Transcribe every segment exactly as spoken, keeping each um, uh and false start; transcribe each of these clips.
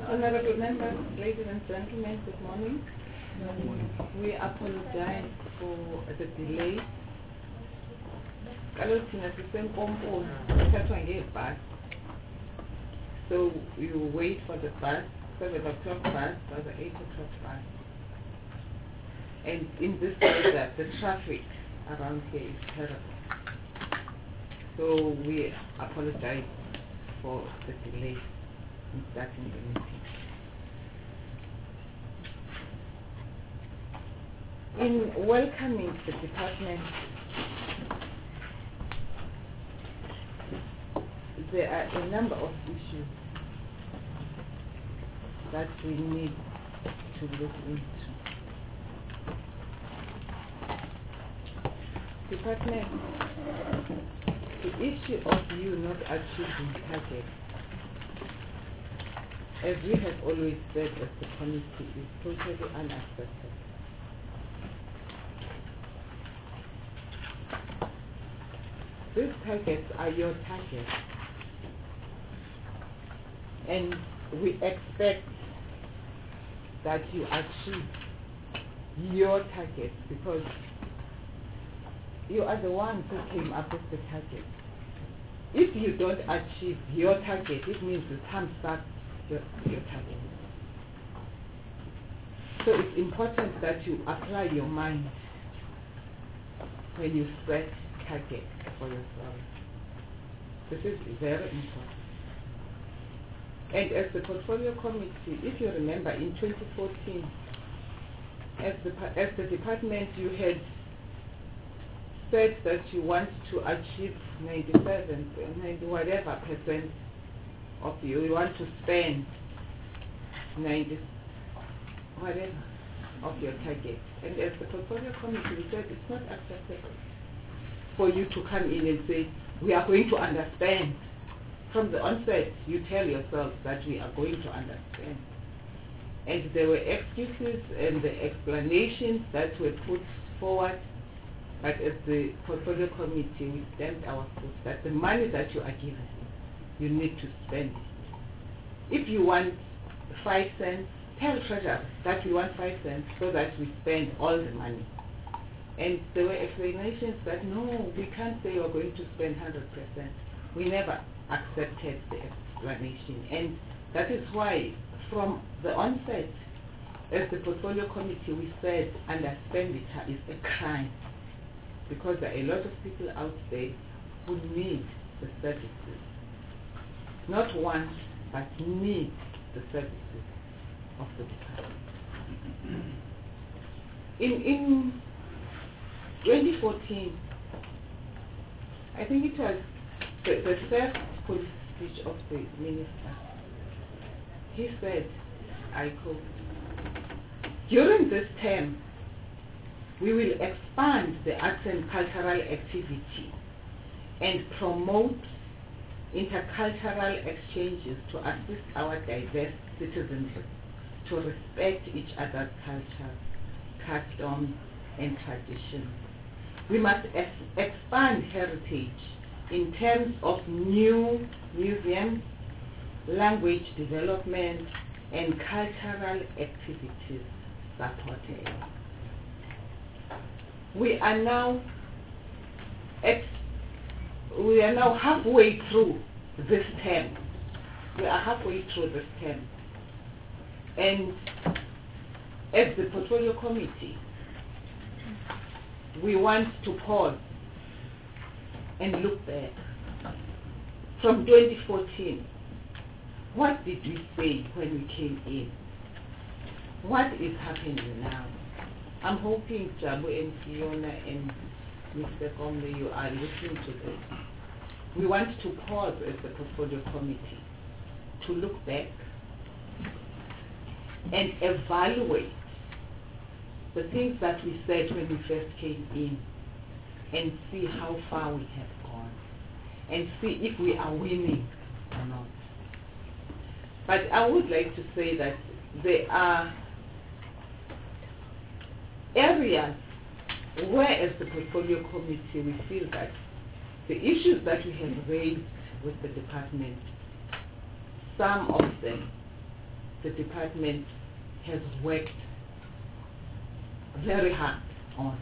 Honorable members, ladies and gentlemen, good morning. We apologize for the delay. Kaloku thina siseMpomponi, sithathwa ngebhasi. So you wait for the bus, seven o'clock bus or the eight o'clock bus. And in this weather, the traffic around here is terrible. So we apologize for the delay in starting the meeting. In welcoming the department, there are a number of issues that we need to look into. Department, the issue of you not achieving targets, as we have always said as the committee, is totally unacceptable. These targets are your targets, and we expect that you achieve your targets because you are the ones who came up with the target. If you don't achieve your target, it means the thumbs up your, your target. So it's important that you apply your mind when you set targets for yourself. This is very important. And as the portfolio committee, if you remember in twenty fourteen, as the, as the department, you had said that you want to achieve ninety-seven, ninety whatever percent of you, you want to spend ninety whatever of your target. And as the portfolio committee, we said it's not acceptable for you to come in and say, we are going to understand. From the onset, you tell yourself that we are going to understand. And there were excuses and the explanations that were put forward, but as the portfolio committee, we stamped our foot that the money that you are given, you need to spend it. If you want five cents, tell treasurer that we want five cents so that we spend all the money. And there were explanations that no, we can't say we're going to spend one hundred percent. We never accepted the explanation. And that is why from the onset, as the portfolio committee, we said underexpenditure is a crime because there are a lot of people out there who need the services. Not want, but need the services of the department. In, in twenty fourteen, I think it was the, the first policy speech of the minister. He said, I quote, during this term, we will expand the arts and cultural activity and promote intercultural exchanges to assist our diverse citizens to respect each other's culture, customs, and traditions. We must ex expand heritage in terms of new museums, language development, and cultural activities supported. We are now at, we are now halfway through this term. We are halfway through this term. And as the portfolio committee, we want to pause and look back. From twenty fourteen, what did we say when we came in? What is happening now? I'm hoping Jabu and Fiona and Mister Komle, you are listening to this. We want to pause as the portfolio committee to look back and evaluate the things that we said when we first came in and see how far we have gone and see if we are winning or not. But I would like to say that there are areas where, as the portfolio committee, we feel that the issues that we have raised with the department, some of them the department has worked very hard on.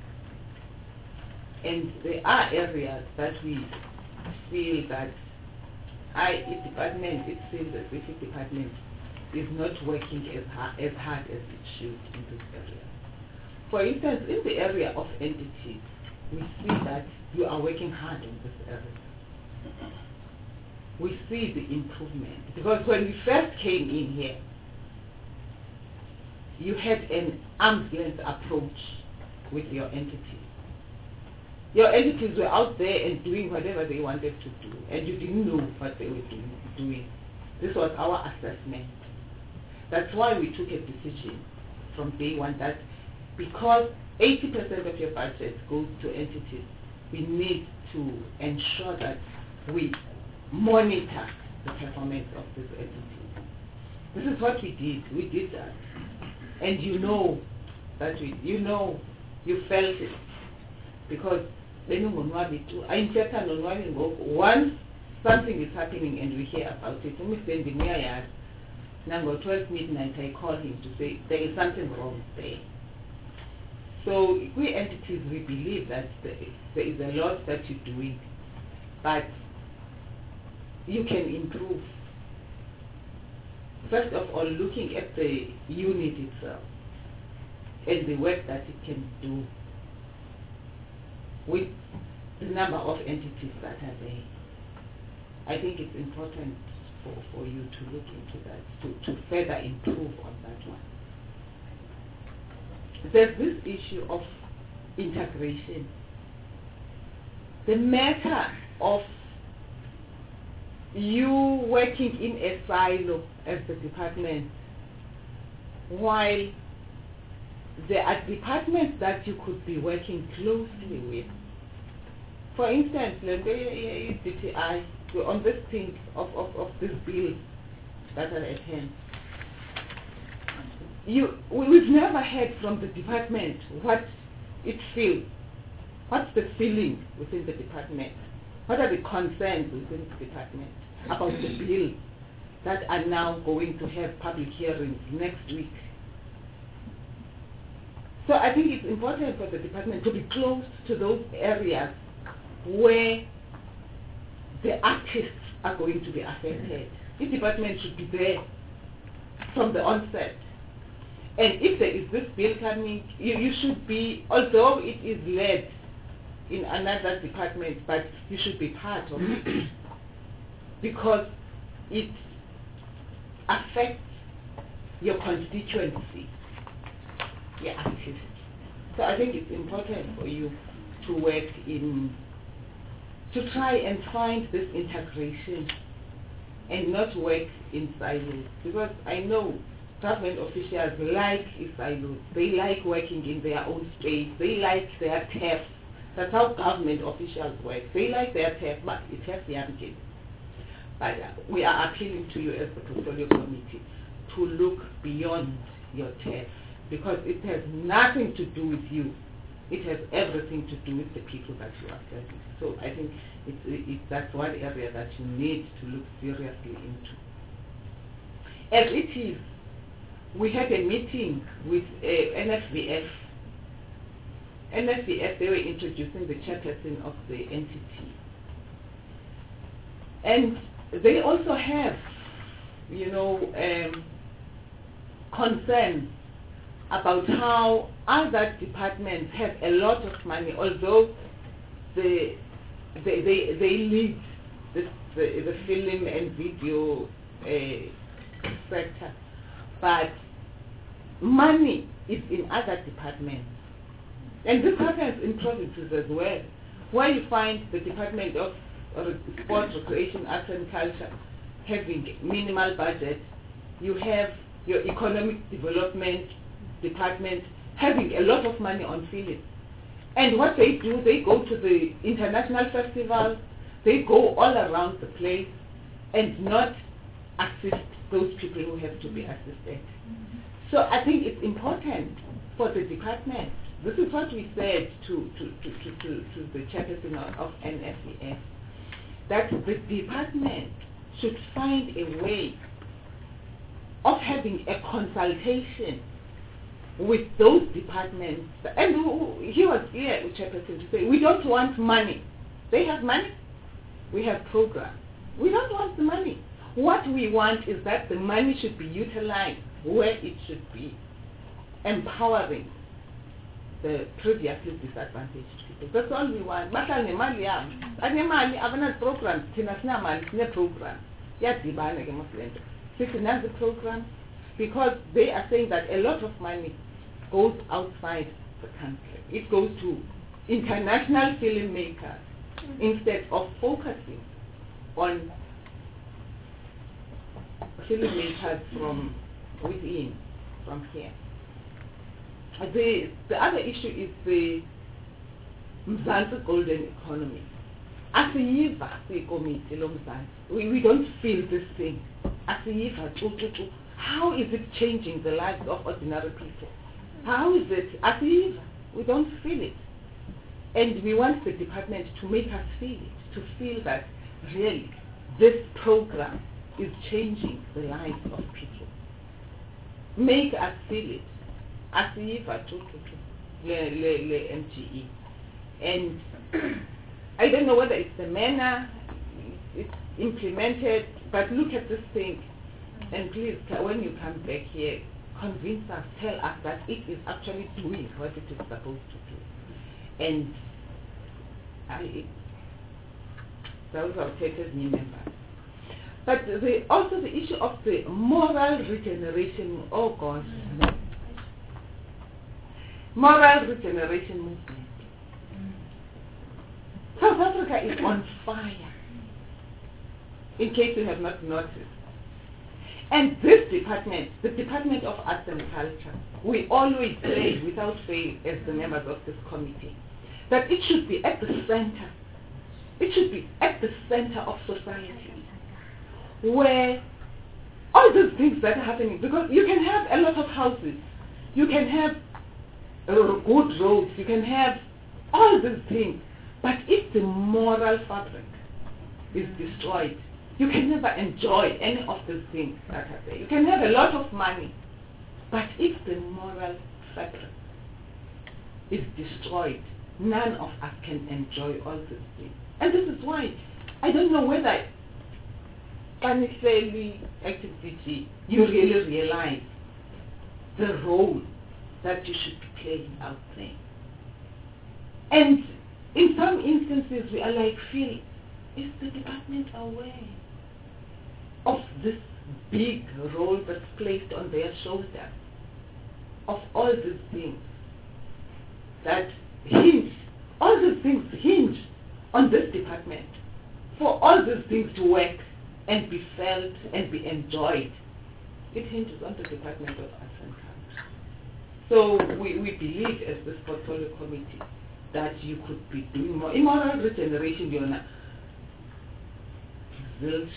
And there are areas that we feel that I, its department, it seems as if the department is not working as hard, as hard as it should in this area. For instance, in the area of entities, we see that you are working hard in this area. We see the improvement. Because when we first came in here, you had an arm's length approach with your entities. Your entities were out there and doing whatever they wanted to do, and you didn't know what they were doing. doing. This was our assessment. That's why we took a decision from day one that because eighty percent of your budget goes to entities, we need to ensure that we monitor the performance of this entity. This is what we did. We did that. And you know that we, you know, you felt it. Because once something is happening and we hear about it, now twelve midnight I call him to say there is something wrong there. So we entities, we believe that there is a lot that you're doing, but you can improve. First of all, looking at the unit itself and the work that it can do with the number of entities that are there. I think it's important for, for you to look into that, to, to further improve on that one. There's this issue of integration. The matter of you working in a silo as the department, while there are departments that you could be working closely with. For instance, D T I, on this thing of, of, of this bill that are at hand, you, we've never heard from the department what it feels. What's the feeling within the department? What are the concerns within the department about the bill that are now going to have public hearings next week? So I think it's important for the department to be close to those areas where the artists are going to be affected. The department should be there from the onset. And if there is this bill coming, you, you should be, although it is led in another department, but you should be part of it because it affects your constituency, your artists. So I think it's important for you to work in, to try and find this integration and not work in silos, because I know government officials like silos. They like working in their own space. They like their turf. That's how government officials work. They like their turf, but it has the ambiguity. But uh, we are appealing to you as the portfolio committee to look beyond your turf, because it has nothing to do with you. It has everything to do with the people that you are serving. So I think it's, it, that's one area that you need to look seriously into. As it is, we had a meeting with uh, N F V F. N F V F, they were introducing the chairperson of the entity. And they also have, you know, um, concerns about how other departments have a lot of money, although they, they, they, they lead the, the, the film and video uh, sector. But money is in other departments. And this happens in provinces as well, where you find the Department of Sport, Recreation, Arts and Culture having minimal budget. You have your Economic Development Department having a lot of money on film. And what they do, they go to the international festivals, they go all around the place and not assist those people who have to be assisted. So I think it's important for the department. This is what we said to, to, to, to, to, to the chairperson of N F V F, that the department should find a way of having a consultation with those departments. And he was clear, Chairperson, to say, we don't want money. They have money, we have programs. We don't want the money. What we want is that the money should be utilized where it should be, empowering the previously disadvantaged people. That's all we want. Bahlala nemali yabo. Banemali, abana programs, thina sinamali, sine programs. Yadibana ke maflento. Sithi nazi program, because they are saying that a lot of money goes outside the country. It goes to international filmmakers instead of focusing on filmmakers from within, from here. The, the other issue is the Mzansi golden economy. Asiyiva siyikomiti lomzansi. We, we don't feel this thing. Asiyiva tu tu tu. How is it changing the lives of ordinary people? How is it? Asiyiva. We don't feel it. And we want the department to make us feel it, to feel that really this program is changing the lives of people. Make us feel it. Asiyiva tu tu tu. Le, le, le M G E. And I don't know whether it's the manner it's implemented, but look at this thing. And please, when you come back here, convince us, tell us that it is actually doing what it is supposed to do. And I, those are Tete's new members. But the, also the issue of the moral regeneration, oh gosh, no. Moral regeneration movement. South Africa is on fire, in case you have not noticed. And this department, the Department of Arts and Culture, we always say without fail as the members of this committee, that it should be at the center. It should be at the center of society, where all these things that are happening, because you can have a lot of houses, you can have uh, good roads, you can have all these things, but if the moral fabric is destroyed, you can never enjoy any of these things that are there. You can have a lot of money, but if the moral fabric is destroyed, none of us can enjoy all these things. And this is why I don't know whether Kanihleli activity you really realize the role that you should be playing out there. And in some instances we are like, feel, is the department aware of this big role that's placed on their shoulder, of all these things that hinge, all these things hinge on this department, for all these things to work and be felt and be enjoyed? It hinges on the Department of Arts and Culture. So we, we believe as this portfolio committee that you could be doing more. In moral regeneration, you know, zilch.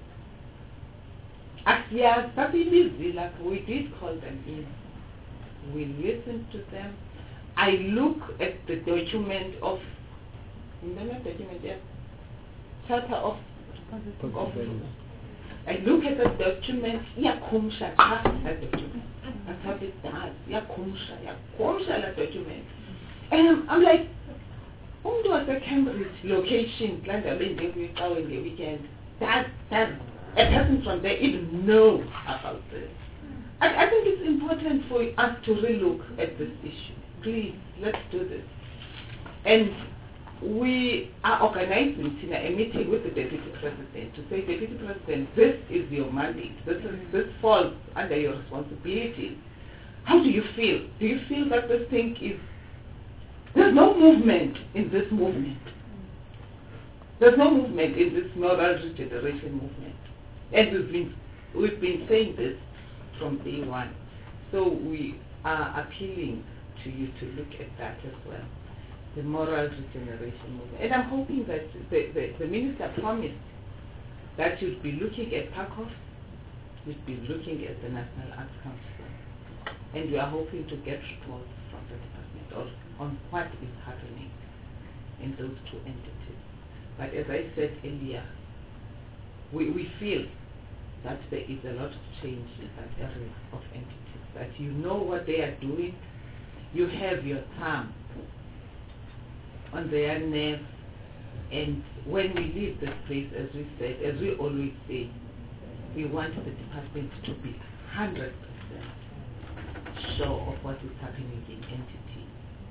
Yes, but it is like we did call them in. We listened to them. I look at the document of, in the document, yes, charter of, of I look at the document, yeah, kumsha, that document. That's what it does. Yeah, kumsha, yeah, kumsha, that document. And I'm, I'm like, who was the Cambridge location planned in the weekend? That, that, a person from there even know about this. I, I think it's important for us to relook at this issue. Please, let's do this. And we are organizing Tina, a meeting with the Deputy President to say, Deputy President, this is your mandate. This, is, this falls under your responsibility. How do you feel? Do you feel that this thing is... There's no movement in this movement. There's no movement in this moral regeneration movement. And we've been, we've been saying this from day one. So we are appealing to you to look at that as well, the moral regeneration movement. And I'm hoping that the, the, the Minister promised that you'd be looking at PACOF, you'd be looking at the National Arts Council. And we are hoping to get reports from the department on, on what is happening in those two entities. But as I said earlier, we, we feel that there is a lot of change in that area of entities, that you know what they are doing, you have your thumb on their nerve, and when we leave this place, as we said, as we always say, we want the department to be one hundred percent sure of what is happening in entity.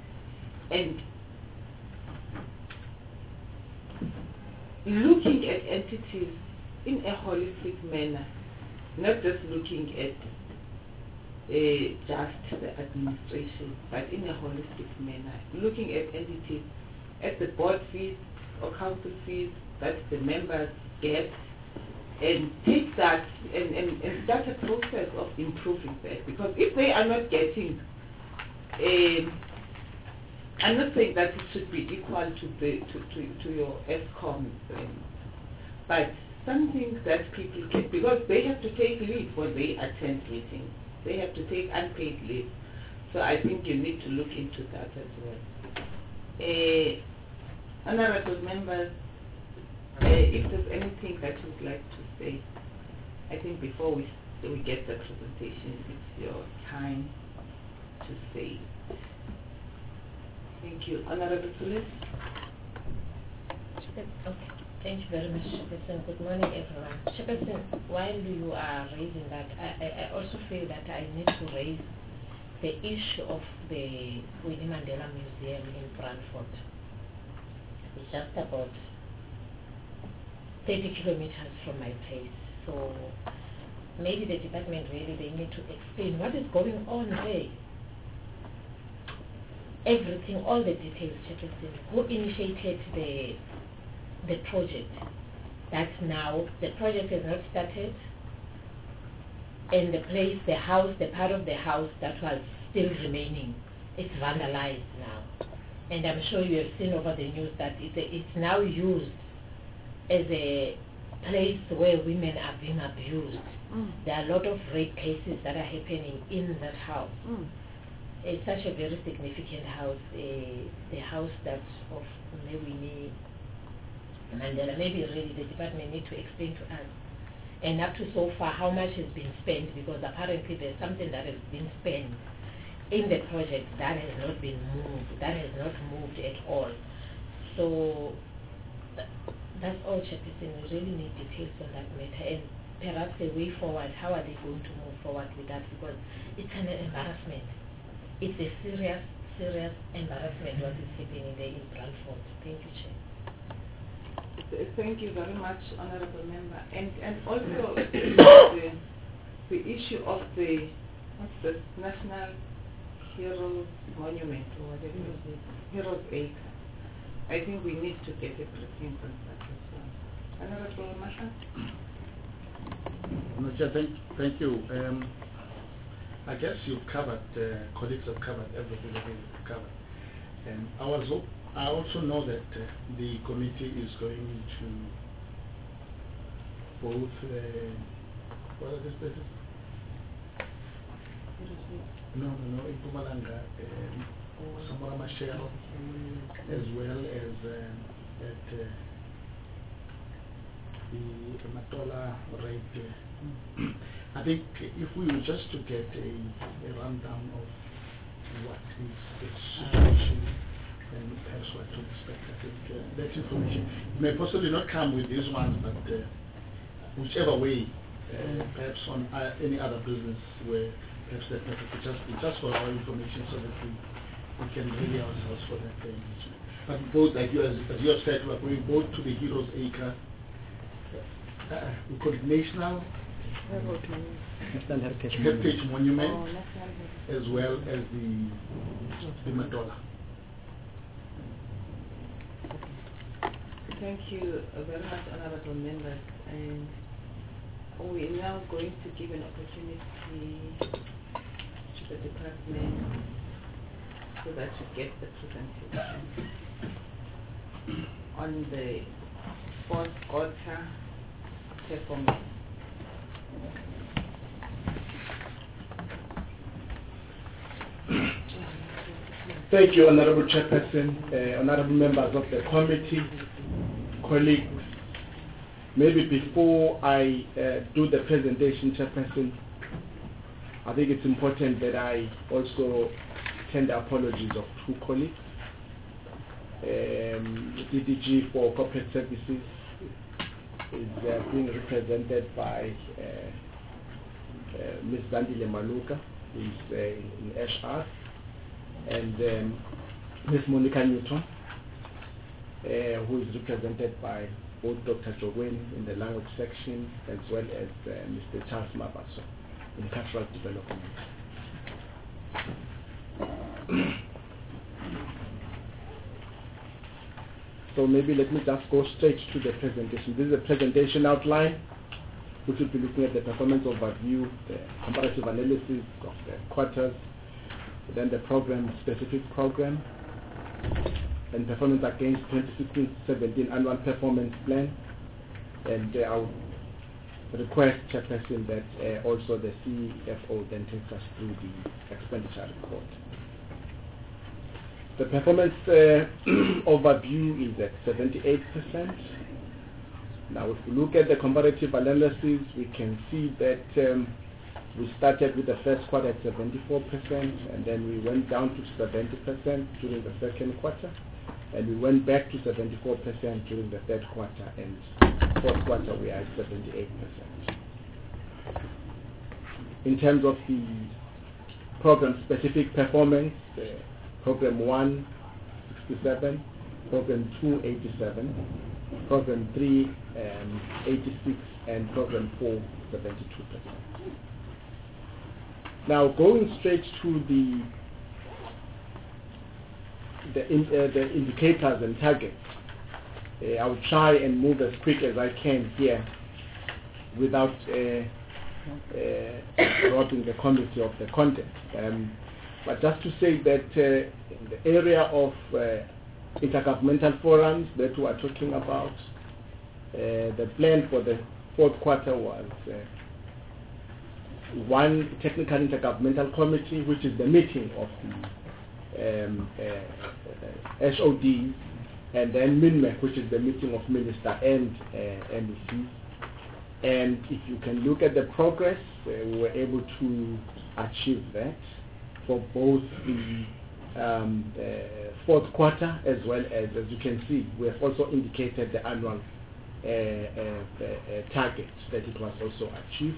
And looking at entities in a holistic manner, not just looking at uh, just the administration, but in a holistic manner, looking at entities at the board fees or council fees that the members get, and take that and, and, and start a process of improving that. Because if they are not getting, um, I'm not saying that it should be equal to the to, to, to your ESCOM, um, but something that people get, because they have to take leave when they attend meetings. They have to take unpaid leave. So I think you need to look into that as well. Uh, honorable members, uh, if there's anything that you'd like to say, I think before we, we get the presentation, it's your time to say. Thank you. Honorable Phyllis? Okay. Thank you very much, Chairperson. Good morning, everyone. Chairperson, while you are raising that, I, I, I also feel that I need to raise the issue of the Winnie Mandela Museum in Brantford. It's just about thirty kilometers from my place. So maybe the department really, they need to explain what is going on there. Everything, all the details, Chairperson. Who initiated the the project? That's now, the project has not started, and the place, the house, the part of the house that was still remaining, it's vandalized now. And I'm sure you have seen over the news that it's, a, it's now used as a place where women are being abused. Mm. There are a lot of rape cases that are happening in that house. Mm. It's such a very significant house, uh, the house that of Winnie Mandela. Maybe really the department need to explain to us, and up to so far how much has been spent, because apparently there's something that has been spent in the project that has not been moved, that has not moved at all. So th that's all, Chairperson. We really need details on that matter, and perhaps the way forward, how are they going to move forward with that, because it's an embarrassment. It's a serious, serious embarrassment what is happening there in Brantford. Thank you, Chair. Thank you very much, Honorable Member. And and also the, the issue of the what's the National Heroes Monument or whatever mm-hmm. it is, Heroes Acre. I think we need to get a briefing on that as well. Honorable Masha? No, thank, thank you. Um, I guess you've covered, uh, colleagues have covered everything that you've covered. And I was I also know that uh, the committee is going to both, uh, what are these places? No, no, no, in Mpumalanga, um, Samora Machel, as well as um, at uh, the Matola raid. Uh, I think if we were just to get a, a rundown of what is the situation and perhaps what to expect, I think uh, that information may possibly not come with these ones, but uh, whichever way, uh, perhaps on uh, any other business where perhaps that matter could just be just for our information, so that we, we can ready ourselves for that uh, engagement. But both, like you, as, as you have said, we are going both to the Heroes Acre, uh, we call it National Heritage, Heritage Monument, Oh, as well as the the Matola. Thank you very much, honorable members. And we are now going to give an opportunity to the department so that you get the presentation on the fourth quarter performance. Thank you, Honorable Chairperson, uh, Honorable members of the committee, colleagues. maybe before I uh, do the presentation, Chairperson, I think it's important that I also tender apologies of two colleagues. Um, the D D G for Corporate Services is uh, being represented by uh, uh, Miz Zandile Maluka, who is uh, in H R, and um, Miz Monica Newton, uh, who is represented by both Doctor Jogwen in the language section as well as uh, Mister Charles Mabaso in cultural development. So maybe let me just go straight to the presentation. This is a presentation outline, which will be looking at the performance overview, the comparative analysis of the quarters, then the program, specific program, and performance against twenty sixteen seventeen annual performance plan. And uh, I would request, Chairperson, that uh, also the C F O then takes us through the expenditure report. The performance uh, overview is at seventy-eight percent. Now, if we look at the comparative analysis, we can see that um, we started with the first quarter at seventy-four percent, and then we went down to seventy percent during the second quarter, and we went back to seventy-four percent during the third quarter, and fourth quarter we are at seventy-eight percent. In terms of the program-specific performance, uh, Program one, sixty-seven, Program two, eighty-seven, Program three, um, eighty-six, and Program four, seventy-two percent. Now, going straight to the the, in, uh, the indicators and targets, uh, I will try and move as quick as I can here without uh, uh, robbing the committee of the content. Um, But just to say that uh, in the area of uh, intergovernmental forums that we are talking about, uh, the plan for the fourth quarter was uh, one technical intergovernmental committee, which is the meeting of the um, uh, uh, H O Ds, and then MINMEC, which is the meeting of minister and uh, M E Cs. And if you can look at the progress, uh, we were able to achieve that for both the um, uh, fourth quarter as well as, as you can see, we have also indicated the annual uh, uh, uh, target that it was also achieved.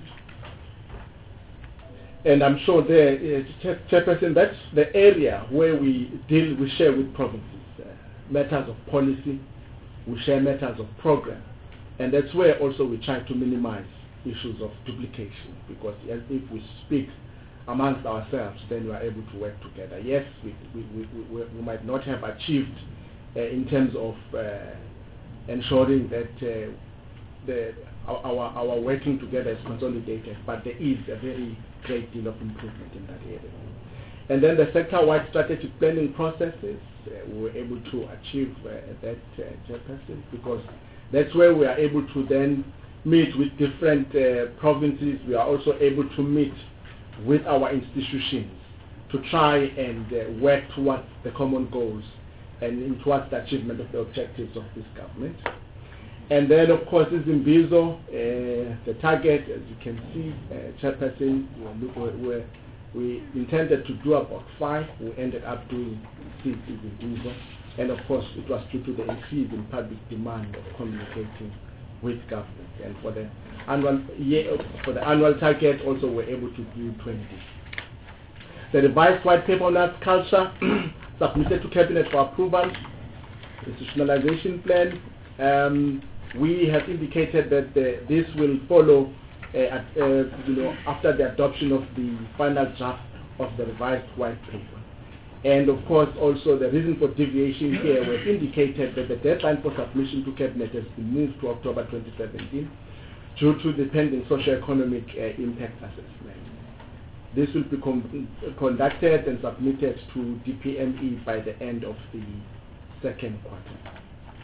And I'm sure there, uh, Chairperson, that's the area where we deal, we share with provinces, uh, matters of policy, we share matters of program. And that's where also we try to minimize issues of duplication, because if we speak amongst ourselves, then we are able to work together. Yes, we, we, we, we, we might not have achieved uh, in terms of uh, ensuring that uh, the, our, our working together is consolidated, but there is a very great deal of improvement in that area. And then the sector-wide strategic planning processes, uh, we were able to achieve uh, that, uh, Chairperson, because that's where we are able to then meet with different uh, provinces. We are also able to meet with our institutions to try and uh, work towards the common goals and towards the achievement of the objectives of this government. And then, of course, is in Imbizo, uh, the target, as you can see, uh, Chairperson, we, we intended to do about five. We ended up doing six in Imbizo. And, of course, it was due to the increase in public demand of communicating with government. And for the annual year, for the annual target, also we're able to do twenty. The revised white paper on arts culture submitted to Cabinet for approval. Institutionalization plan. Um, we have indicated that the, this will follow uh, at, uh, you know, after the adoption of the final draft of the revised white paper. And of course, also the reason for deviation here was indicated that the deadline for submission to Cabinet has been moved to October twenty seventeen due to the pending socio-economic uh, impact assessment. This will be con conducted and submitted to D P M E by the end of the second quarter.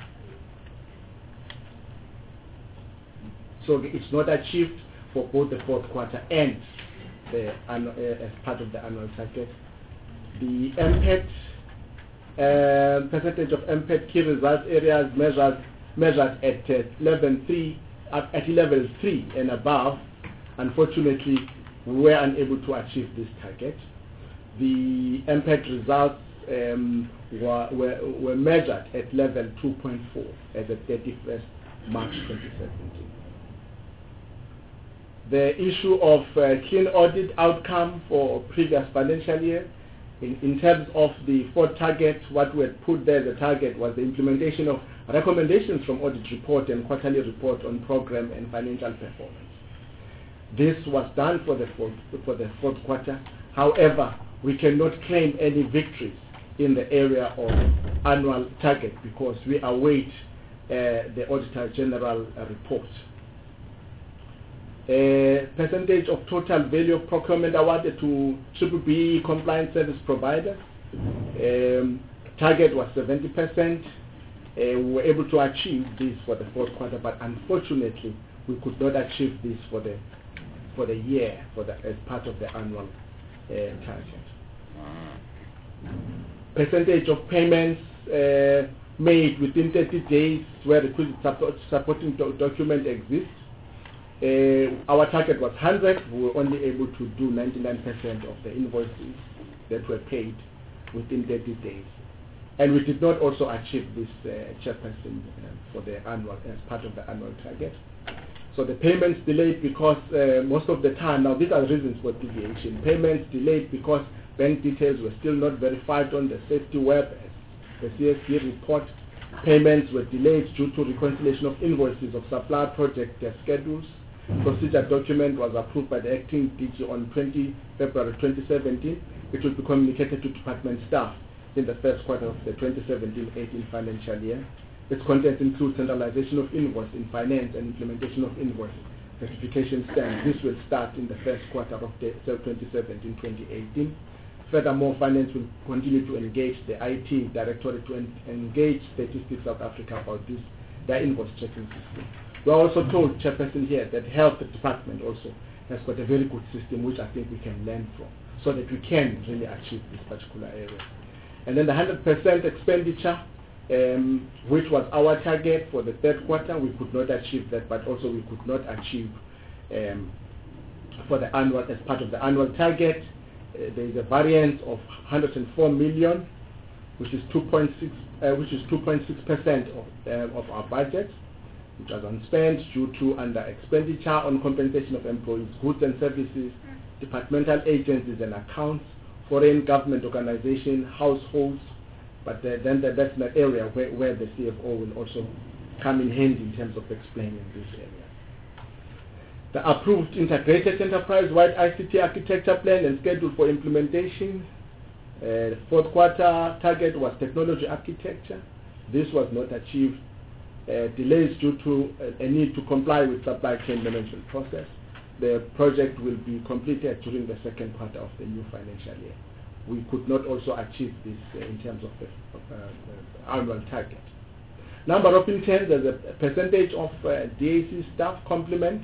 So it's not achieved for both the fourth quarter and the, uh, as part of the annual target. The M P E T, uh, percentage of M P E T key results areas measured, measured at eleven point three at, at level three and above, unfortunately, we were unable to achieve this target. The impact results um, were, were, were measured at level two point four as of thirty-first March twenty seventeen. The issue of uh, clean audit outcome for previous financial year, in, in terms of the four targets, what we had put there, the target was the implementation of recommendations from audit report and quarterly report on program and financial performance. This was done for the fourth, for the fourth quarter. However, we cannot claim any victories in the area of annual target because we await uh, the Auditor General uh, report. Uh, percentage of total value of procurement awarded to triple B compliant service providers. Um, target was seventy percent. Uh, we were able to achieve this for the fourth quarter, but unfortunately, we could not achieve this for the for the year, for the as part of the annual uh, target. Percentage of payments uh, made within thirty days where requisite support, supporting do document exists. Uh, our target was one hundred. We were only able to do ninety-nine percent of the invoices that were paid within thirty days. And we did not also achieve this uh, chairperson uh, for the annual, as part of the annual target. So the payments delayed because uh, most of the time, now these are reasons for deviation. Payments delayed because bank details were still not verified on the safety web as the C S P report. Payments were delayed due to reconciliation of invoices of supplier project uh, schedules. Procedure document was approved by the acting D G on twentieth February twenty seventeen. It will be communicated to department staff in the first quarter of the twenty seventeen eighteen financial year. Its contents include centralization of invoice in finance and implementation of invoice certification stamp. This will start in the first quarter of the twenty seventeen twenty eighteen. Furthermore, finance will continue to engage the I T directorate to en engage Statistics South Africa about this, their invoice checking system. We are also told, Chairperson, here that health department also has got a very good system which I think we can learn from so that we can really achieve this particular area. And then the one hundred percent expenditure, um, which was our target for the third quarter, we could not achieve that, but also we could not achieve um, for the annual, as part of the annual target. Uh, there is a variance of one hundred four million, which is two point six, uh, which is two point six percent of, uh, of our budget, which was unspent due to under expenditure on compensation of employees, goods and services, departmental agencies and accounts, foreign government organization, households, but uh, then the, that's an area where, where the C F O will also come in handy in terms of explaining this area. The approved integrated enterprise-wide I C T architecture plan and schedule for implementation. Uh, the fourth quarter target was technology architecture. This was not achieved. Uh, delays due to uh, a need to comply with supply chain management process. The project will be completed during the second quarter of the new financial year. We could not also achieve this uh, in terms of the, of, uh, the annual target. Number of interns as a percentage of uh, D A C staff complement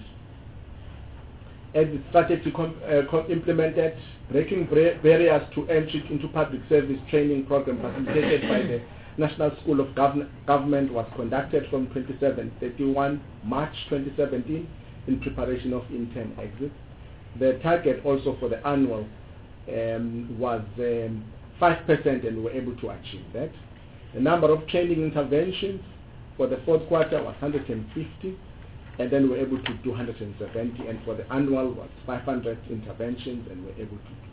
as the strategy com uh, com implemented, breaking barriers to entry into public service training program facilitated by the National School of Govern Government was conducted from twenty-seven to thirty-one March twenty seventeen in preparation of intern exit. The target also for the annual um, was um, five percent, and we were able to achieve that. The number of training interventions for the fourth quarter was one hundred fifty, and then we were able to do one hundred seventy, and for the annual was five hundred interventions, and we were able to do.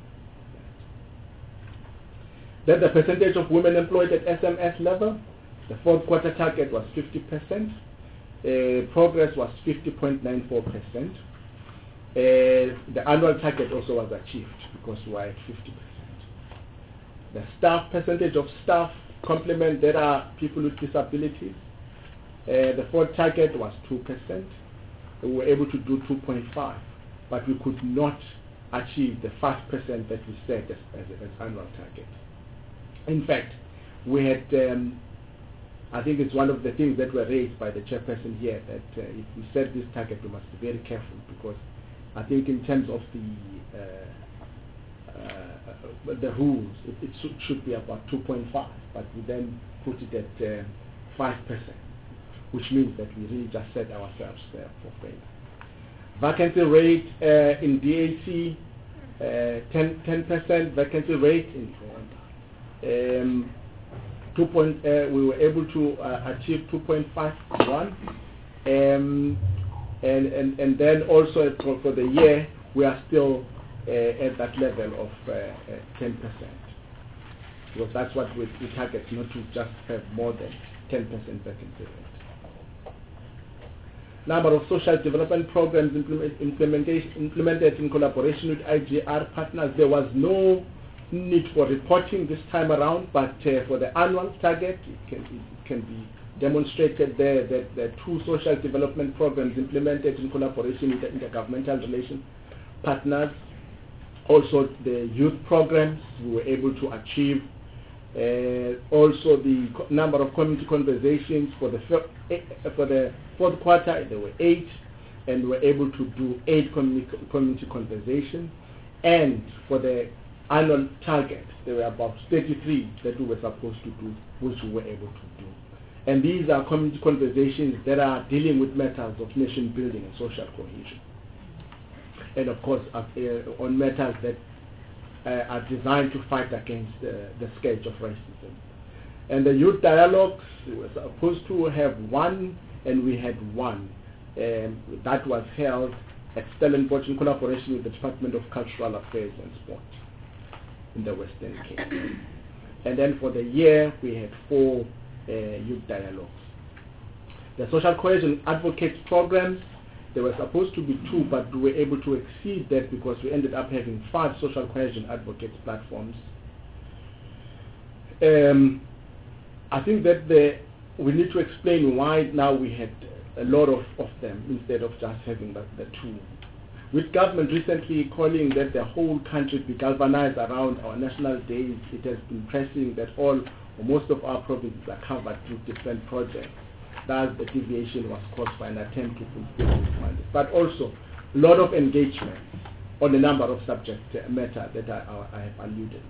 Then the percentage of women employed at S M S level, the fourth quarter target was fifty percent. Uh, progress was fifty point nine four percent. Uh, the annual target also was achieved because we were at fifty percent. The staff percentage of staff complement, there are people with disabilities. Uh, the fourth target was two percent. We were able to do two point five, but we could not achieve the five percent that we set as, as, as annual target. In fact, we had, um, I think it's one of the things that were raised by the chairperson here, that uh, if we set this target, we must be very careful, because I think in terms of the uh, uh, the rules, it, it should, should be about two point five, but we then put it at uh, five percent. which means that we really just set ourselves there for failure. Vacancy rate uh, in D A C, uh, ten percent vacancy rate in um, two point, uh, we were able to uh, achieve two point five one, um, and, and, and then also for, for the year we are still uh, at that level of uh, uh, ten percent, because that's what we, we target, not to just have more than ten percent vacancy rate. Number of social development programs implement, implementation, implemented in collaboration with I G R partners. There was no need for reporting this time around, but uh, for the annual target, it can, it can be demonstrated there that the two social development programs implemented in collaboration with the intergovernmental relations partners. Also the youth programs, we were able to achieve. Uh, also the co number of community conversations for the, uh, for the fourth quarter, there were eight, and we were able to do eight communi community conversations. And for the annual target, there were about thirty-three that we were supposed to do, which we were able to do. And these are community conversations that are dealing with matters of nation building and social cohesion. And of course, uh, uh, on matters that uh, are designed to fight against uh, the scourge of racism. And the youth dialogues, we were supposed to have one, and we had one. Um, that was held at Stellenbosch in collaboration with the Department of Cultural Affairs and Sport in the Western Cape. And then for the year, we had four uh, youth dialogues. The social cohesion advocates programs, there were supposed to be two, but we were able to exceed that because we ended up having five social cohesion advocates platforms. Um, I think that the, we need to explain why now we had a lot of, of them instead of just having the, the two. With government recently calling that the whole country be galvanized around our national days, it has been pressing that all or most of our provinces are covered through different projects. Thus, the deviation was caused by an attempt to fulfill this mandate. But also, a lot of engagement on a number of subject matter that I, I have alluded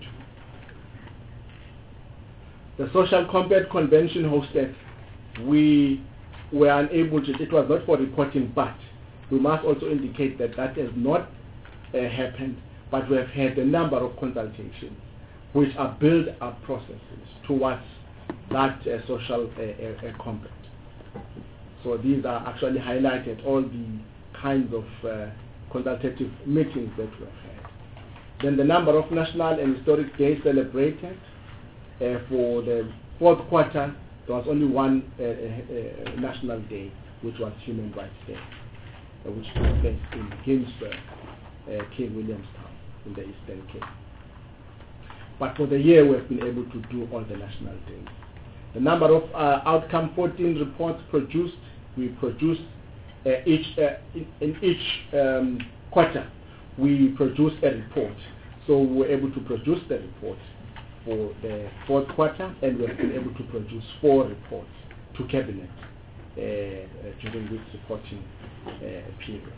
to. The Social Compact Convention hosted, we were unable to, it was not for reporting, but we must also indicate that that has not uh, happened, but we have had a number of consultations which are build-up processes towards that uh, social uh, uh, compact. So these are actually highlighted, all the kinds of uh, consultative meetings that we have had. Then the number of national and historic days celebrated. Uh, for the fourth quarter, there was only one uh, uh, uh, national day, which was Human Rights Day, uh, which took place in Ginsburg, uh, King Williamstown, in the Eastern Cape. But for the year, we have been able to do all the national days. The number of uh, outcome fourteen reports produced, we produced uh, each, uh, in, in each um, quarter, we produce a report. So we were able to produce the report for the fourth quarter, and we have been able to produce four reports to Cabinet uh, uh, during this reporting uh, period.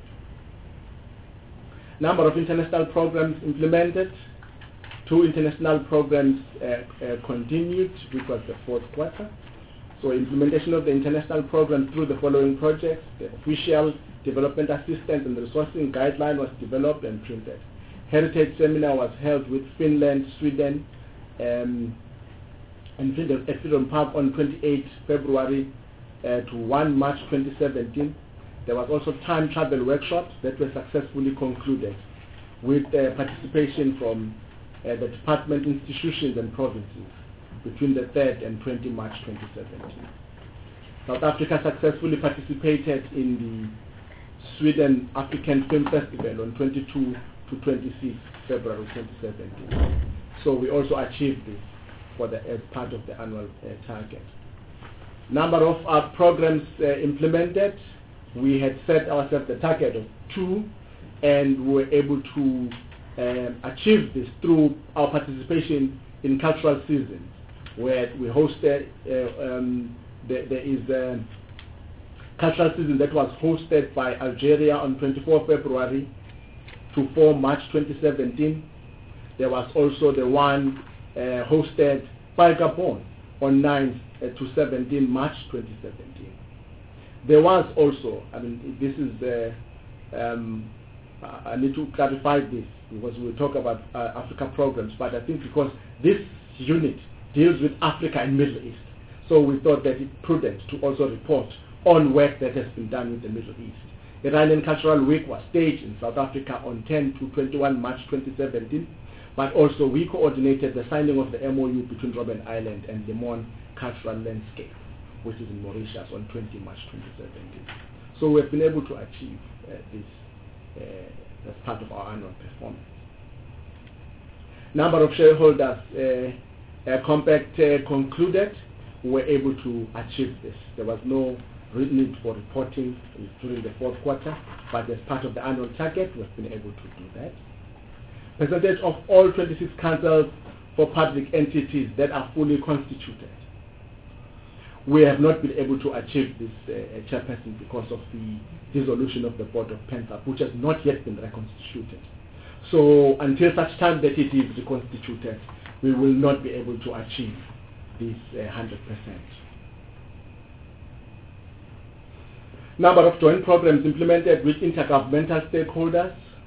Number of international programs implemented. Two international programs uh, uh, continued, which was the fourth quarter. So implementation of the international program through the following projects. The official development assistance and resourcing guideline was developed and printed. Heritage seminar was held with Finland, Sweden, um, and Freedom, at Freedom Park on twenty-eighth February uh, to first March twenty seventeen. There was also time travel workshops that were successfully concluded with uh, participation from uh, the department, institutions and provinces between the third and twentieth March twenty seventeen. South Africa successfully participated in the Sweden African Film Festival on twenty-second to twenty-sixth February twenty seventeen. So we also achieved this for the, as part of the annual uh, target. Number of our programs uh, implemented, we had set ourselves the target of two, and we were able to um, achieve this through our participation in cultural seasons, where we hosted, uh, um, there, there is a cultural season that was hosted by Algeria on twenty-fourth February to fourth March twenty seventeen. There was also the one uh, hosted by Gabon on ninth uh, to seventeenth March twenty seventeen. there was also, I mean, this is, uh, um, I need to clarify this because we talk about uh, Africa programs, but I think because this unit deals with Africa and Middle East, so we thought that it's prudent to also report on work that has been done with the Middle East. The Iranian Cultural Week was staged in South Africa on ten to twenty-one March twenty seventeen, but also we coordinated the signing of the M O U between Robben Island and Le Monde Cultural Landscape, which is in Mauritius, on twenty March twenty seventeen. So we've been able to achieve uh, this uh, as part of our annual performance. Number of shareholders, uh, uh, compact uh, concluded, we were able to achieve this. There was no need for reporting during the fourth quarter, but as part of the annual target, we've been able to do that. Percentage of all twenty-six councils for public entities that are fully constituted. We have not been able to achieve this uh, chairperson because of the dissolution of the board of PENSAP, which has not yet been reconstituted. So until such time that it is reconstituted, we will not be able to achieve this uh, one hundred percent. Number of joint programs implemented with intergovernmental stakeholders.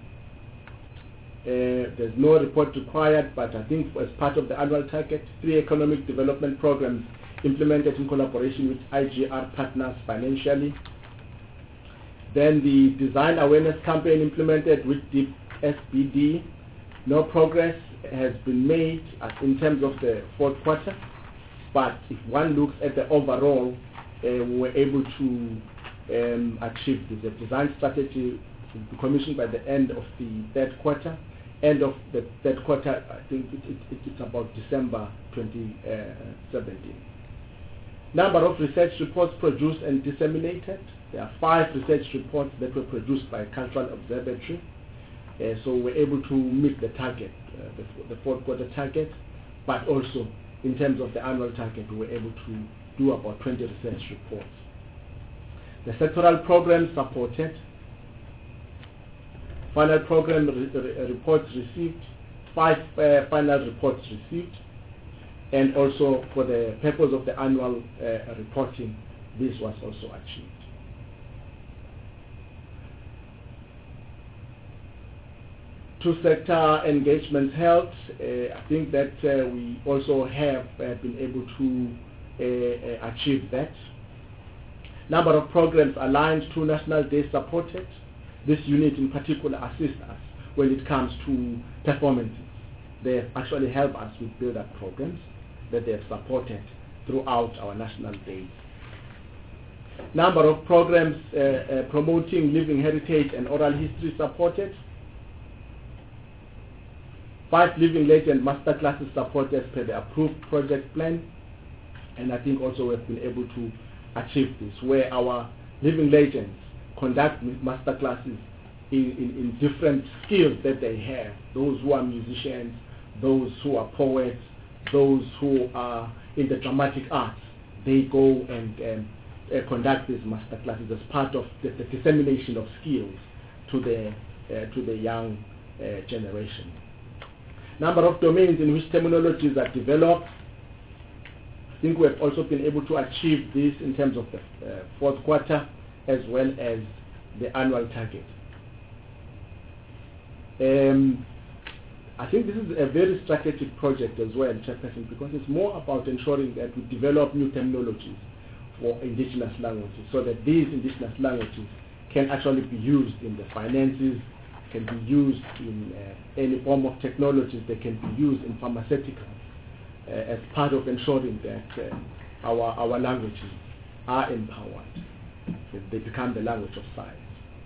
Uh, there's no report required, but I think as part of the annual target, three economic development programs implemented in collaboration with I G R partners financially. Then the design awareness campaign implemented with the S B D. No progress has been made uh, in terms of the fourth quarter, but if one looks at the overall, uh, we were able to um, achieve this. The design strategy will be commissioned by the end of the third quarter. End of the third quarter, I think it, it, it, it's about December twenty seventeen. Number of research reports produced and disseminated. There are five research reports that were produced by Cultural Observatory. Uh, so we're able to meet the target, uh, the, the fourth quarter target, but also in terms of the annual target, we were able to do about twenty research reports. The sectoral programs supported. Final program re re reports received, five uh, final reports received, and also for the purpose of the annual uh, reporting, this was also achieved. Two sector engagements held. Uh, I think that uh, we also have uh, been able to uh, uh, achieve that. Number of programs aligned to National Day supported. This unit in particular assists us when it comes to performances. They have actually helped us with build-up programs that they have supported throughout our national days. Number of programs uh, uh, promoting living heritage and oral history supported. Five living legend masterclasses supported as per the approved project plan. And I think also we've been able to achieve this, where our living legends conduct masterclasses in, in, in different skills that they have. Those who are musicians, those who are poets, those who are in the dramatic arts, they go and um, uh, conduct these masterclasses as part of the, the dissemination of skills to the, uh, to the young uh, generation. Number of domains in which terminologies are developed. I think we have also been able to achieve this in terms of the uh, fourth quarter as well as the annual target. Um, I think this is a very strategic project as well, Chairperson, because it's more about ensuring that we develop new terminologies for indigenous languages so that these indigenous languages can actually be used in the finances, can be used in uh, any form of technologies, they can be used in pharmaceuticals uh, as part of ensuring that uh, our, our languages are empowered. They become the language of science.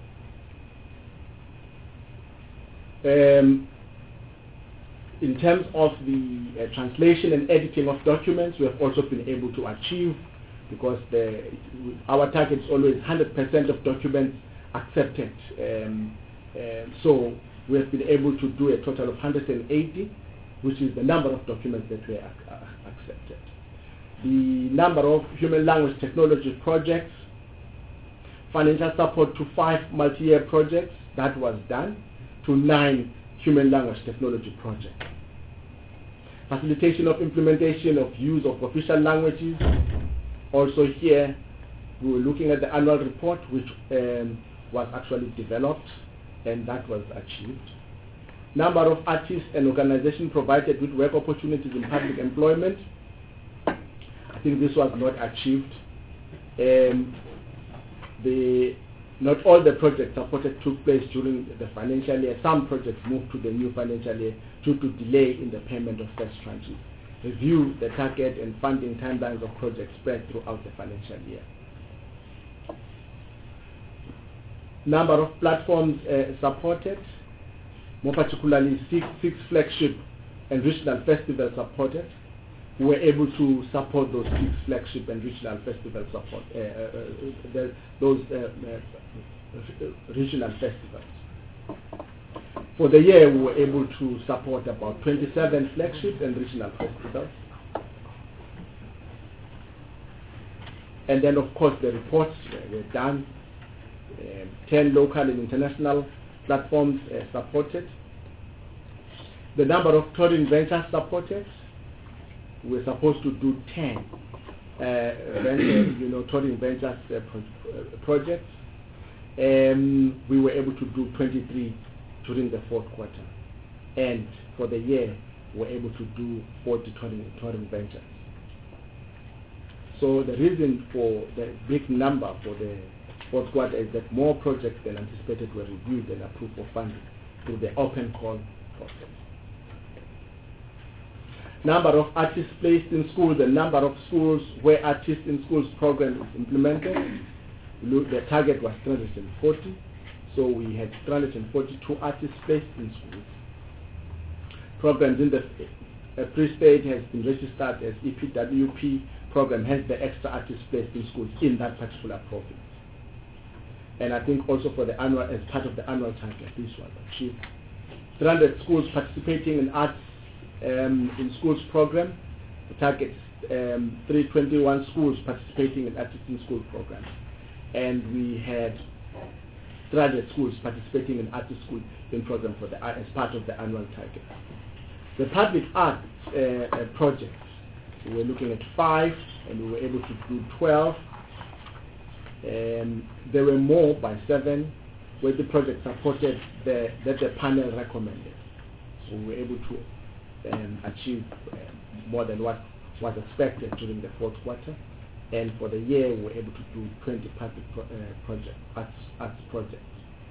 Um, in terms of the uh, translation and editing of documents, we have also been able to achieve, because the, our target is always one hundred percent of documents accepted. Um, um, so we have been able to do a total of one hundred eighty, which is the number of documents that were ac accepted. The number of human language technology projects, financial support to five multi-year projects, that was done, to nine human language technology projects. Facilitation of implementation of use of official languages, also here we were looking at the annual report, which um, was actually developed, and that was achieved. Number of artists and organizations provided with work opportunities in public employment. I think this was not achieved. Um, the, not all the projects supported took place during the financial year. Some projects moved to the new financial year due to delay in the payment of first tranches. Review the target and funding timelines of projects spread throughout the financial year. Number of platforms uh, supported, more particularly six, six flagship and regional festivals supported. We were able to support those six flagship and regional festivals support, uh, uh, uh, the, those uh, uh, regional festivals. For the year, we were able to support about twenty-seven flagship and regional festivals. And then, of course, the reports were, were done. Um, ten local and international platforms uh, supported. The number of touring ventures supported, we're supposed to do ten uh, venture, you know, touring ventures uh, pro uh, projects. Um, we were able to do twenty-three during the fourth quarter, and for the year, we were able to do forty touring, touring ventures. So the reason for the big number for the fourth quarter is that more projects than anticipated were reviewed and approved for funding through the open call process. Number of artists placed in schools, the number of schools where artists in schools program is implemented. The target was three hundred forty, so we had three hundred forty-two artists placed in schools. Programs in the uh, pre-state has been registered as E P W P program, has the extra artists placed in schools in that particular province. And I think also for the annual, as part of the annual target, this was achieved. three hundred schools participating in arts um, in schools program. The target um, three hundred twenty-one schools participating in artists in school program. And we had three hundred schools participating in artist school in program for the, as part of the annual target. The public art uh, uh, projects, we were looking at five, and we were able to do twelve. Um, there were more by seven where the project supported the, that the panel recommended. So we were able to um, achieve uh, more than what was expected during the fourth quarter. And for the year, we were able to do twenty public pro uh, projects, arts, arts projects.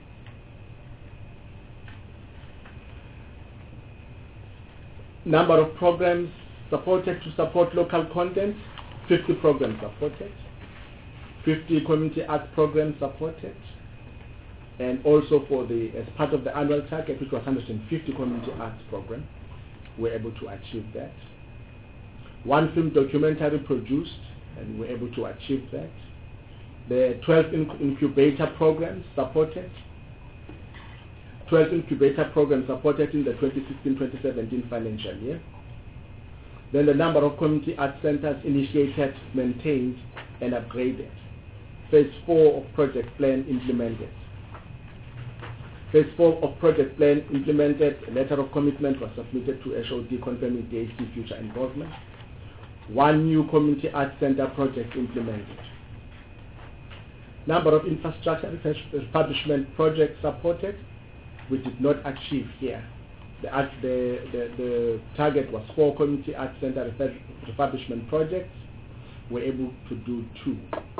Number of programs supported to support local content, fifty programs supported. fifty community arts programs supported, and also for the, as part of the annual target, which was one hundred fifty community arts programs, we were able to achieve that. One film documentary produced, and we were able to achieve that. The twelve inc incubator programs supported. twelve incubator programs supported in the twenty sixteen twenty seventeen financial year. Then the number of community arts centers initiated, maintained, and upgraded. Phase four of project plan implemented. Phase four of project plan implemented, a letter of commitment was submitted to H O D confirming D A C future involvement. One new community arts center project implemented. Number of infrastructure refurbishment projects supported, we did not achieve here. The, art, the, the, the target was four community arts center refurbishment projects. We're able to do two.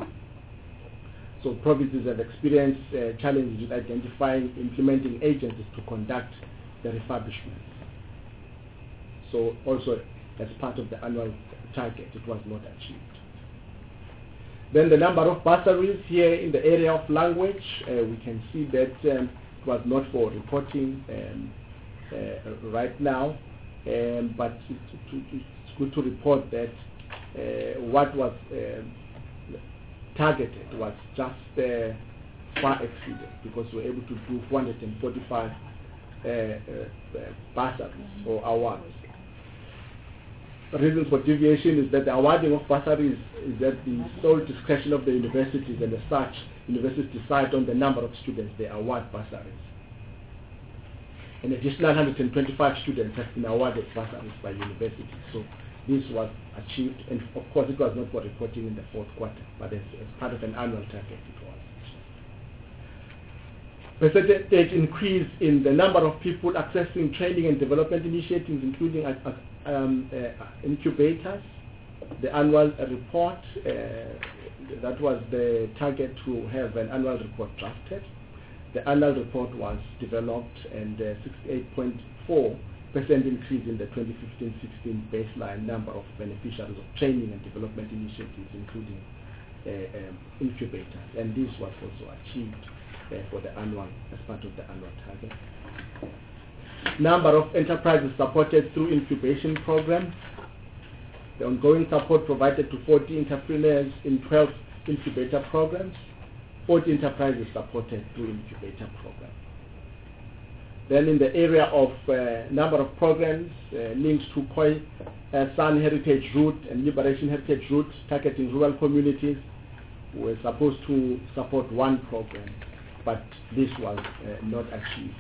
So provinces have experienced uh, challenges with identifying implementing agencies to conduct the refurbishment. So also as part of the annual target, it was not achieved. Then the number of bursaries here in the area of language, uh, we can see that um, it was not for reporting um, uh, right now, um, but it, it, it's good to report that uh, what was uh, targeted was just uh, far exceeded, because we were able to do four hundred forty-five uh, uh, bursaries or awards. The reason for deviation is that the awarding of bursaries is at the sole discretion of the universities, and as such, universities decide on the number of students they award bursaries. An additional one hundred twenty-five students have been awarded bursaries by universities, so This was achieved, and of course it was not for reporting in the fourth quarter, but as, as part of an annual target it was achieved. Percentage increase in the number of people accessing training and development initiatives, including uh, uh, um, uh, incubators. The annual uh, report, uh, that was the target to have an annual report drafted. The annual report was developed, and uh, sixty-eight point four percent increase in the twenty fifteen sixteen baseline number of beneficiaries of training and development initiatives, including uh, um, incubators, and this was also achieved uh, for the annual, as part of the annual target. Number of enterprises supported through incubation programs. The ongoing support provided to forty entrepreneurs in twelve incubator programs. forty enterprises supported through incubator programs. Then in the area of uh, number of programs uh, linked to Khoi uh, San Heritage Route and Liberation Heritage Route targeting rural communities, we were supposed to support one program, but this was uh, not achieved.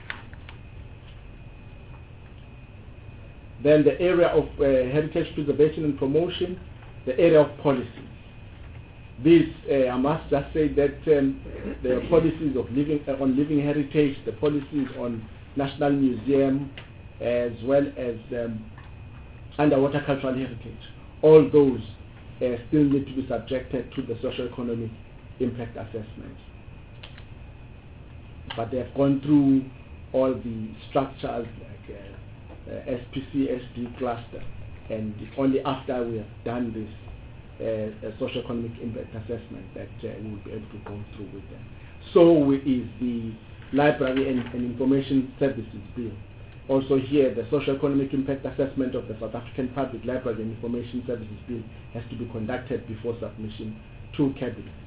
Then the area of uh, heritage preservation and promotion, the area of policies. This, uh, I must just say that um, the policies of living uh, on living heritage, the policies on National Museum, as well as um, underwater cultural heritage, all those uh, still need to be subjected to the socio-economic impact assessment. But they have gone through all the structures like uh, uh, S P C, S D cluster, and only after we have done this Uh, a socio-economic impact assessment that uh, we will be able to go through with them. So is the Library and, and Information Services Bill. Also here, the socio-economic impact assessment of the South African Public Library and Information Services Bill has to be conducted before submission to Cabinet.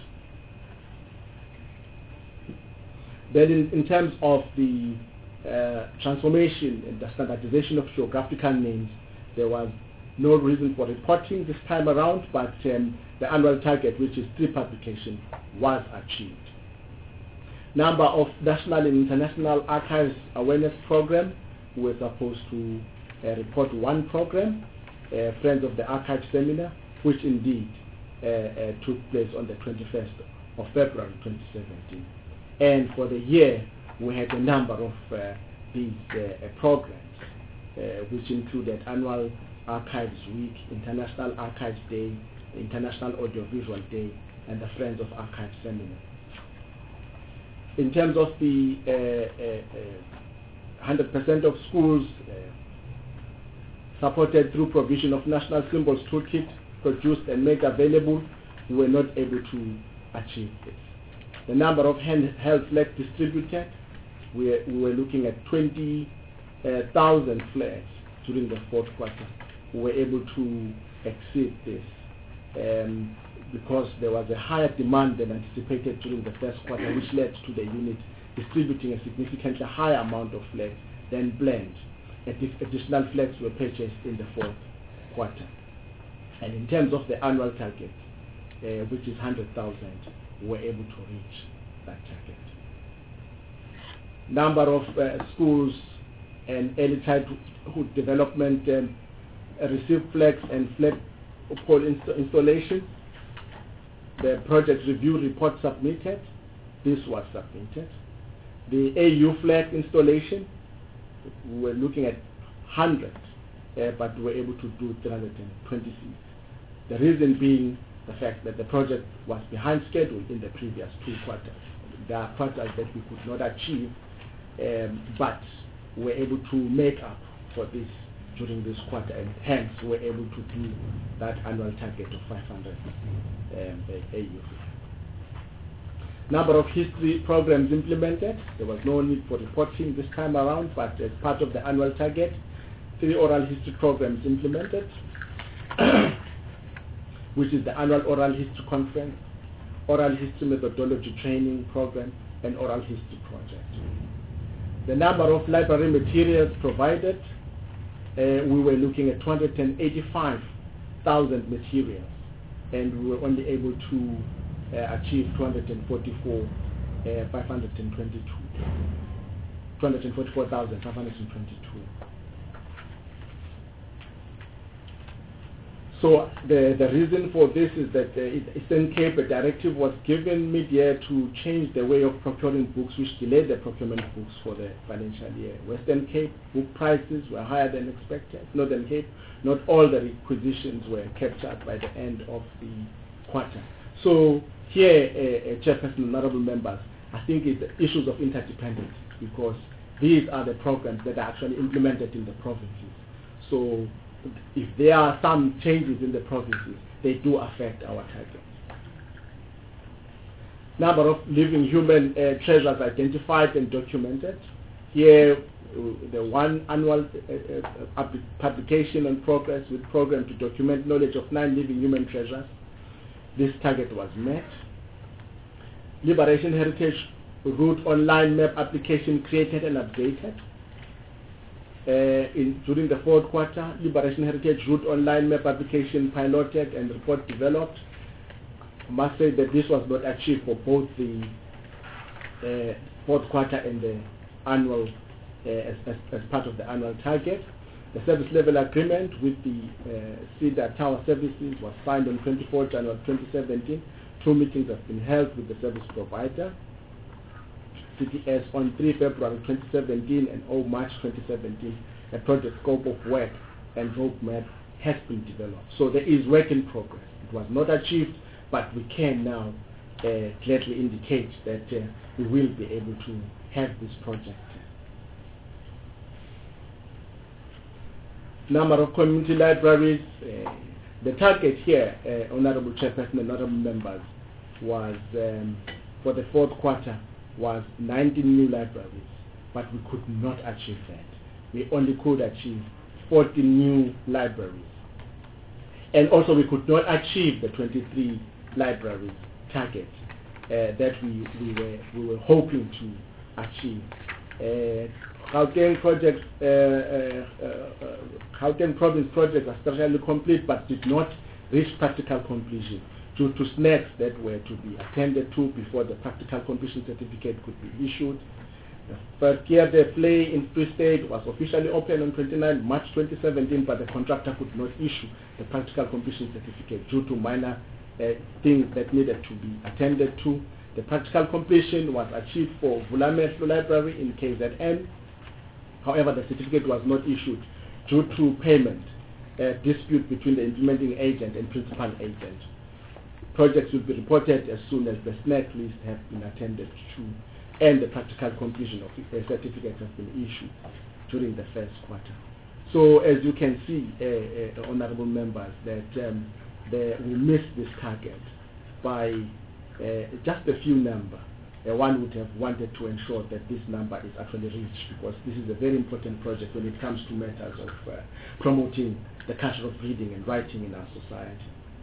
Then in, in terms of the uh, transformation and the standardization of geographical names, there was no reason for reporting this time around, but um, the annual target, which is three publications, was achieved. Number of national and international archives awareness program, we were supposed to uh, report one program, uh, Friends of the Archive Seminar, which indeed uh, uh, took place on the twenty-first of February twenty seventeen. And for the year, we had a number of uh, these uh, programs, uh, which included annual Archives Week, International Archives Day, International Audiovisual Day, and the Friends of Archives Seminar. In terms of the uh, uh, uh, one hundred percent of schools uh, supported through provision of National Symbols Toolkit, produced and made available, we were not able to achieve this. The number of handheld flags distributed, we, we were looking at twenty thousand flags during the fourth quarter. We were able to exceed this um, because there was a higher demand than anticipated during the first quarter, which led to the unit distributing a significantly higher amount of flags than planned. Additional flags were purchased in the fourth quarter. And in terms of the annual target, uh, which is one hundred thousand, we were able to reach that target. Number of uh, schools and early childhood development um, received flags and flag pole inst installation. The project review report submitted. This was submitted. The A U flag installation, we were looking at one hundred, uh, but we were able to do three hundred twenty-six. The reason being the fact that the project was behind schedule in the previous two quarters. There are quarters that we could not achieve, um, but we were able to make up for this during this quarter, and hence we were able to do that annual target of five hundred um, A U. Number of history programs implemented, there was no need for reporting this time around, but as part of the annual target, three oral history programs implemented, which is the annual oral history conference, oral history methodology training program, and oral history project. The number of library materials provided, uh, we were looking at two hundred eighty-five thousand materials, and we were only able to uh, achieve two hundred forty-four thousand five hundred twenty-two. two hundred forty-four thousand five hundred twenty-two. So the, the reason for this is that uh, Eastern Cape, a directive was given mid-year to change the way of procuring books, which delayed the procurement books for the financial year. Western Cape book prices were higher than expected. Northern Cape, not all the requisitions were captured by the end of the quarter. So here, uh, uh, Chairperson and honorable members, I think it's issues of interdependence, because these are the programs that are actually implemented in the provinces. So if there are some changes in the provinces, they do affect our targets. Number of living human uh, treasures identified and documented. Here, uh, the one annual uh, uh, publication on progress with program to document knowledge of nine living human treasures. This target was met. Liberation Heritage Route online map application created and updated. Uh, in, during the fourth quarter, Liberation Heritage Route online map application piloted and report developed. I must say that this was not achieved for both the uh, fourth quarter and the annual, uh, as, as, as part of the annual target. The service level agreement with the uh, Cedar Tower Services was signed on twenty-fourth January twenty seventeen. Two meetings have been held with the service provider, C T S, on three February twenty seventeen and four March twenty seventeen. A project scope of work and roadmap has been developed. So there is work in progress. It was not achieved, but we can now uh, clearly indicate that uh, we will be able to have this project. Number of community libraries. Uh, the target here, uh, Honorable Chairperson and Honorable Members, was um, for the fourth quarter was nineteen new libraries, but we could not achieve that. We only could achieve fourteen new libraries. And also we could not achieve the twenty-three libraries target uh, that we, we, were, we were hoping to achieve. Uh, Gauteng projects, uh, uh, uh, Gauteng province projects are structurally complete but did not reach practical completion due to snags that were to be attended to before the practical completion certificate could be issued. The first year the play in Free State was officially opened on twenty-ninth March twenty seventeen, but the contractor could not issue the practical completion certificate due to minor uh, things that needed to be attended to. The practical completion was achieved for Vulamehlo Library in K Z N. However, the certificate was not issued due to payment uh, dispute between the implementing agent and principal agent. Projects will be reported as soon as the snag list have been attended to and the practical completion of the certificate has been issued during the first quarter. So as you can see, uh, uh, honorable members, that um, the, we missed this target by uh, just a few number. Uh, one would have wanted to ensure that this number is actually reached, because this is a very important project when it comes to matters of uh, promoting the culture of reading and writing in our society.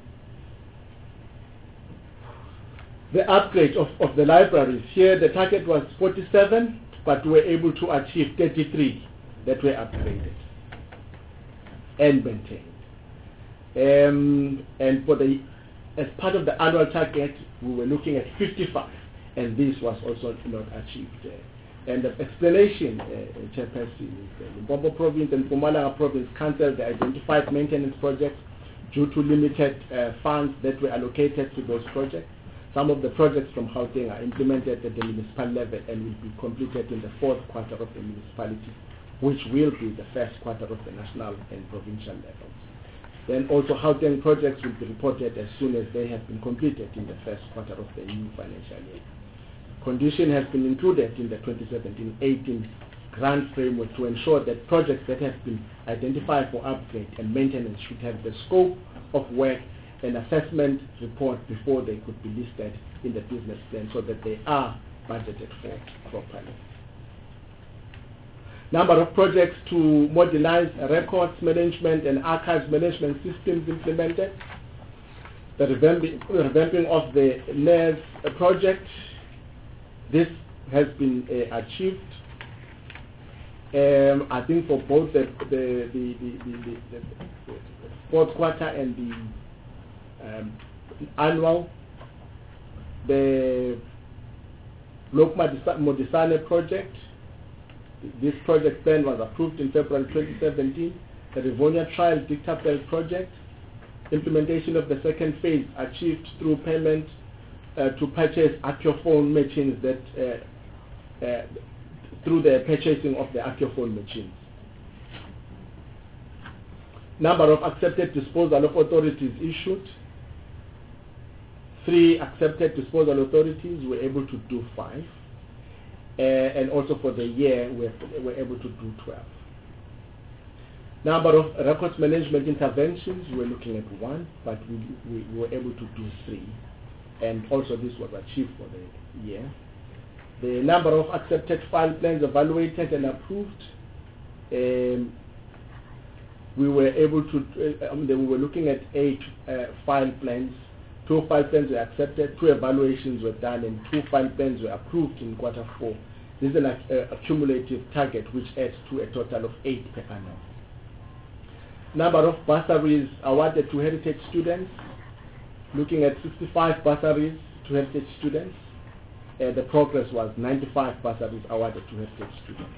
The upgrade of, of the libraries. Here the target was forty-seven, but we were able to achieve thirty-three that were upgraded and maintained. Um, and for the, as part of the annual target, we were looking at fifty-five, and this was also not achieved. Uh, and the explanation, uh, Chairperson, is the Limpopo Province and Mpumalanga Province cancelled the identified maintenance projects due to limited uh, funds that were allocated to those projects. Some of the projects from Gauteng are implemented at the municipal level and will be completed in the fourth quarter of the municipality, which will be the first quarter of the national and provincial levels. Then also Gauteng projects will be reported as soon as they have been completed in the first quarter of the new financial year. Condition has been included in the twenty seventeen eighteen grant framework to ensure that projects that have been identified for upgrade and maintenance should have the scope of work and assessment report before they could be listed in the business plan, so that they are budgeted for properly. Number of projects to modernize records management and archives management systems implemented. The revamping, revamping of the N E S project, this has been uh, achieved. Um, I think for both the, the, the, the, the, the, the fourth quarter and the Um, annual, the Blok Modisane project, this project plan was approved in February twenty seventeen. The Rivonia Trial Dictapel project, implementation of the second phase achieved through payment uh, to purchase Accuphone machines that uh, uh, through the purchasing of the Accuphone machines. Number of accepted disposal of authorities issued. Three accepted disposal authorities were able to do five. Uh, and also for the year we're, we're able to do twelve. Number of records management interventions, we're looking at one, but we, we, we were able to do three. And also this was achieved for the year. The number of accepted file plans evaluated and approved, um, we were able to, uh, um, we were looking at eight uh, file plans. Two file plans were accepted, two evaluations were done, and two file plans were approved in quarter four. This is an uh, accumulative target which adds to a total of eight per annum. Number of bursaries awarded to heritage students, looking at sixty-five bursaries to heritage students. Uh, the progress was ninety-five bursaries awarded to heritage students.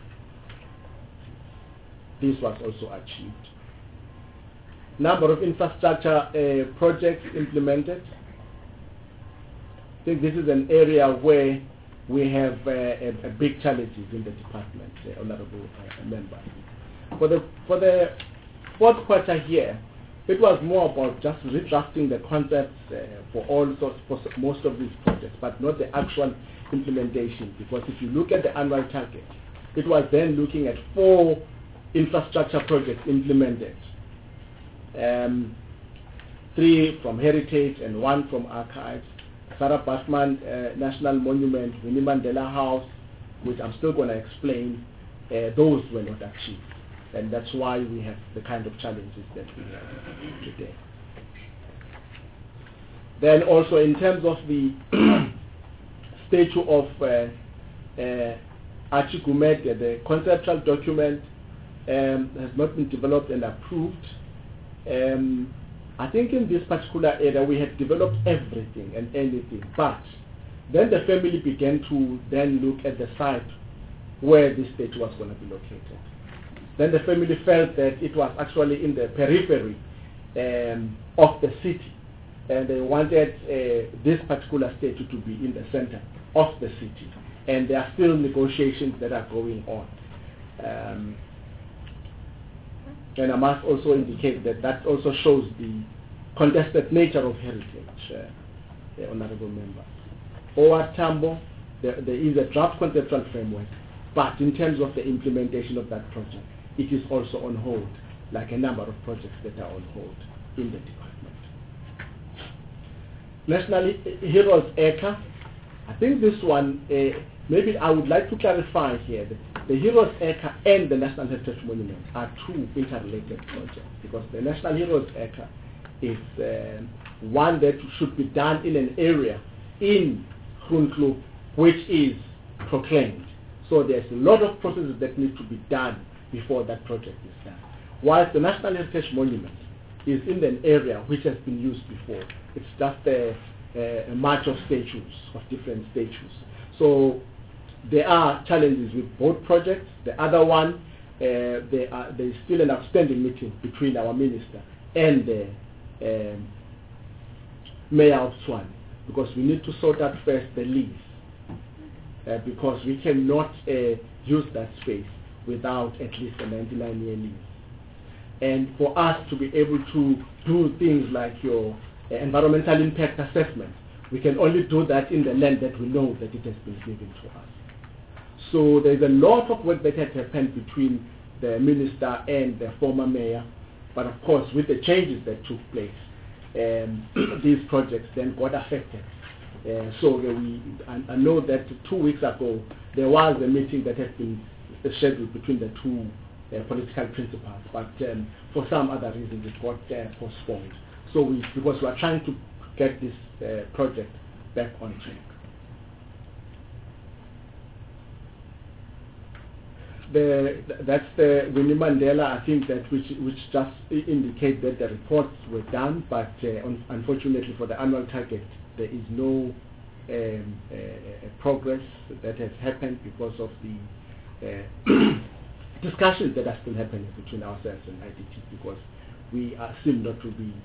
This was also achieved. Number of infrastructure uh, projects implemented. I think this is an area where we have uh, a, a big challenges in the department, uh, honorable uh, members. For the, for the fourth quarter here, it was more about just redrafting the concepts uh, for all sorts, for most of these projects, but not the actual implementation. Because if you look at the annual target, it was then looking at four infrastructure projects implemented. Um, three from Heritage and one from Archives. Sarah Bassman uh, National Monument, Winnie Mandela House, which I'm still going to explain, uh, those were not achieved. And that's why we have the kind of challenges that we have today. Then also in terms of the statute of uh, uh, Archie Gumede, the conceptual document um, has not been developed and approved. Um, I think in this particular area we had developed everything and anything, but then the family began to then look at the site where this statue was going to be located. Then the family felt that it was actually in the periphery um, of the city, and they wanted uh, this particular statue to be in the center of the city. And there are still negotiations that are going on. Um, and I must also indicate that that also shows the contested nature of heritage, uh, the honorable members. O R Tambo, there, there is a draft conceptual framework, but in terms of the implementation of that project, it is also on hold, like a number of projects that are on hold in the department. National Heroes Acre, I think this one, uh, maybe I would like to clarify here that the Heroes Acre and the National Heritage Monument are two interrelated projects, because the National Heroes Acre is uh, one that should be done in an area in Groenkloof which is proclaimed. So there's a lot of processes that need to be done before that project is done. Whilst the National Heritage Monument is in an area which has been used before. It's just a, a, a march of statues, of different statues. So there are challenges with both projects. The other one, uh, there are, there is still an outstanding meeting between our minister and the um, mayor of Tshwane, because we need to sort out first the lease, uh, because we cannot uh, use that space without at least a ninety-nine year lease. And for us to be able to do things like your uh, environmental impact assessment, we can only do that in the land that we know that it has been given to us. So there's a lot of work that has happened between the minister and the former mayor, but of course with the changes that took place, um, these projects then got affected. Uh, so we, I, I know that two weeks ago there was a meeting that had been scheduled between the two uh, political principals, but um, for some other reasons it got uh, postponed. So we, because we are trying to get this uh, project back on track. The, that's the Winnie Mandela, I think, that which which just indicate that the reports were done, but uh, un unfortunately for the annual target there is no um, uh, progress that has happened because of the uh, discussions that are still happening between ourselves and I D T, because we are seem not to be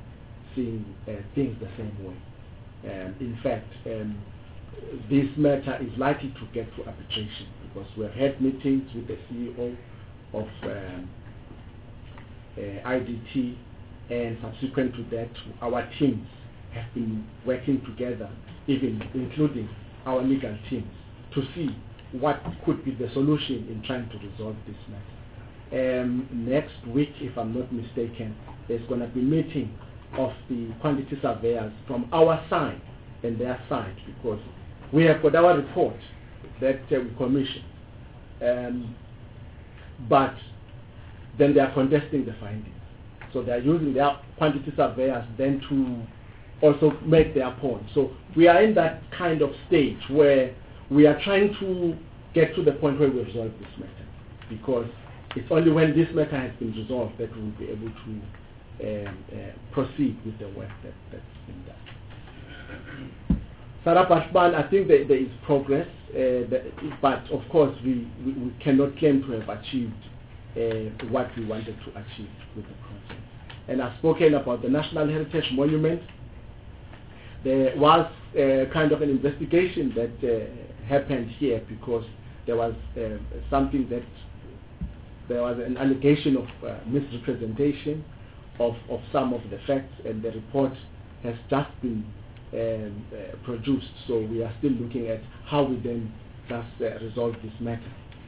seeing uh, things the same way. Um, in fact, um, this matter is likely to get to arbitration because we have had meetings with the C E O of um, uh, I D T, and subsequent to that, our teams have been working together, even including our legal teams, to see what could be the solution in trying to resolve this matter. Um, next week, if I'm not mistaken, there's going to be a meeting of the quantity surveyors from our side and their side, because we have got our report that uh, we commissioned, um, but then they are contesting the findings. So they are using their quantity surveyors then to also make their point. So we are in that kind of stage where we are trying to get to the point where we resolve this matter, because it's only when this matter has been resolved that we will be able to um, uh, proceed with the work that, that's been done. Sarah Bashban, I think that there is progress, uh, that, but of course we, we, we cannot claim to have achieved uh, what we wanted to achieve with the project. And I've spoken about the National Heritage Monument. There was uh, kind of an investigation that uh, happened here because there was uh, something that there was an allegation of uh, misrepresentation of, of some of the facts, and the report has just been um, uh, produced. So we are still looking at how we then just uh, resolve this matter.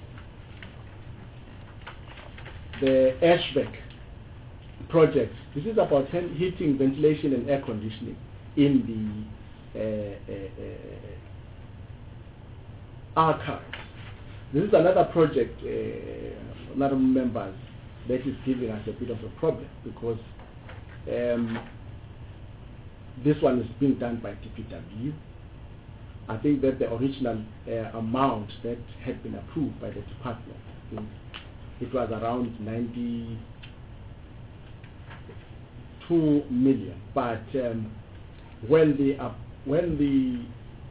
The Ashbeck project, this is about heating, ventilation and air conditioning in the uh, uh, uh, archives. This is another project, uh, another members, that is giving us a bit of a problem, because um, this one is being done by D P W. I think that the original uh, amount that had been approved by the department, I think it was around ninety-two million. But um, when the uh, when the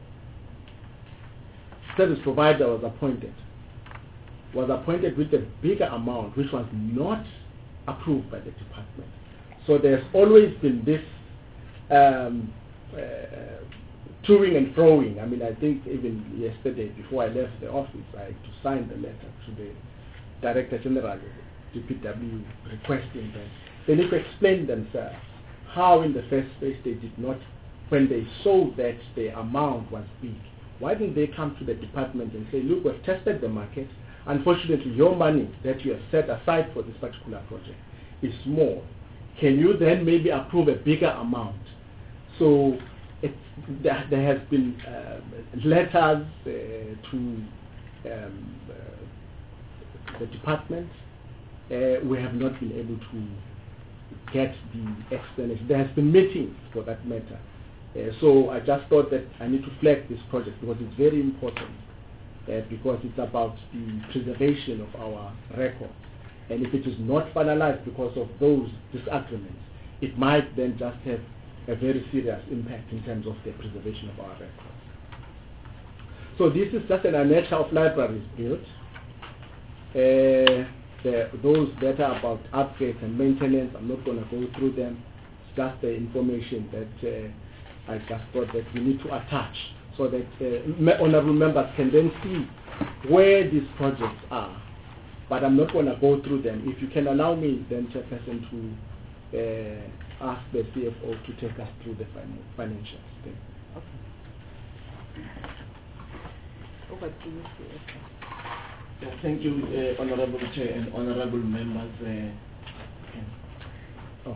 service provider was appointed, was appointed with a bigger amount, which was not approved by the department. So there's always been this um, uh, toing and froing. I mean, I think even yesterday, before I left the office, I had to sign the letter to the Director General of the D P W requesting that they need to explain themselves how in the first place they did not, when they saw that the amount was big, why didn't they come to the department and say, look, we've tested the market. Unfortunately, your money that you have set aside for this particular project is small. Can you then maybe approve a bigger amount? So it, there, there has been uh, letters uh, to um, uh, the department. Uh, we have not been able to get the explanation. There has been meetings for that matter. Uh, so I just thought that I need to flag this project because it's very important. Uh, because it's about the preservation of our records. And if it is not finalized because of those disagreements, it might then just have a very serious impact in terms of the preservation of our records. So this is just an nature of libraries built. Uh, the, those that are about upgrades and maintenance, I'm not going to go through them. It's just the information that uh, I just thought that we need to attach, so that uh, honorable members can then see where these projects are. But I'm not going to go through them. If you can allow me, then, Chairperson, to uh, ask the C F O to take us through the fin financials. Thank you. Okay. Over to you, C F O. Yeah, thank you, uh, Honorable Chair and Honorable Members. Uh, oh.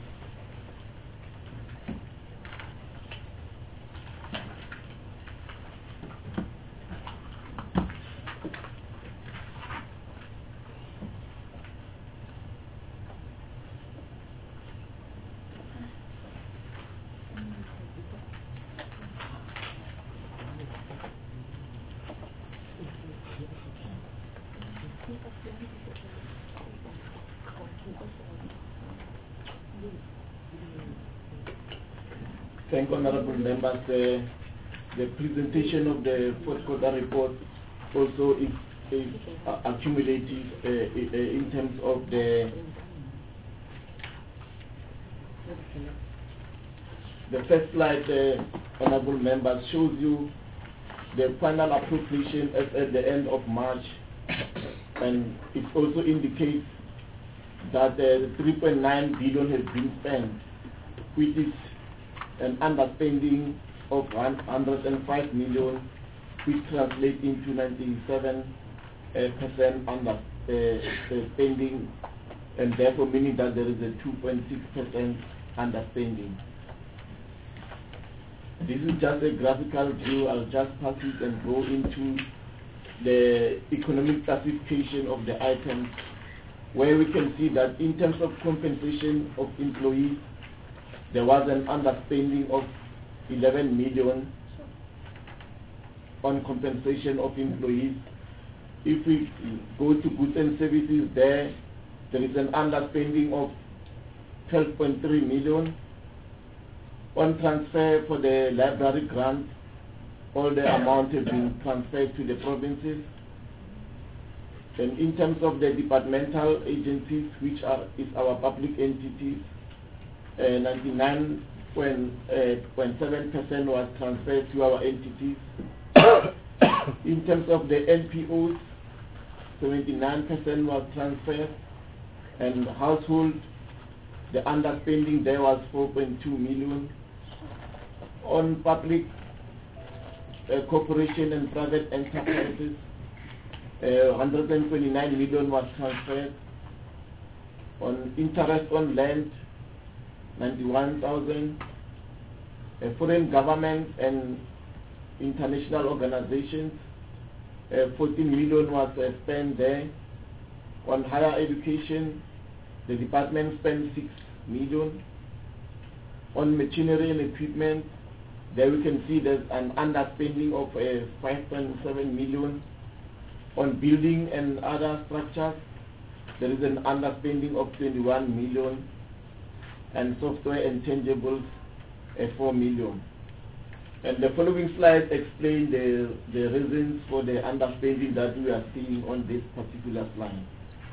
Thank honorable members. Uh, the presentation of the fourth quarter report also is, is uh, accumulative uh, in terms of the the first slide, uh, honorable members, shows you the final appropriation as at the end of March, and it also indicates that uh, three point nine billion has been spent, which is an underspending of one hundred five million, which translates into ninety-seven percent under uh, spending, and therefore meaning that there is a two point six percent underspending. This is just a graphical view. I'll just pass it and go into the economic classification of the items, where we can see that in terms of compensation of employees, there was an underspending of eleven million on compensation of employees. If we go to goods and services, there, there is an underspending of twelve point three million. On transfer for the library grant, all the amount has been transferred to the provinces. And in terms of the departmental agencies, which are is our public entities, uh, ninety-nine point seven percent was transferred to our entities. In terms of the N P Os, seventy-nine percent was transferred, and household, the underspending there was four point two million. On public uh, corporation and private enterprises, uh, one hundred twenty-nine million was transferred. On interest on land, ninety-one thousand. Uh, foreign government and international organizations, uh, fourteen million was uh, spent there. On higher education, the department spent six million. On machinery and equipment, there we can see there's an underspending of uh, five point seven million. On building and other structures, there is an underspending of twenty-one million. And software and tangibles, uh, four million. And the following slides explain the, the reasons for the underspending that we are seeing on this particular slide.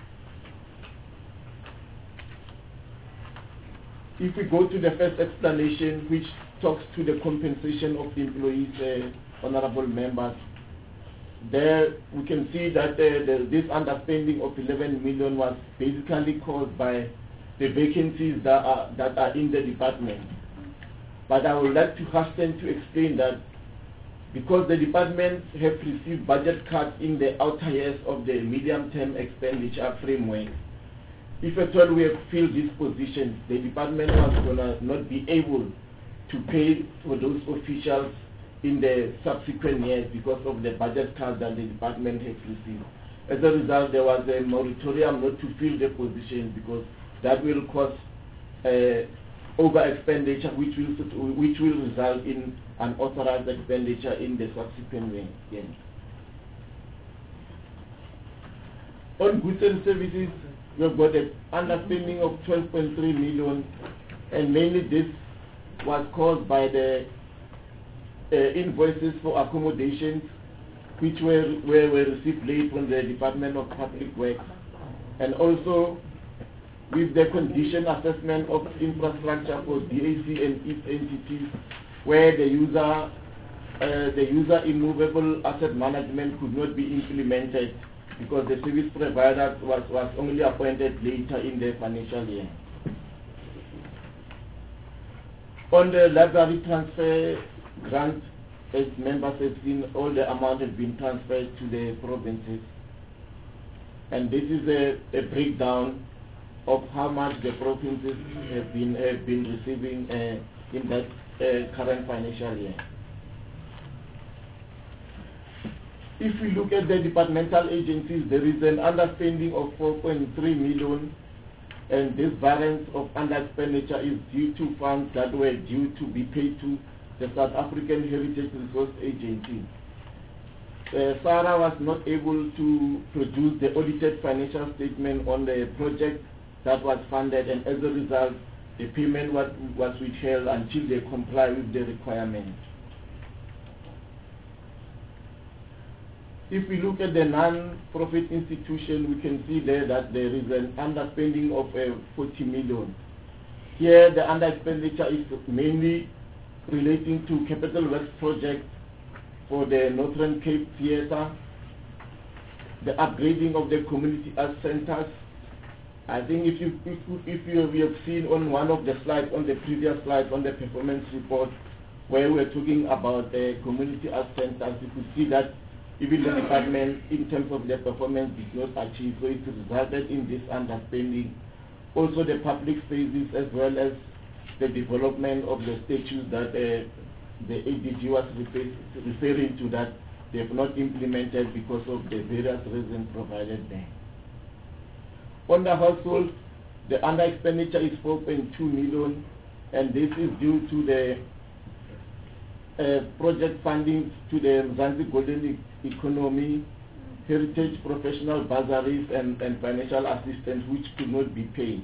If we go to the first explanation, which talks to the compensation of the employees, uh, honorable members, there we can see that uh, the, this underspending of eleven million was basically caused by the vacancies that are, that are in the department. But I would like to hasten to explain that because the departments have received budget cuts in the outer years of the medium-term expenditure framework, if at all we have filled these positions, the department was going to not be able to pay for those officials in the subsequent years because of the budget cuts that the department has received. As a result, there was a moratorium not to fill the positions because that will cause uh, over expenditure, which will which will result in unauthorized expenditure in the subsequent years. On goods and services, we have got an underspending of twelve point three million, and mainly this was caused by the uh, invoices for accommodations, which were, were, were received late from the Department of Public Works, and also with the condition assessment of infrastructure for D A C and its entities, where the user, uh, the user immovable asset management could not be implemented because the service provider was, was only appointed later in the financial year. On the library transfer grant, as members have seen, all the amount has been transferred to the provinces. And this is a, a breakdown of how much the provinces have been, have been receiving uh, in that uh, current financial year. If we look at the departmental agencies, there is an underspending of four point three million, and this variance of under-expenditure is due to funds that were due to be paid to the South African Heritage Resource Agency. Uh, SARA was not able to produce the audited financial statement on the project that was funded, and as a result, the payment was, was withheld until they comply with the requirement. If we look at the non-profit institution, we can see there that there is an underspending of uh, forty million. Here, the under-expenditure is mainly relating to capital works project for the Northern Cape Theatre, the upgrading of the community arts centers. I think if you if, if you we have seen on one of the slides, on the previous slide, on the performance report, where we are talking about the community arts centers, you could see that even the department, in terms of their performance, did not achieve, so it resulted in this underspending. Also the public spaces, as well as the development of the statues that uh, the A D G was refer referring to, that they have not implemented because of the various reasons provided there. On the household, the under expenditure is four point two million, and this is due to the uh, project funding to the Mzansi Golden e Economy, heritage professional bursaries, and, and financial assistance which could not be paid.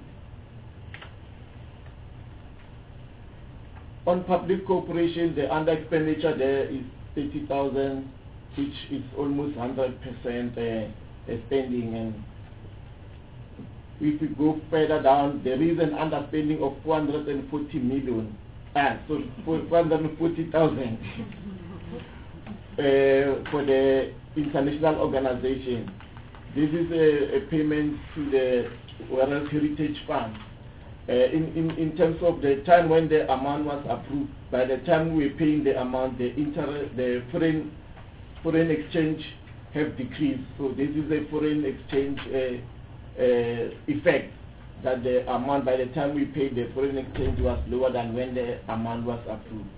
On public cooperation, the under expenditure there is thirty thousand, which is almost one hundred percent uh, spending. And if we go further down, there is an underspending of four hundred forty million, ah, so four hundred forty thousand uh, for the international organization. This is a, a payment to the World Heritage Fund. Uh, in, in, in terms of the time when the amount was approved, by the time we were paying the amount, the inter the foreign foreign exchange have decreased. So this is a foreign exchange uh, uh, effect, that the amount, by the time we paid, the foreign exchange was lower than when the amount was approved.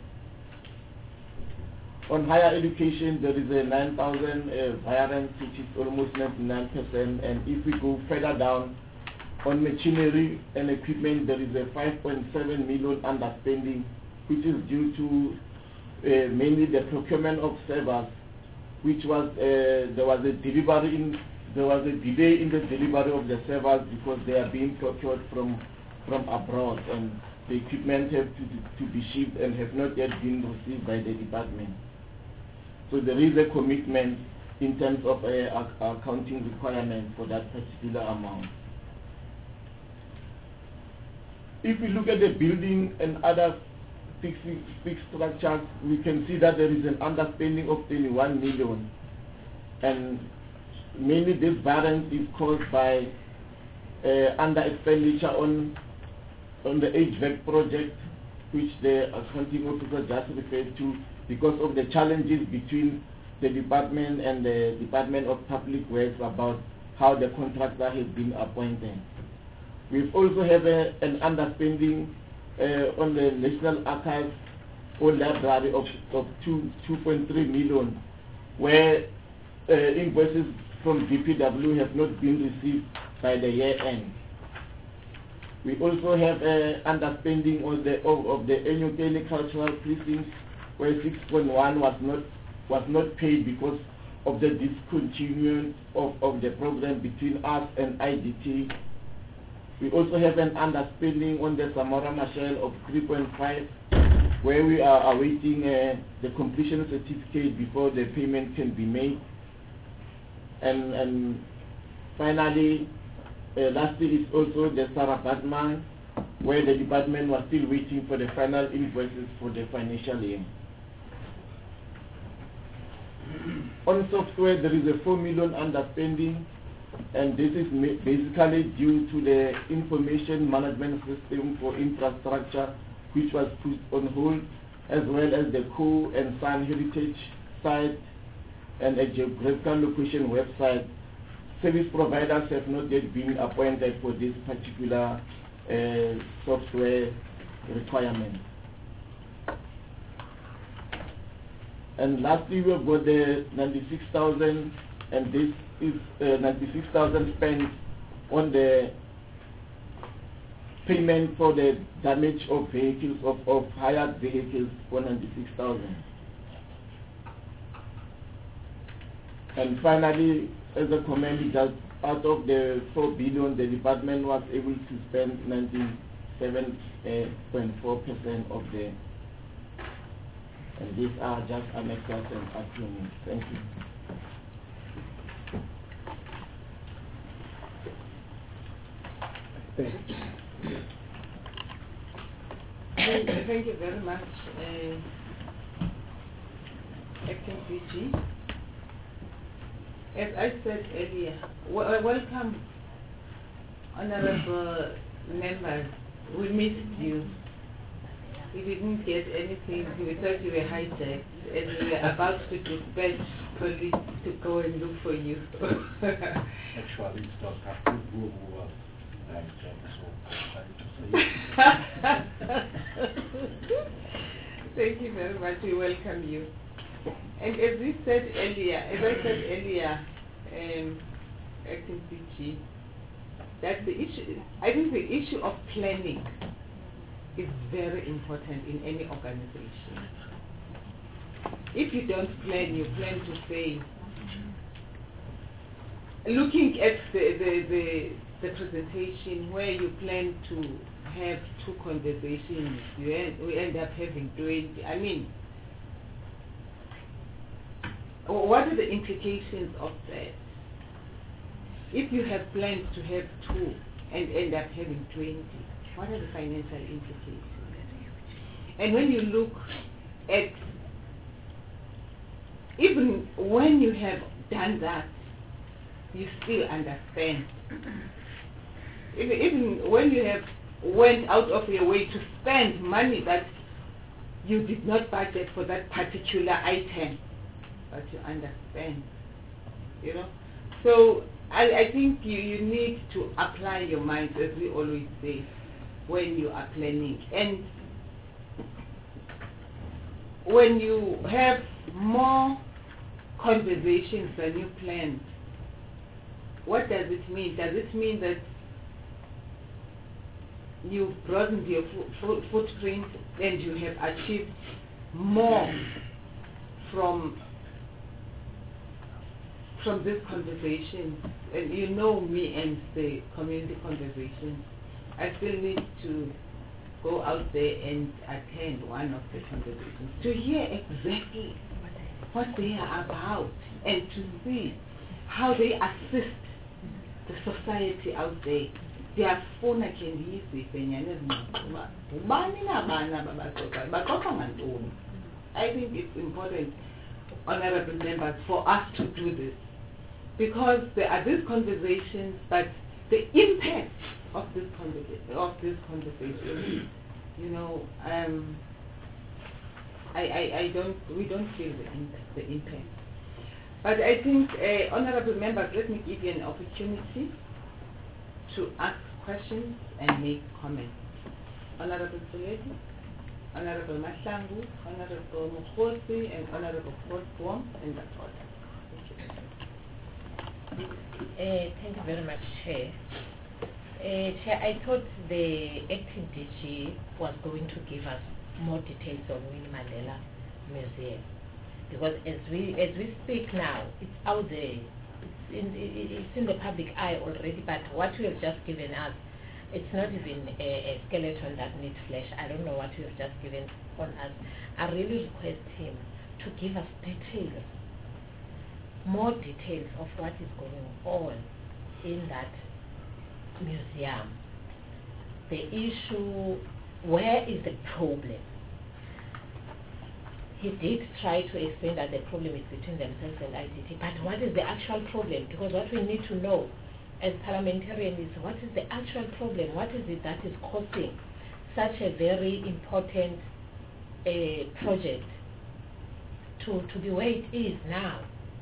On higher education, there is a nine thousand uh, variance, which is almost ninety-nine percent, and if we go further down, on machinery and equipment, there is a five point seven million underspending, which is due to uh, mainly the procurement of servers, which was uh, there was a delivery in, there was a delay in the delivery of the servers because they are being procured from from abroad, and the equipment have to, to be shipped and have not yet been received by the department. So there is a commitment in terms of uh, accounting requirement for that particular amount. If we look at the building and other fixed, fixed structures, we can see that there is an underspending of twenty-one million. And mainly this variance is caused by uh, under expenditure on, on the H V A C project, which the accounting officer just referred to, because of the challenges between the department and the Department of Public Works about how the contractor has been appointed. We also have a, an underspending uh, on the National Archives or Library of, of two point three million, where uh, invoices from D P W have not been received by the year end. We also have uh, underspending on the, of, of the annual cultural precincts, where six point one was not was not paid because of the discontinuance of, of the program between us and I D T. We also have an underspending on the Samora Machel of three point five, where we are awaiting uh, the completion certificate before the payment can be made. And, and finally, uh, lastly is also the Sarah Batman, where the department was still waiting for the final invoices for the financial year. On software, there is a four million underspending, and this is basically due to the information management system for infrastructure, which was put on hold, as well as the Co and San heritage site and a geographical location website. Service providers have not yet been appointed for this particular uh, software requirement. And lastly, we have got the ninety-six thousand, and this is uh, ninety-six thousand spent on the payment for the damage of vehicles, of, of hired vehicles, for ninety-six thousand. And finally, as a comment, that out of the four billion, the department was able to spend ninety-seven point four percent of the. And these are just annexes and acronyms. Thank you. Thank you. Thank thank you very much, uh, Acting C G. As I said earlier, w- welcome, honorable members. We missed you. We didn't get anything. We thought you were hijacked, and we were about to dispatch police to go and look for you. Actually, it's not Captain who was hijacked, so I'm trying to say. Thank you very much. We welcome you. And as we said earlier, as I said earlier, um, Acting C G, that the issue, I think the issue of planning is very important in any organization. If you don't plan, you plan to fail. Looking at the, the, the, the presentation where you plan to have two conversations, you end, we end up having twenty. I mean, what are the implications of that? If you have plans to have two and end up having twenty, what are the financial implications? And when you look at, even when you have done that, you still understand. Even, even when you have went out of your way to spend money that you did not budget for that particular item, but you understand, you know. So I, I think you, you need to apply your mind, as we always say, when you are planning. And when you have more conversations than you planned, what does it mean? Does it mean that you've broadened your fo- fo- footprint and you have achieved more from from this conversation? And you know me and the community conversations, I still need to go out there and attend one of the conversations to hear exactly what they are about and to see how they assist the society out there. Ndiyafuna ke ndiyizive nyani ezimakuba ubani nabani ababaxoxa baxoxa ngantoni. I think it's important, honorable members, for us to do this, because there are these conversations, but the impact of this conversation, of this conversation, you know, um, I, I, I don't, we don't feel the impact, the impact. But I think, uh, honorable members, let me give you an opportunity to ask questions and make comments. Honorable Suleti, Honorable Mahlangu, Honorable Mukhosi, and Honorable Fortworm, and that's all. Uh, thank you very much, Chair. Uh, Chair, I thought the acting D G was going to give us more details on Winnie Mandela Museum, because as we as we speak now, it's out there, it's in, it's in the public eye already. But what you have just given us, it's not even a, a skeleton that needs flesh. I don't know what you have just given on us. I really request him to give us details, more details of what is going on in that museum. The issue, where is the problem? He did try to explain that the problem is between themselves and I D T, but what is the actual problem? Because what we need to know as parliamentarians is what is the actual problem? What is it that is causing such a very important uh, project to, to be where it is now?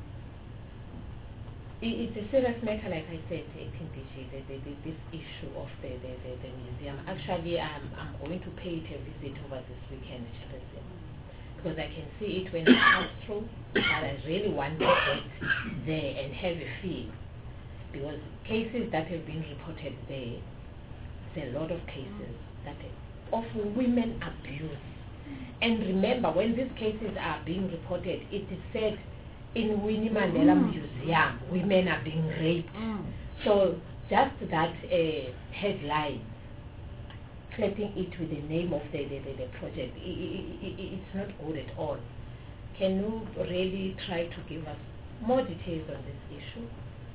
It's a serious matter, like I said, the, the, the, this issue of the, the, the, the museum. Actually, I'm, I'm going to pay it a visit over this weekend, Chairperson, because I can see it when it comes through, but I really want to get there and have a feel, because cases that have been reported there, there's a lot of cases that of women abuse. And remember, when these cases are being reported, it is said in Winnie Mandela mm. Museum, women are being raped. Mm. So just that uh, headline, flatting it with the name of the, the, the, the project, it, it, it, it's not good at all. Can you really try to give us more details on this issue,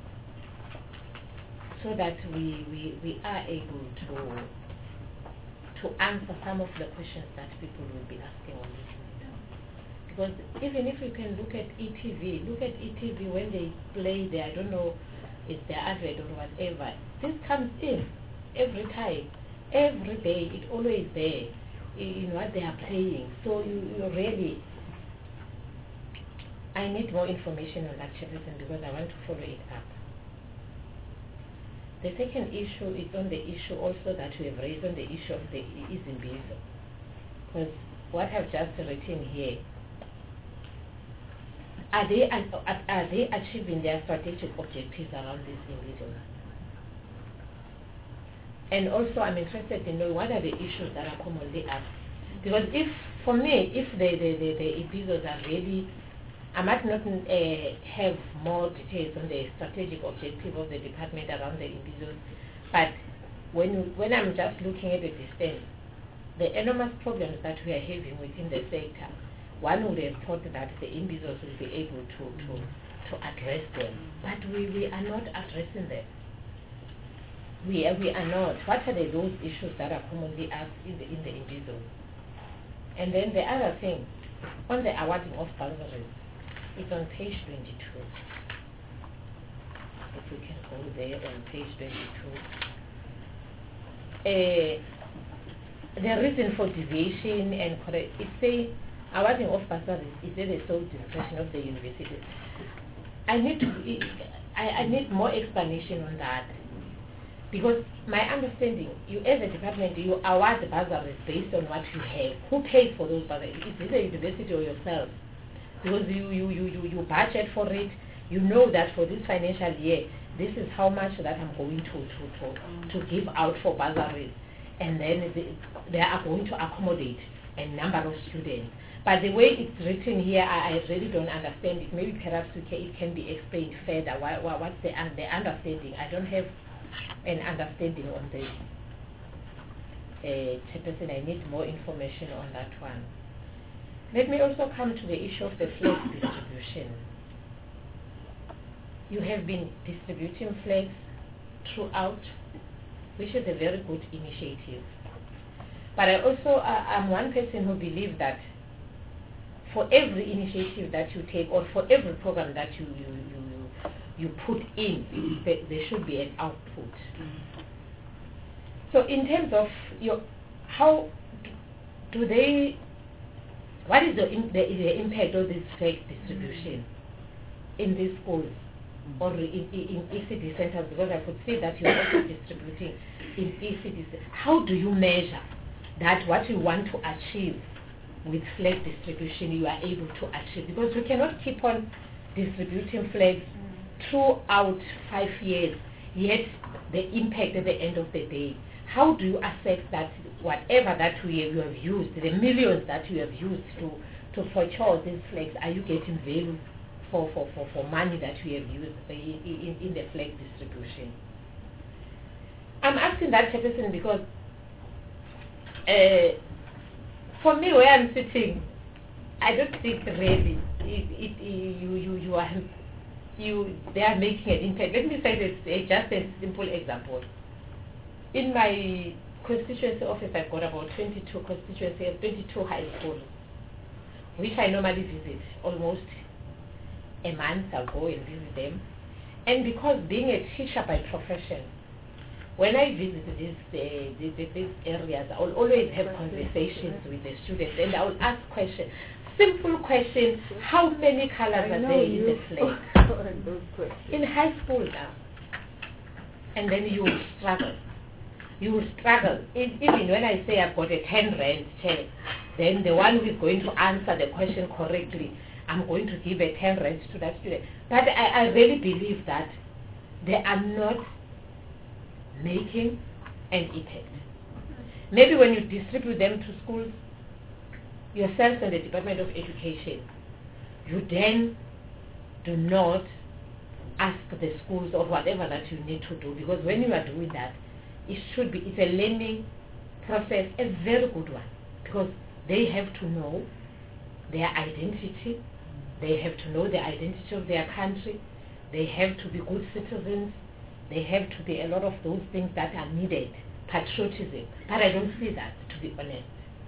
so that we, we, we are able to to answer some of the questions that people will be asking on this matter. Because even if you can look at E T V, look at E T V when they play the, I don't know, it's their advert or whatever, this comes in every time, every day, it's always there in what they are playing. So you, you really, I need more information on that, Chairperson, because I want to follow it up. The second issue is on the issue also that we have raised on the issue of the Izimbizo. Because what I've just written here, are they, are, are they achieving their strategic objectives around this Imbizo? And also I'm interested to know what are the issues that are commonly asked. Because if, for me, if the, the, the, the Imbizos are really, I might not uh, have more details on the strategic objective of the department around the Imbizos, but when, you, when I'm just looking at the distance, the enormous problems that we are having within the sector, one would have thought that the Imbizos will be able to, to, to address them, but we, we are not addressing them. We are, we are not. What are the, those issues that are commonly asked in the, in the Imbizos? And then the other thing, on the awarding of bursaries, it's on page twenty-two. If we can go there on page twenty-two. Uh, the reason for deviation and correct, it says awarding of bursaries is at the sole discretion of the university. I need to, I, I need more explanation on that. Because my understanding, you as a department, you award the bursaries based on what you have. Who pays for those bursaries? Is it the university or yourself? Because you, you, you, you, you budget for it, you know that for this financial year, this is how much that I'm going to, to, to, to give out for bursaries. And then they, they are going to accommodate a number of students. But the way it's written here, I, I really don't understand it. Maybe perhaps we can, it can be explained further. What, what, what's the, the understanding? I don't have an understanding on this. Uh, Chairperson, I need more information on that one. Let me also come to the issue of the flag distribution. You have been distributing flags throughout, which is a very good initiative. But I also uh, am one person who believes that for every initiative that you take or for every program that you, you, you you put in, there should be an output. So in terms of your, how do they, what is the, the, the impact of this flag distribution in these schools or in, in E C D centers? Because I could see that you're also distributing in E C D centers. How do you measure that what you want to achieve with flag distribution you are able to achieve? Because we cannot keep on distributing flags throughout five years, yet the impact at the end of the day. How do you assess that whatever that we have, you have used, the millions that you have used to, to procure these flags, are you getting value for, for, for, for money that we have used in, in, in the flag distribution? I'm asking that, Chairperson, because uh, for me, where I'm sitting, I don't think really it, it, you, you, you are You, they are making an impact. Let me say this, uh, just a simple example. In my constituency office, I've got about twenty-two constituencies, twenty-two high schools, which I normally visit almost a month. I'll go and visit them. And because being a teacher by profession, when I visit these, uh, these, these areas, I will always have conversations with the students and I will ask questions. Simple question, how many colors are there in the flag? In high school now. And then you will struggle. You will struggle. It, even when I say I've got a ten rand chair, then the one who is going to answer the question correctly, I'm going to give a ten rand to that student. But I, I really believe that they are not making an impact. Maybe when you distribute them to schools, yourself and the Department of Education, you then do not ask the schools or whatever that you need to do, because when you are doing that, it should be, it's a learning process, a very good one, because they have to know their identity, they have to know the identity of their country, they have to be good citizens, they have to be a lot of those things that are needed, patriotism. But I don't see that, to to be honest.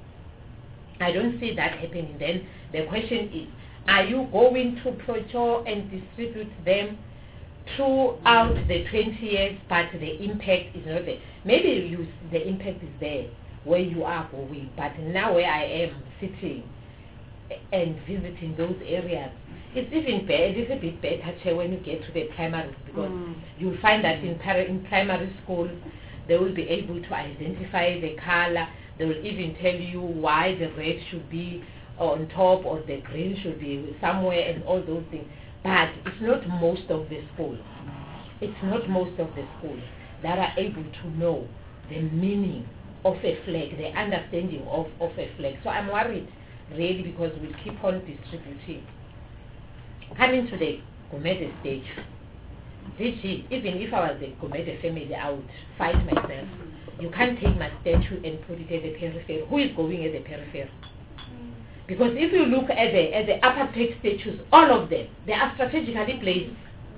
I don't see that happening. Then the question is, are you going to procure and distribute them throughout the twenty years, but the impact is not there? Maybe you, the impact is there where you are going, but now where I am sitting and visiting those areas, it's even bad, it's a bit better when you get to the primary, because mm. you'll find that in, par- in primary schools, they will be able to identify the color. They will even tell you why the red should be on top or the green should be somewhere and all those things. But it's not most of the schools. It's not most of the schools that are able to know the meaning of a flag, the understanding of, of a flag. So I'm worried, really, because we'll keep on distributing. Coming to the Gumede stage, this is, even if I was a Gumede family, I would fight myself. You can't take my statue and put it at the periphery. Who is going at the periphery? Because if you look at the at the apartheid statues, all of them, they are strategically placed.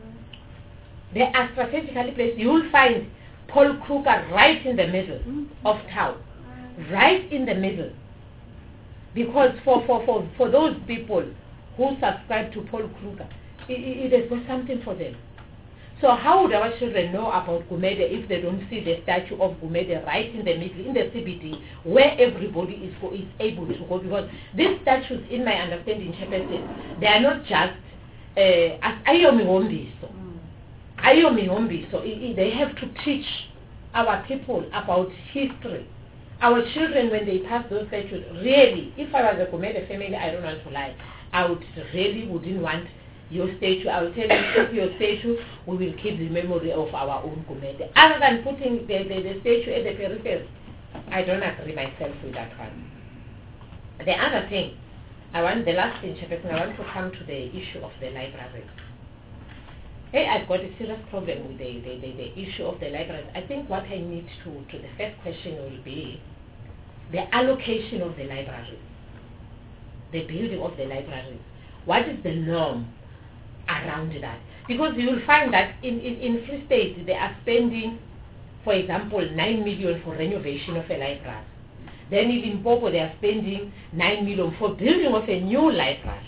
They are strategically placed. You will find Paul Kruger right in the middle of town, right in the middle. Because for, for, for, for those people who subscribe to Paul Kruger, it, it, it has got something for them. So how would our children know about Gumede if they don't see the statue of Gumede right in the middle, in the C B D, where everybody is, go, is able to go? Because these statues, in my understanding, Chairperson, they are not just uh, Ayomi Hombiso. Ayomi Hombiso. They have to teach our people about history. Our children, when they pass those statues, really, if I was a Gumede family, I don't want to lie, I would really wouldn't want your statue. I will tell you, keep your statue, we will keep the memory of our own Gumede. Other than putting the, the, the statue at the periphery, I don't agree myself with that one. The other thing, I want, the last thing, Chairperson, I want to come to the issue of the libraries. Hey, I've got a serious problem with the, the, the, the issue of the libraries. I think what I need to, to the first question will be the allocation of the libraries, the building of the libraries. What is the norm around that? Because you will find that in, in, in Free State they are spending, for example, nine million for renovation of a library. Then in Limpopo they are spending nine million for building of a new library.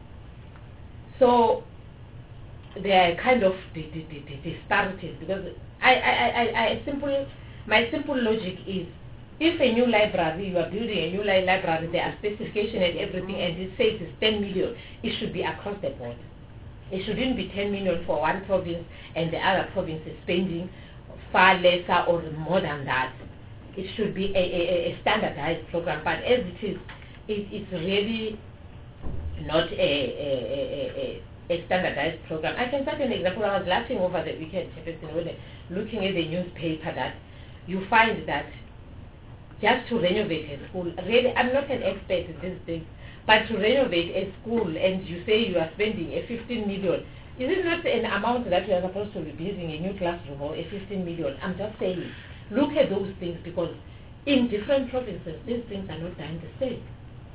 So there are kind of the, the, the, the disparities, because I, I, I, I simple, my simple logic is, if a new library, you are building a new li- library, there are specifications and everything, and it says it's ten million, it should be across the board. It shouldn't be ten million for one province and the other province is spending far lesser or more than that. It should be a, a, a standardized program, but as it is, it, it's really not a, a, a, a standardized program. I can cite an example. I was laughing over the weekend, looking at the newspaper, that you find that just to renovate a school, really, I'm not an expert in these things, but to renovate a school and you say you are spending a fifteen million, is it not an amount that you are supposed to be building a new classroom or a fifteen million? I'm just saying, look at those things, because in different provinces, these things are not done the same.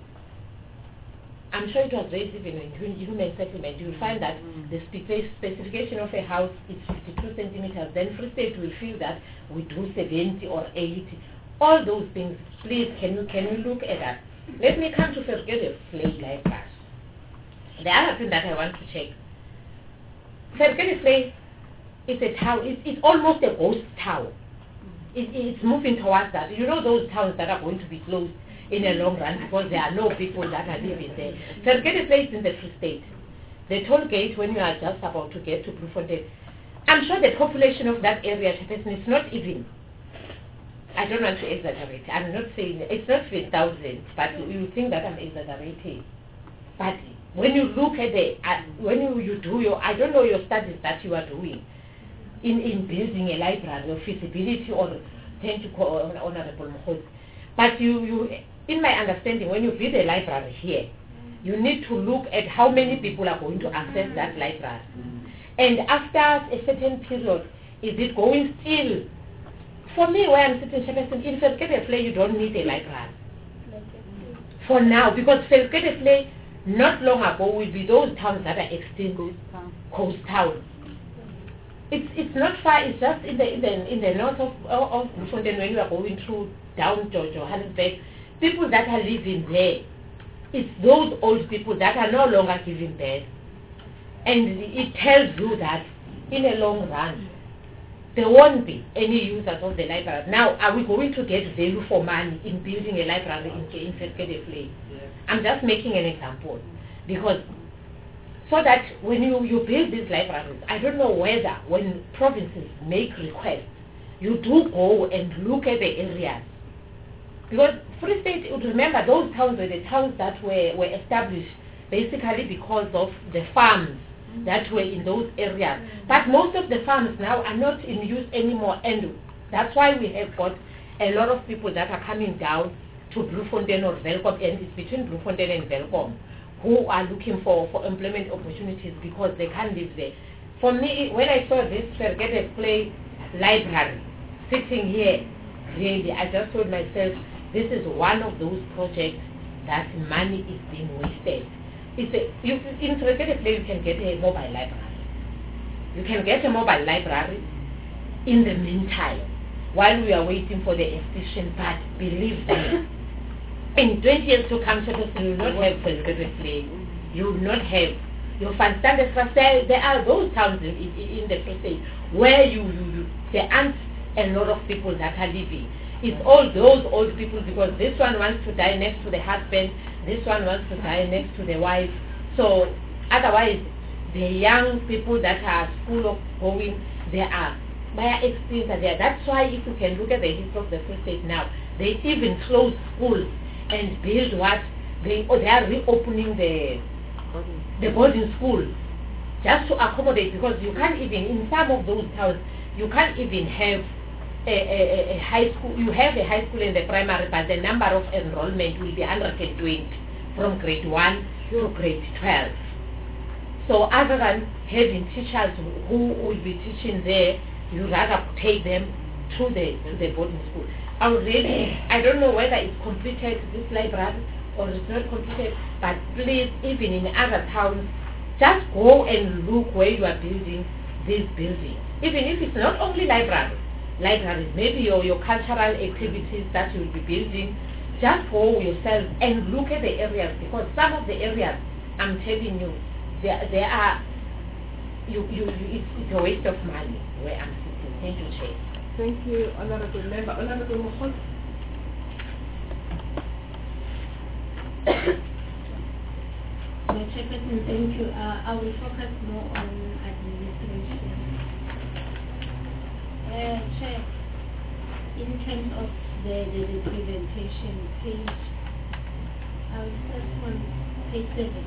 I'm sure it was raised even in human settlement. You will find that mm. the spe- specification of a house is fifty-two centimeters. Then Free State will feel that we do seventy or eighty. All those things, please, can you can you look at that? Let me come to Vergede Vlei Library. The other thing that I want to check, Vergede Vlei is a town, it's, it's almost a ghost town. It, it's moving towards that. You know those towns that are going to be closed in a long run because there are no people that are living there. Vergede Vlei is in the Free State. The toll gate, when you are just about to get to Bloemfontein, I'm sure the population of that area is not even, I don't want to exaggerate. I'm not saying, it's not three thousand, but you think that I'm exaggerating. But when you look at the, uh, when you, you do your, I don't know your studies that you are doing, in, in building a library or feasibility, or tend to call Honorable Mohot, but you, you, in my understanding, when you build a library here, you need to look at how many people are going to access that library. And after a certain period, is it going still? For me, where I'm sitting, in Vergede Vlei, you don't need a library. For now, because Vergede Vlei, not long ago, will be those towns that are extinct, coast towns. it's it's not far. It's just in the in the in the north of of, of Bloemfontein when you are going through down to Johannesburg. People that are living there, it's those old people that are no longer giving birth, and it tells you that in a long run there won't be any users of the library. Now, are we going to get value for money in building a library in in Ferskede? I'm just making an example because. So that when you, you build these libraries, I don't know whether when provinces make requests, you do go and look at the areas. Because Free State, remember those towns were the towns that were, were established basically because of the farms that were in those areas. But most of the farms now are not in use anymore, and that's why we have got a lot of people that are coming down to Bloemfontein or Welkom, and it's between Bloemfontein and Welkom, who are looking for, for employment opportunities because they can't live there. For me, when I saw this Ferskede Play library sitting here, really, I just told myself, this is one of those projects that money is being wasted. It's a, you, in Ferskede Play, you can get a mobile library. You can get a mobile library in the meantime, while we are waiting for the extension, but believe me, in twenty years to come, you will not have Ferskede Play. You will not have your Van Standerstraat. There are those towns in, in, in the Free State where you, you, you there aren't a lot of people that are living. It's all those old people because this one wants to die next to the husband, this one wants to die next to the wife. So otherwise, the young people that are school going, they are their experience are there. That's why if you can look at the history of the Free State now, they even close schools and build what they oh, they are reopening the the boarding school just to accommodate, because you can't even in some of those towns you can't even have a, a, a high school. You have a high school and the primary, but the number of enrollment will be one hundred twenty from grade one to grade twelve. So other than having teachers who will be teaching there, you rather take them to the to the boarding school. I would really, I don't know whether it's completed, this library, or it's not completed, but please, even in other towns, just go and look where you are building these buildings. Even if it's not only libraries, libraries, maybe your, your cultural activities that you will be building, just go yourself and look at the areas, because some of the areas, I'm telling you, there, there are, you, you, you, it's, it's a waste of money where I'm sitting. Thank you, Chair. Thank you, Honorable Member. Honorable Mohot. So, Chairperson, thank you. Uh, I will focus more on administration. Uh, Chair, in terms of the, the, the presentation page, I will start on page seven.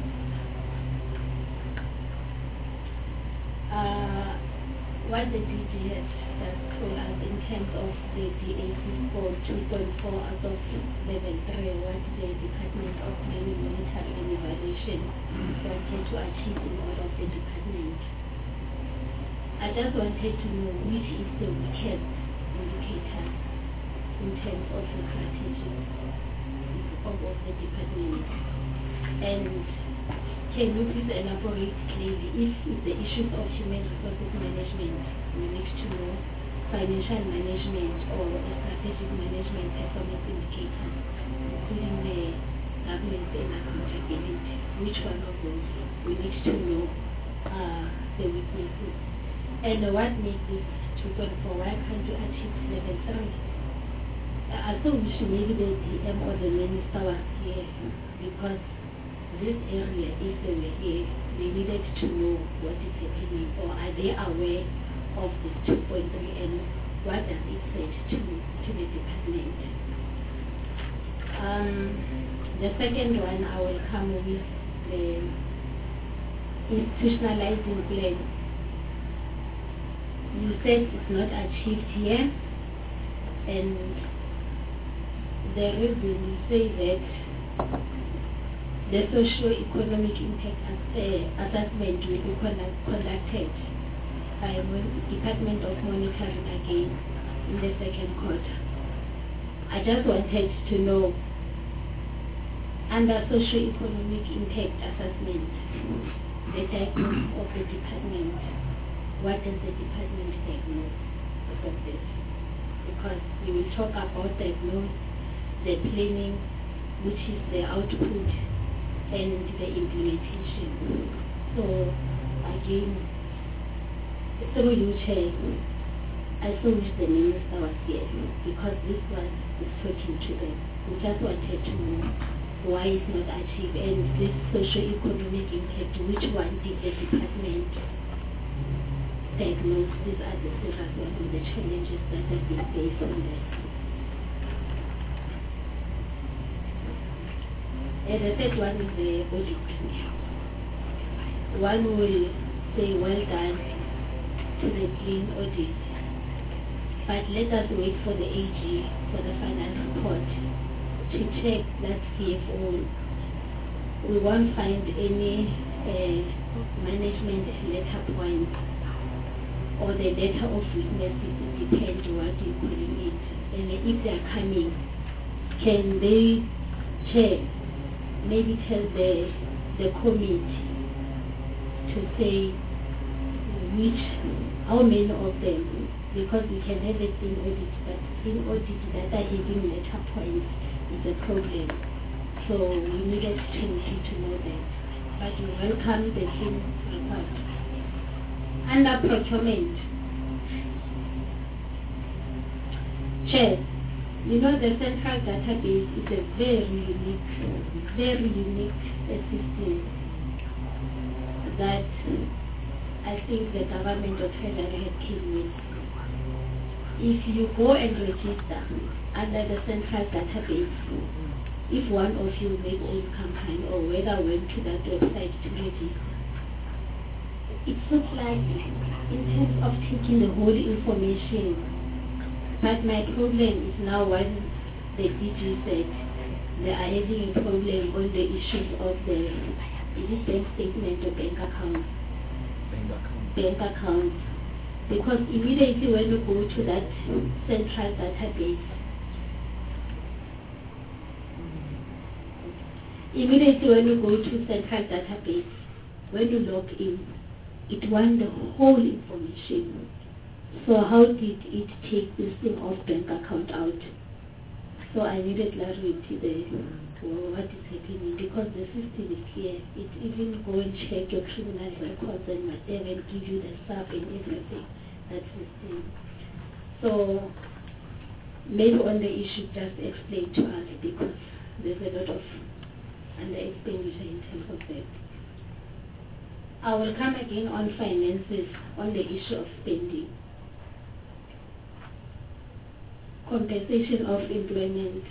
Uh, what the D G S has told us in terms of the D A C score two point four out of level three, what the Department of Planning, Monitoring and Evaluation wanted to achieve in all of the departments. I just wanted to know which is the weakest indicator in terms of the strategy of, of the department. And can you please elaborate clearly if, if the issues of human resources management relates to financial management or strategic management performance indicators, including the governance and accountability? Which one of those we need to know uh, the weaknesses? And what makes this two point four? Why can't you achieve level three? I also wish maybe the D M or the minister was here, because this area, if they were here, they needed to know what is happening, or are they aware of this two point three and what does it say to, to the department? Um, the second one, I will come with the institutionalizing plan. You said it's not achieved here, and the reason you say that the socio-economic impact as, uh, assessment will be conduct, conducted by the Department of Monitoring again in the second quarter. I just wanted to know, under socio-economic impact assessment, the diagnosis of the department, what does the department diagnose out of this? Because we will talk about diagnose, the planning, which is the output, and the implementation. So again, through you, Chair, I so wish the minister was here, because this was talking to them. We just wanted to know why it's not achieved, and this socio-economic impact, which one did the department diagnose? These are the serious one of the challenges that have been faced on that. And the third one is the audit. One will say well done to the clean audit, but let us wait for the A G, for the final report, to check that C F O. We won't find any uh, management letter points or the letter of witness. It depends what you call it. And if they are coming, can they check, maybe tell the the committee to say which, how many of them, because we can have it in audit, but in audit that are having letter points is a problem. So we needed Trinity to know that. But we welcome the clean report. Under procurement, Chair, you know the central database is a very unique, very unique system that I think the government of Federal had came with. If you go and register under the central database, if one of you made own company or whether went to that website to register, it's so slightly in terms of taking the whole information. But my problem is now when the D G said they are having a problem on the issues of the, is it bank statement or bank account? Bank account. Bank account. Because immediately when you go to that central database, immediately when you go to central database, when you log in, it wants the whole information. So how did it take this thing of bank account out? So I needed clarity there to what is happening, because the system is clear. It even go and check your criminal records and whatever and give you the sub and everything. That system. So maybe on the issue just explain to us, because there's a lot of under expenditure in terms of that. I will come again on finances, on the issue of spending. Compensation of employment.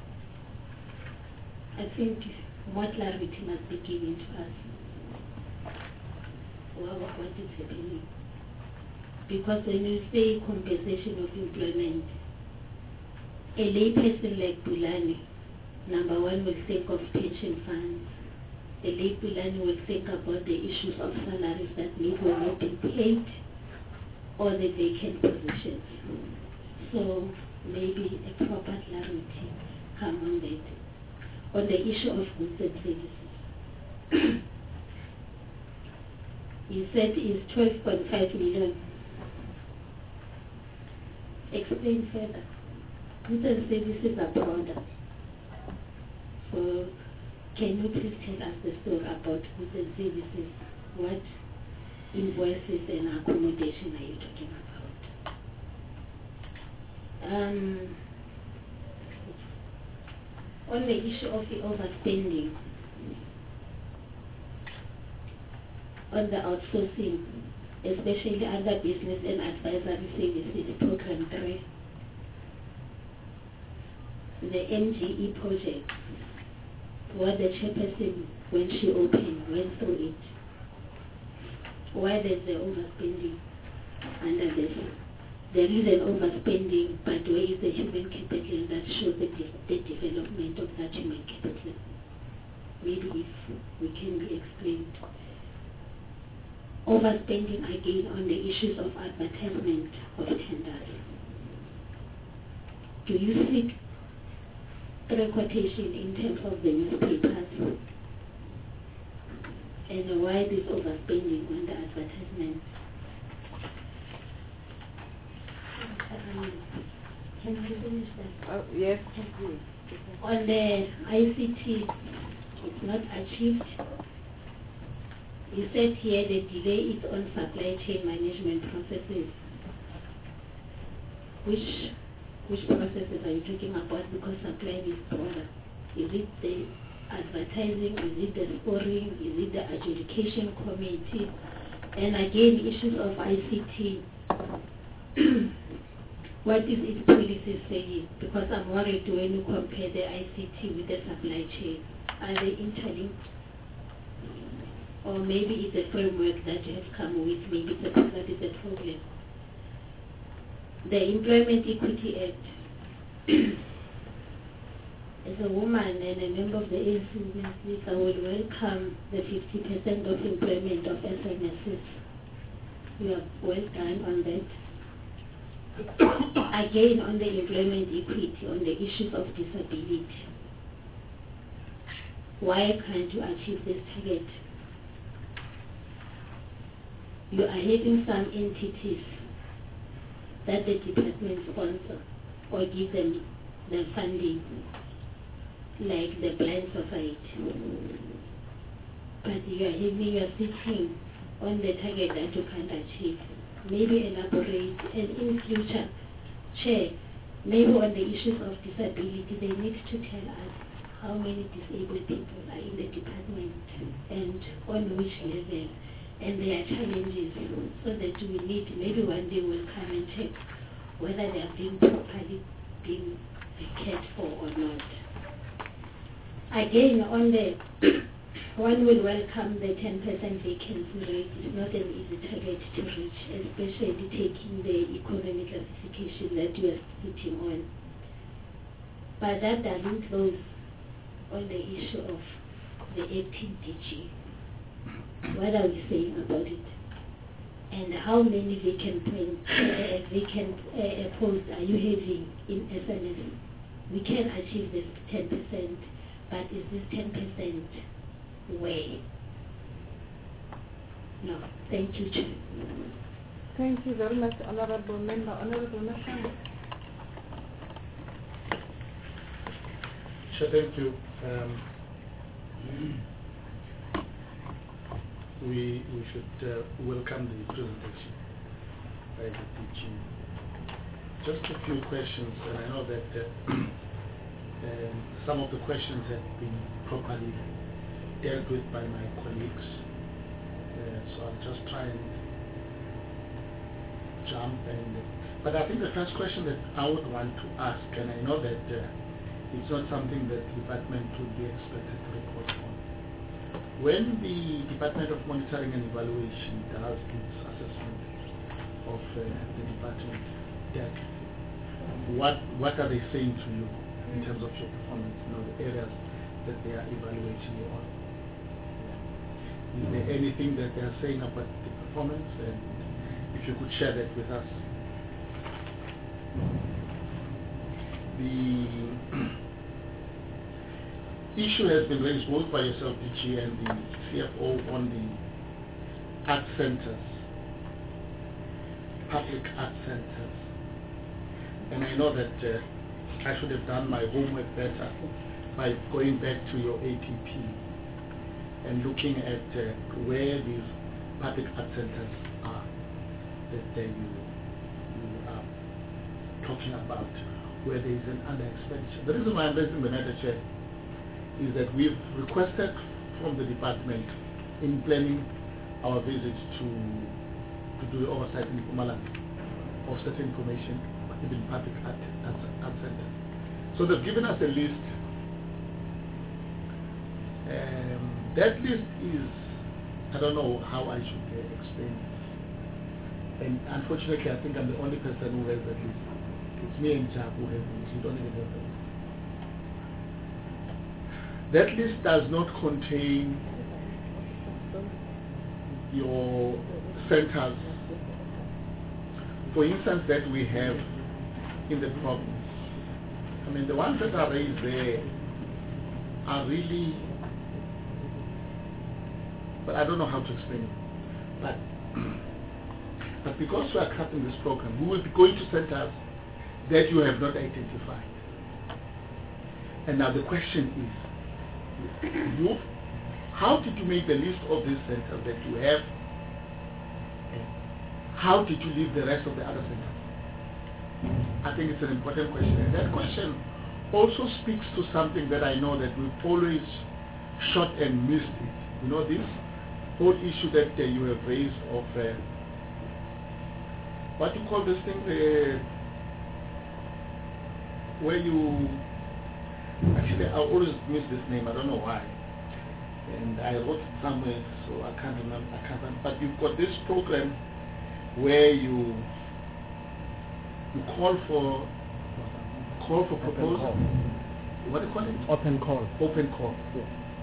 I think more clarity must be given to us. What, what is happening? Because when you say compensation of employment, a lay person like Bulani, number one, will think of pension funds. A lay Bulani will think about the issues of salaries that maybe will not be paid or the vacant positions. So maybe a proper clarity come on that. On the issue of goods and services, you said it's twelve point five million. Explain further. Goods and services are products. So can you please tell us the story about goods and services? What invoices and accommodation are you talking about? Um, on the issue of the overspending, on the outsourcing, especially under business and advisory services, program three, the M G E project, what the chairperson, when she opened, went through it, why there's the overspending under this. There is an overspending, but where is the human capital that shows the, de the development of that human capital? Maybe if we can be explained. Overspending again on the issues of advertisement of tenders. Do you seek quotation in terms of the newspapers? And why this overspending on the advertisement? please. Can I finish that? Oh, yes, please. On the I C T, it's not achieved. You said here the delay is on supply chain management processes. Which which processes are you talking about? Because supply is broader. Is it the advertising? Is it the scoring? Is it the adjudication committee? And again, issues of I C T. What is its policy saying? Because I'm worried when you compare the I C T with the supply chain. Are they interlinked? Or maybe it's a framework that you have come with, maybe it's a, that is a problem. The Employment Equity Act. As a woman and a member of the A N C, I would welcome the fifty percent of employment of S M Ss. You are well done on that. Again, on the employment equity, on the issues of disability. Why can't you achieve this target? You are having some entities that the department sponsor or give them the funding, like the Blind Society. But you are having, you are sitting on the target that you can't achieve. Maybe elaborate, and in future, Chair, maybe on the issues of disability, they need to tell us how many disabled people are in the department and on which level, and their challenges, so that we need, maybe one day we'll come and check whether they are being properly being cared for or not. Again, on the one will welcome the ten percent vacancy rate. It's not an easy target to reach, especially taking the economic classification that you are sitting on. But that doesn't close on the issue of the acting D G. What are we saying about it? And how many vacant, uh, vacant uh, posts are you having in S N S? We can achieve this ten percent, but is this ten percent way? No. Thank you, Chair. Thank you very much, Honorable Member. Honorable Mashang. Sure, thank you. Um, we we should uh, welcome the presentation by the D G. Just a few questions, and I know that uh, um, some of the questions have been properly dealt with by my colleagues. Uh, so I'll just try and jump and. But I think the first question that I would want to ask, and I know that uh, it's not something that the department would be expected to report on. When the Department of Monitoring and Evaluation does its assessment of uh, the department, that what what are they saying to you in terms of your performance? You know, the areas that they are evaluating you on. Is there anything that they are saying about the performance? And if you could share that with us. The issue has been raised both by yourself, D G, and the C F O on the art centers, public art centers. And I know that uh, I should have done my homework better by going back to your A T P and looking at uh, where these public art centers are that uh, you, you are talking about, where there is an under-expenditure. The reason why I'm raising the matter, Chair, is that we've requested from the department in planning our visit to to do the oversight in Mpumalanga of certain information, even public art, art, art centers. So they've given us a list. Um, that list is, I don't know how I should uh, explain it. And unfortunately, I think I'm the only person who has that list. It's me and Jack who have it. You don't even have that. That list does not contain your centers, for instance, that we have in the province. I mean, the ones that are raised there are really, but I don't know how to explain it. But, but because we are cutting this program, we will be going to centers that you have not identified. And now the question is, you, how did you make the list of these centers that you have? How did you leave the rest of the other centers? I think it's an important question. And that question also speaks to something that I know that we've always shot and missed it. You know, this whole issue that uh, you have raised of, uh, what do you call this thing, uh, where you, actually I always miss this name, I don't know why. And I wrote it somewhere, so I can't remember, I can't remember. But you've got this program where you you call for call for proposal. What do you call it? Open call. Open call. Yeah.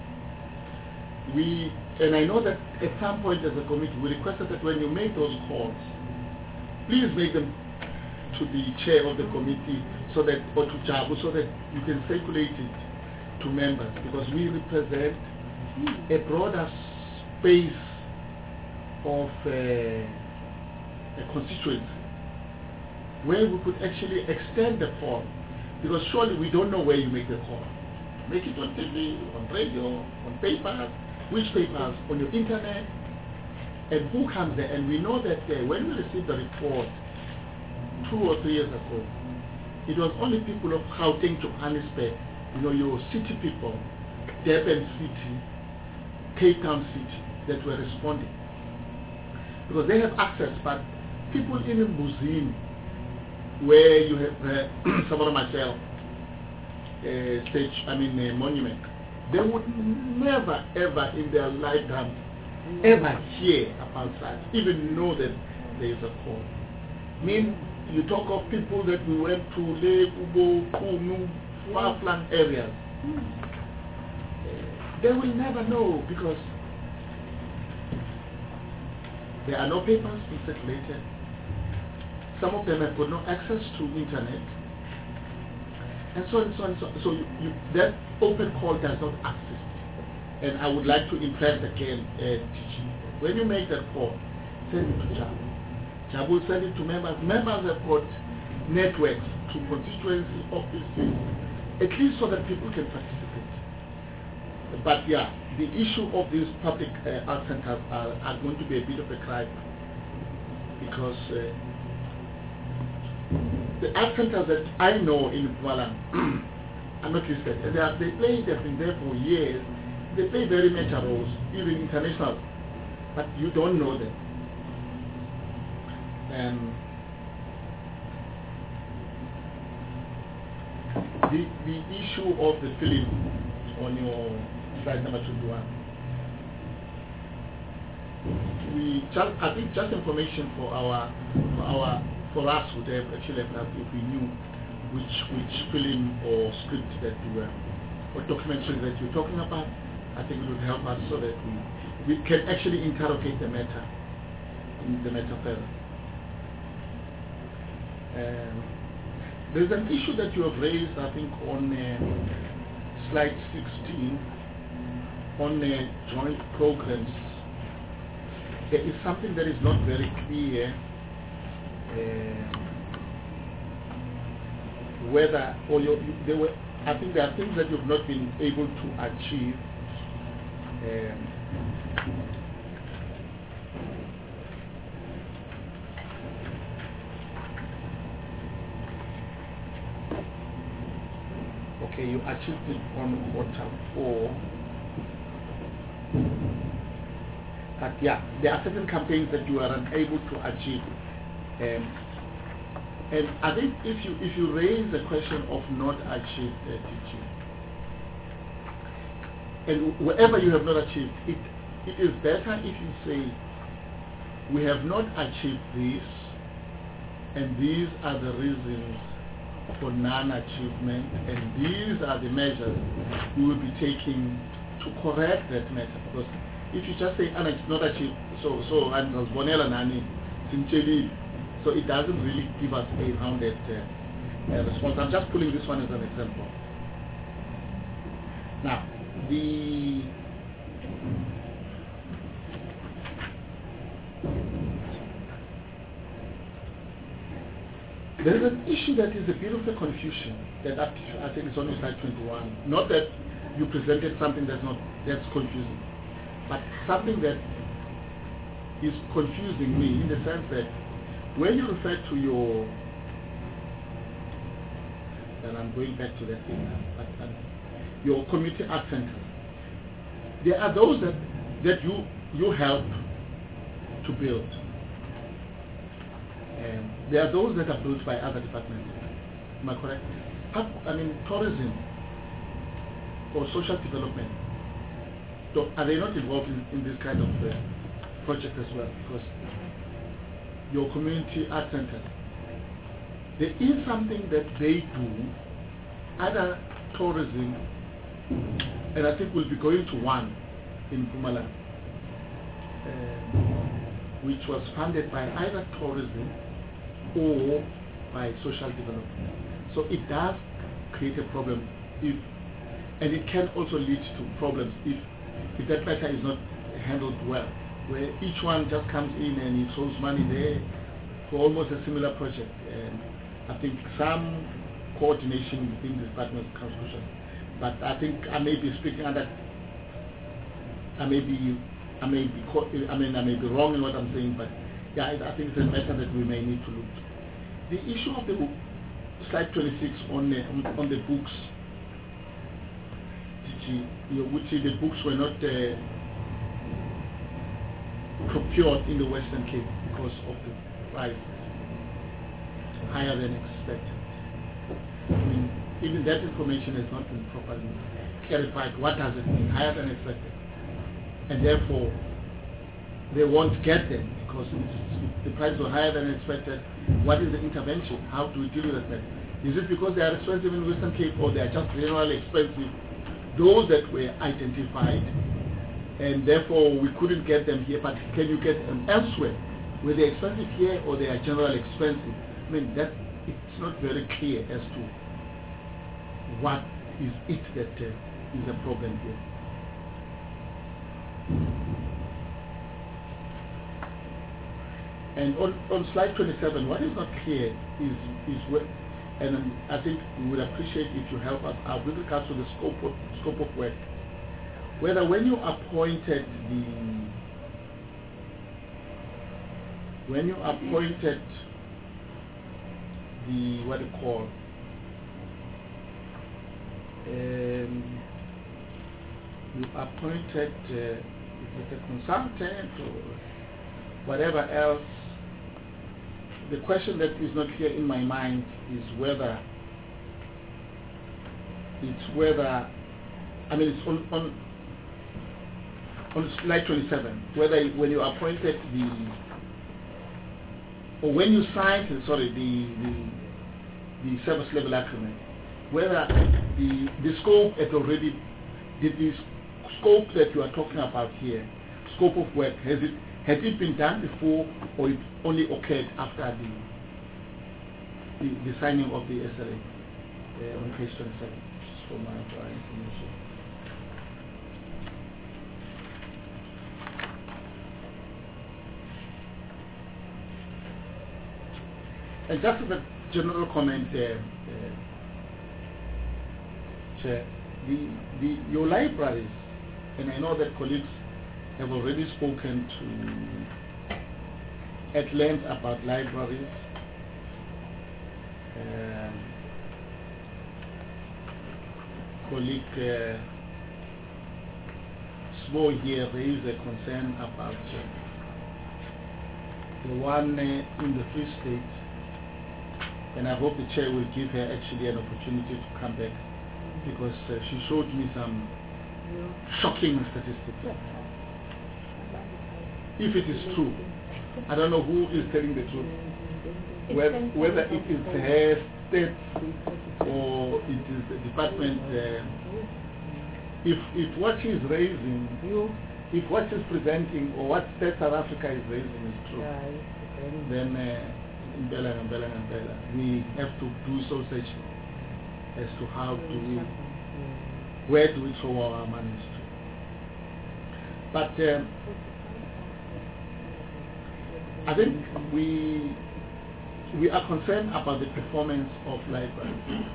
We and I know that at some point as a committee we requested that when you make those calls, please make them to the chair of the committee so that or to Jabu so that you can circulate it to members, because we represent a broader space of uh, a constituency where we could actually extend the call, because surely we don't know where you make the call. Make it on T V, on radio, on papers, which papers, on your internet, and who comes there. And we know that uh, when we received the report two or three years ago, it was only people of Gauteng, Johannesburg, you know, your city people, Durban City, Cape Town City, that were responding, because they have access. But people in Mbuzini, where you have uh, someone myself, uh, stage, I mean uh, monument, they would never ever in their lifetime ever hear about that, even know that there is a call. I mean, you talk of people that we went to Lake Ubo, Kunu, far-flung areas. They will never know, because there are no papers being circulated. Some of them have got no access to internet, and so on and so on. So, so you, you, that open call does not exist. And I would like to impress again, uh, when you make that call, send it to Jabu. Jabu will send it to members. Members have got networks to constituency offices, at least so that people can participate. But yeah, the issue of these public uh, art centers are, are going to be a bit of a cry, because uh, the art centers that I know in Mpumalanga are not listed. They, are, they play, they've been there for years. They play very major roles, even international, but you don't know them. Um, the, the issue of the film on your slide number twenty-one, we just, I think just information for our, for our, for us would have actually helped if we knew which which film or script that you were, or documentary that you're talking about. I think it would help us so that we, we can actually interrogate the matter, the matter further. Um, there's an issue that you have raised, I think, on uh, slide sixteen, on uh, joint programs. There is something that is not very clear, uh, whether, or you, you, there were, I think there are things that you've not been able to achieve. Um, okay, you achieved it on quarter four. But yeah, there are certain campaigns that you are unable to achieve. Um, and I think if you if you raise the question of not achieved uh, teaching, and wherever you have not achieved, it, it is better if you say, we have not achieved this, and these are the reasons for non-achievement, and these are the measures we will be taking to correct that matter. Because if you just say, "Anna, it's not achieved," so so and Bonella Nani, sincerely, so it doesn't really give us a rounded uh, uh, response. I'm just pulling this one as an example. Now, the there is an issue that is a bit of a confusion that up to, I think it's on slide twenty-one. Not that you presented something that's not that's confusing, but something that is confusing me in the sense that when you refer to your, and I'm going back to that thing now, but, uh, your community art centers, there are those that that you you help to build. Um, there are those that are built by other departments. Am I correct? I mean, tourism or social development, so are they not involved in, in this kind of uh, project as well? Because your community art center, there is something that they do, other tourism, and I think we'll be going to one in Mpumalanga, uh, which was funded by either tourism or by social development. So it does create a problem if, and it can also lead to problems if, if that matter is not handled well, where each one just comes in and it throws money there for almost a similar project. And I think some coordination within the department becomes crucial. But I think I may be speaking under, I may be, I may be, I mean, I may be wrong in what I'm saying, but yeah, I think it's a matter that we may need to look. The issue of the book, slide twenty-six on the, on the books, you would see the books were not uh, procured in the Western Cape because of the price higher than expected. I mean, even that information has not been properly clarified. What does it mean, higher than expected? And therefore, they won't get them because the prices were higher than expected. What is the intervention? How do we deal with that? Is it because they are expensive in Western Cape or they are just generally expensive? Those that were identified, and therefore we couldn't get them here, but can you get them elsewhere? Were they expensive here or they are generally expensive? I mean, that it's not very clear as to what is it that uh, is a problem here. And on, on slide twenty-seven, what is not clear is is what, and um, I think we would appreciate if you help us out with regards to the scope of scope of work. Whether when you appointed the when you appointed the what do you call um, you appointed uh, is it a consultant or whatever else. The question that is not clear in my mind is whether it's whether I mean it's on on, on slide twenty-seven, whether when you appointed the or when you signed sorry the the, the service level agreement, whether the the scope had already did this scope that you are talking about here, scope of work, has it Had it been done before, or it only occurred after the the, the signing of the S L A uh, on page twenty-seven? Just for my information. And just as a general comment, uh, uh, Chair, the the your libraries, and I know that colleagues have already spoken to at length about libraries. Um, colleague uh, Smo here raised a concern about uh, the one uh, in the Free State, and I hope the chair will give her actually an opportunity to come back because uh, she showed me some shocking statistics. If it is true, I don't know who is telling the truth, whether, whether it is her state or it is the department. Uh, if, if what she is raising, if what she is presenting or what state South Africa is raising is true, then uh, Mbela and Mbela and Mbela, we have to do so such as to how do we, where do we throw our monies to. But um, I think we we are concerned about the performance of libraries,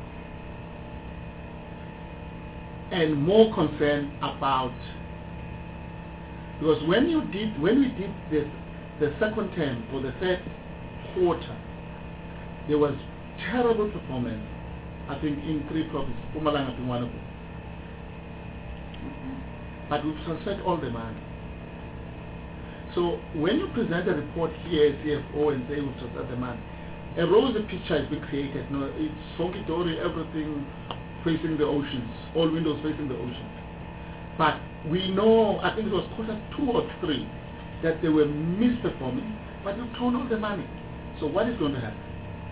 and more concerned about, because when you did when we did the the second term or the third quarter, there was terrible performance, I think, in three provinces, Mpumalanga being one of them. But we've transferred all the money. So when you present a report here at C F O and say we've transferred the money, a rosy picture has been created. No, it's funky-dory, everything facing the oceans, all windows facing the oceans. But we know, I think it was quarter two or three, that they were misperforming, but you've thrown all the money. So what is going to happen?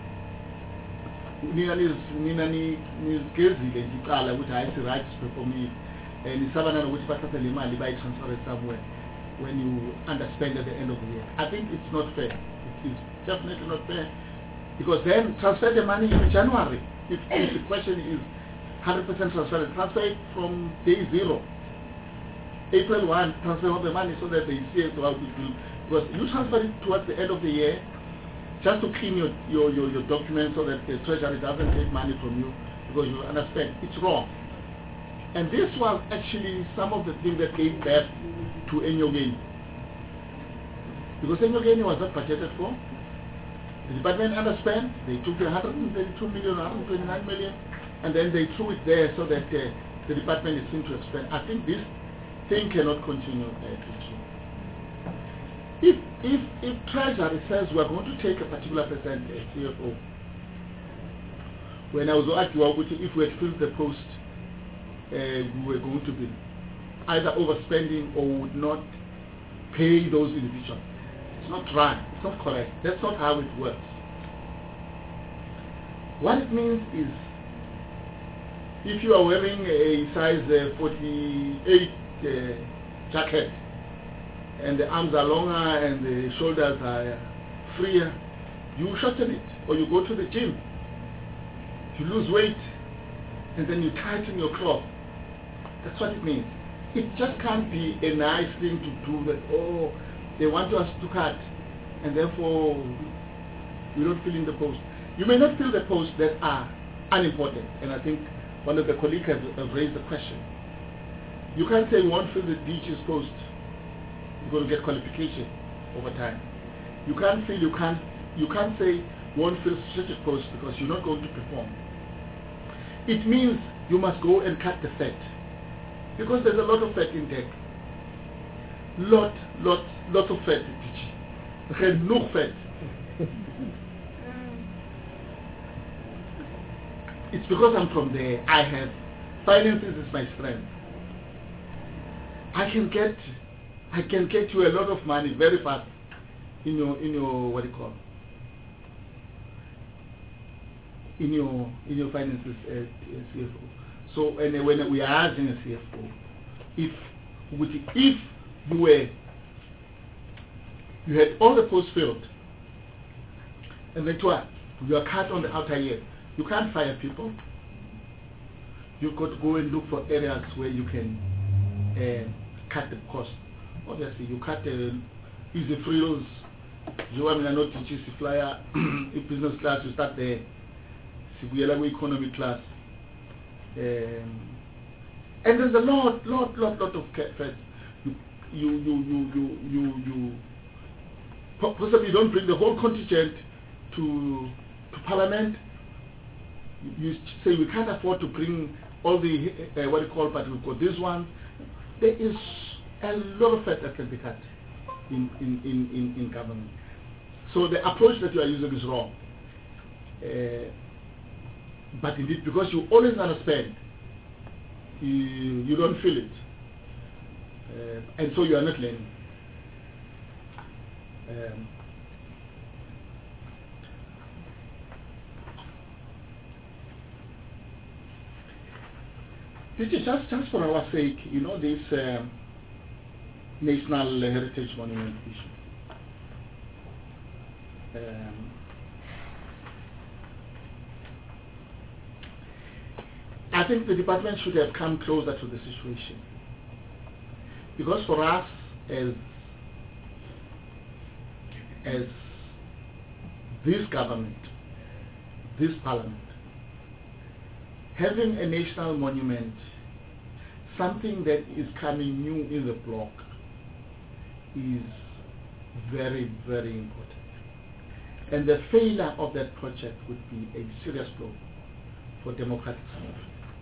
Nina nizigezile ngiqala ukuthi hayi si right performing and isabana nokuthi bathathe le mali bayi transfer somewhere when you underspend at the end of the year. I think it's not fair. It is definitely not fair, because then transfer the money in January. If, if the question is one hundred percent transfer, transfer it from day zero. April first, transfer all the money so that they see how it will. Because you transfer it towards the end of the year, just to clean your, your, your, your documents so that the treasury doesn't take money from you because you understand. It's wrong. And this was actually some of the things that gave birth to Enyogeni. Because Enyogeni was not budgeted for. The department underspent. They took the one hundred thirty-two million, one hundred twenty-nine million, and then they threw it there so that uh, the department is seen to have spent. I think this thing cannot continue. Uh, If, if, if Treasury says we are going to take a particular percent as C F O, when I was asking if we had filled the post, uh, we were going to be either overspending or would not pay those individuals. It's not right. It's not correct. That's not how it works. What it means is, if you are wearing a size uh, forty-eight uh, jacket, and the arms are longer and the shoulders are freer, you shorten it, or you go to the gym, you lose weight, and then you tighten your cloth. That's what it means. It just can't be a nice thing to do that, oh, they want us to cut, and therefore we don't fill in the post. You may not fill the posts that are unimportant, and I think one of the colleagues has, has raised the question. You can't say we won't fill the D G's post. You're going to get qualification over time. You can't say you can't you can't say won't fill strategic posts because you're not going to perform. It means you must go and cut the fat, because there's a lot of fat in tech. Lot, lot, lot of fat in D G. No fat. It's because I'm from there. I have finances is my strength. I can get. I can get you a lot of money very fast in your in your what do you call in your in your finances as C F O. So and when we are asking a C F O, if if you were you had all the posts filled, and then what you are cut on the outer year, you can't fire people. You've got to go and look for areas where you can uh, cut the cost. Obviously, you cut uh, easy frills. You want to not teach you flyer in business class. You start there. Sibuyela economy class. Um, and there's a lot, lot, lot, lot of feds. You, you, you, you, you, you, you. Possibly you don't bring the whole contingent to to Parliament. You say we can't afford to bring all the uh, what do you call, but we've got this one. There is a lot of fat that can be cut in, in, in, in, in government. So the approach that you are using is wrong. Uh, but indeed, because you always understand, you, you don't feel it. Uh, and so you are not learning. Um, just, just for our sake, you know, this um, National Heritage Monument issue. Um, I think the department should have come closer to the situation, because for us as as this government, this parliament, having a national monument, something that is coming new in the block, is very, very important. And the failure of that project would be a serious blow for democratic South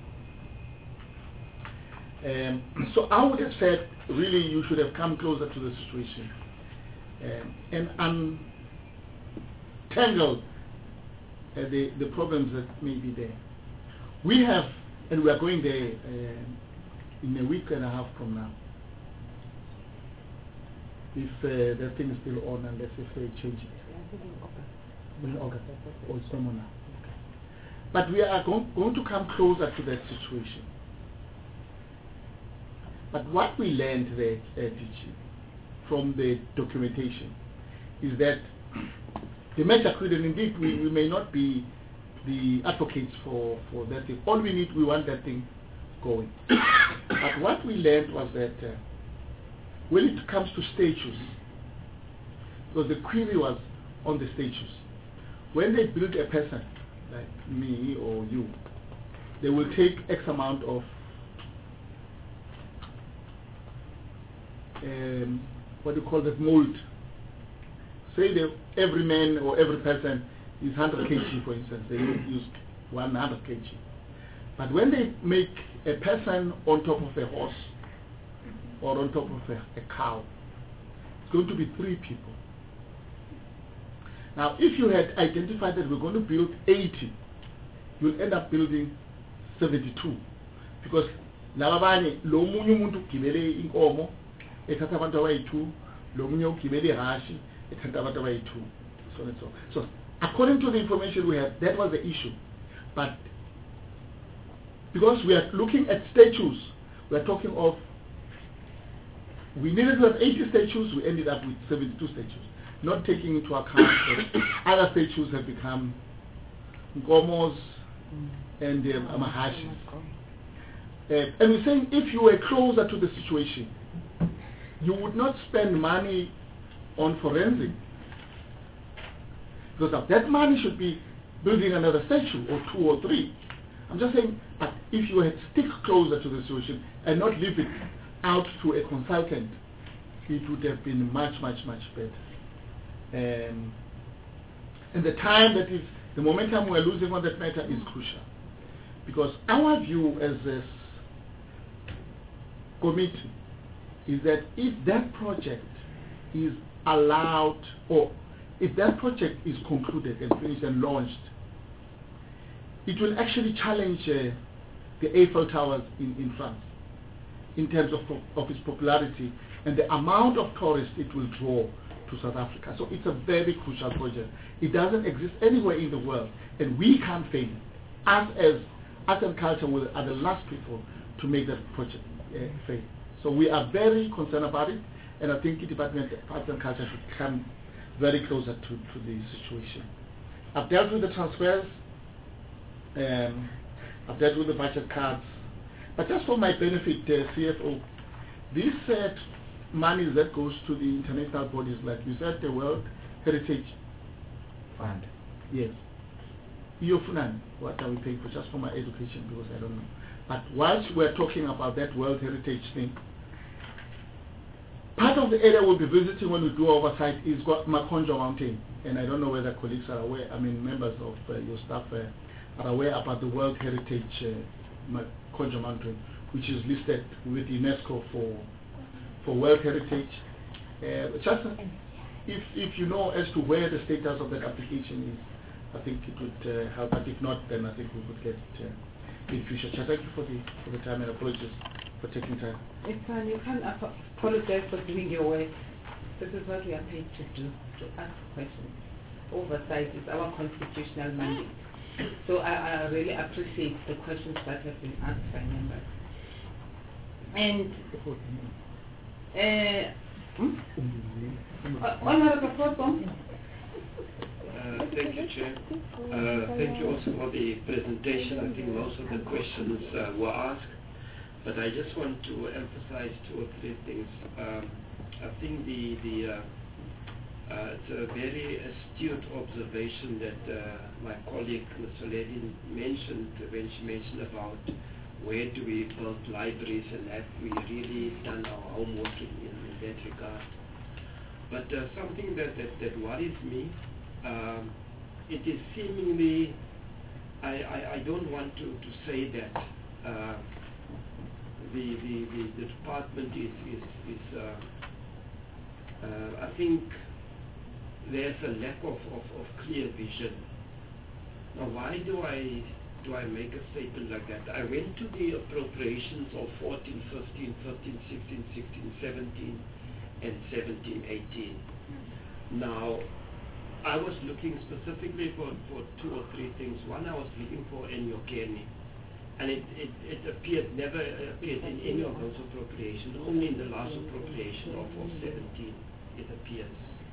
Africa. Um, so I would have said, really, you should have come closer to the situation um, and untangle uh, the, the problems that may be there. We have, and we are going there uh, in a week and a half from now, if uh, the thing is still on, unless if they change it. In August, or it's no more now. Okay. But we are go going to come closer to that situation. But what we learned there, uh, from the documentation, is that the match agreed, and indeed we, we may not be the advocates for, for that thing. All we need, we want that thing going. But what we learned was that uh, when it comes to statues, because the query was on the statues, when they build a person, like me or you, they will take X amount of um, what do you call that, mold. Say that every man or every person is one hundred kilograms, for instance. They use one hundred kilograms. But when they make a person on top of a horse or on top of a, a cow, it's going to be three people. Now, if you had identified that we're going to build eighty, you'll end up building seventy-two. Because lababanye lo munye umuntu ugibele inkomo ethatha abantu abayi-two, lo munye ugibele ihashi ethatha abantu abayi-two, so and so. So, according to the information we have, that was the issue. But because we are looking at statues, we are talking of, we needed to have eighty statues, we ended up with seventy-two statues. Not taking into account that other statues have become ngomos and um, amahashis. Uh, and we're saying if you were closer to the situation, you would not spend money on forensic. Because that money should be building another statue or two or three. I'm just saying that if you had stick closer to the situation and not leave it out to a consultant, it would have been much, much, much better. Um, and the time that is, the momentum we're losing on that matter is crucial. Because our view as a committee is that if that project is allowed, or if that project is concluded and finished and launched, it will actually challenge uh, the Eiffel Towers in, in France in terms of, of its popularity and the amount of tourists it will draw to South Africa. So it's a very crucial project. It doesn't exist anywhere in the world, and we can't fail. Us as Arts and Culture are the last people to make that project uh, fail. So we are very concerned about it, and I think the Department of Arts and Culture should come very closer to, to the situation. I've dealt with the transfers, um, I've dealt with the budget cards, but just for my benefit, uh, C F O, this uh, money that goes to the international bodies, like you said, the World Heritage Fund. Yes. Iofunan, what are we paying for? Just for my education, because I don't know. But whilst we're talking about that World Heritage thing, part of the area we'll be visiting when we do oversight is Makonjo Mountain. And I don't know whether colleagues are aware, I mean members of uh, your staff uh, are aware about the World Heritage uh, Makonjo Mountain, which is listed with UNESCO for for World Heritage. Uh, just if, if you know as to where the status of that application is, I think it would uh, help. But if not, then I think we would get it uh, in future. So thank you for the for the time, and apologies for taking time. It's fine. You can't ap apologize for doing your work. This is what we are paid to do, to ask questions. Oversight is our constitutional mandate. So I, I really appreciate the questions that have been asked by members. And uh, hmm? uh, Honorable Proton. Uh, thank you, Chair. Uh, thank you also for the presentation. I think most of the questions uh, were asked, but I just want to emphasize two or three things. Um, I think the the uh, Uh, it's a very astute observation that uh, my colleague, Mister Ledin, mentioned when she mentioned about where do we build libraries and have we really done our homework in, in, in that regard. But uh, something that, that, that worries me, um, it is seemingly, I, I, I don't want to, to say that uh, the, the, the, the department is, is, is uh, uh, I think there's a lack of, of, of clear vision. Now, why do I do I make a statement like that? I went to the appropriations of fourteen, fifteen, fifteen, sixteen, sixteen, seventeen, and seventeen, eighteen. Now, I was looking specifically for, for two or three things. One, I was looking for Enyokeni, and it, it, it appeared never appeared in any of those appropriations. Only in the last appropriation of, of seventeen it appears.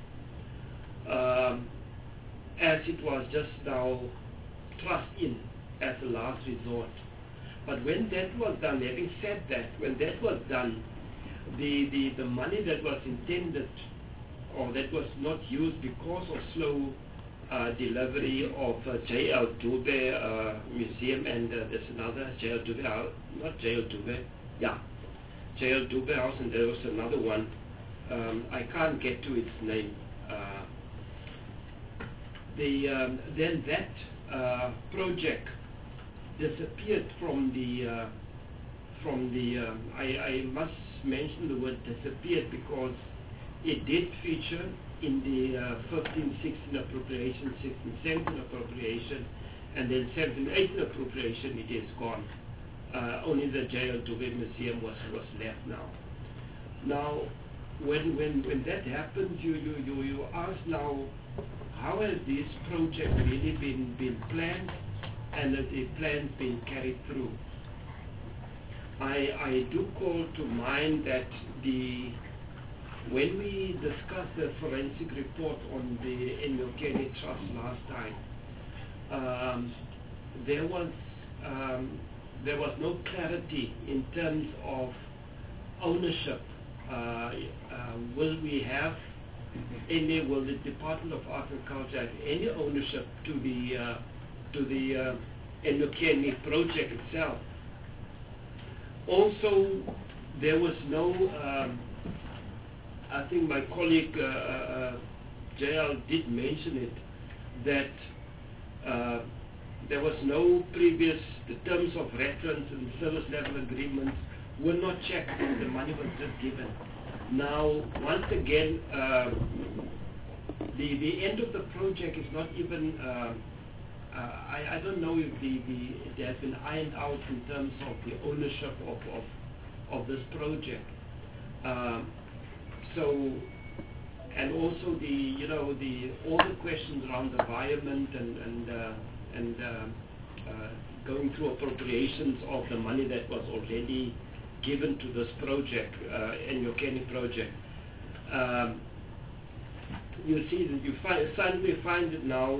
Um, as it was just now thrust in as a last resort. But when that was done, having said that, when that was done, the, the, the money that was intended or that was not used because of slow uh, delivery of uh, J L Dube uh, Museum, and uh, there's another J L Dube House, not J L Dube, yeah, J L Dube House, and there was another one, um, I can't get to its name. Uh, the, um, then that uh, project disappeared from the, uh, from the um, I, I must mention the word disappeared because it did feature in the uh, fifteen, sixteen appropriation, sixteen, seventeen appropriation, and then seventeen, eighteen appropriation, it is gone. Uh, only the J L Dube Museum was, was left now. Now, when, when, when that happens, you, you, you, you ask now, how has this project really been, been planned, and has the plan been carried through? I, I do call to mind that the when we discussed the forensic report on the Enyokeni Trust last time, um, there was um, there was no clarity in terms of ownership. Uh, uh, will we have any? Will the Department of Agriculture have any ownership to the uh, to the uh, Enyokeni project itself? Also, there was no. Um, I think my colleague uh, uh, J L did mention it, that uh, there was no previous, the terms of reference and service level agreements were not checked, the money was just given. Now, once again, uh, the, the end of the project is not even, uh, uh, I, I don't know if the, the, it has been ironed out in terms of the ownership of, of, of this project. Uh, So, and also the, you know, the all the questions around the environment and and uh, and uh, uh, going through appropriations of the money that was already given to this project, uh, Enyokeni project. Um, you see that you find suddenly find it now.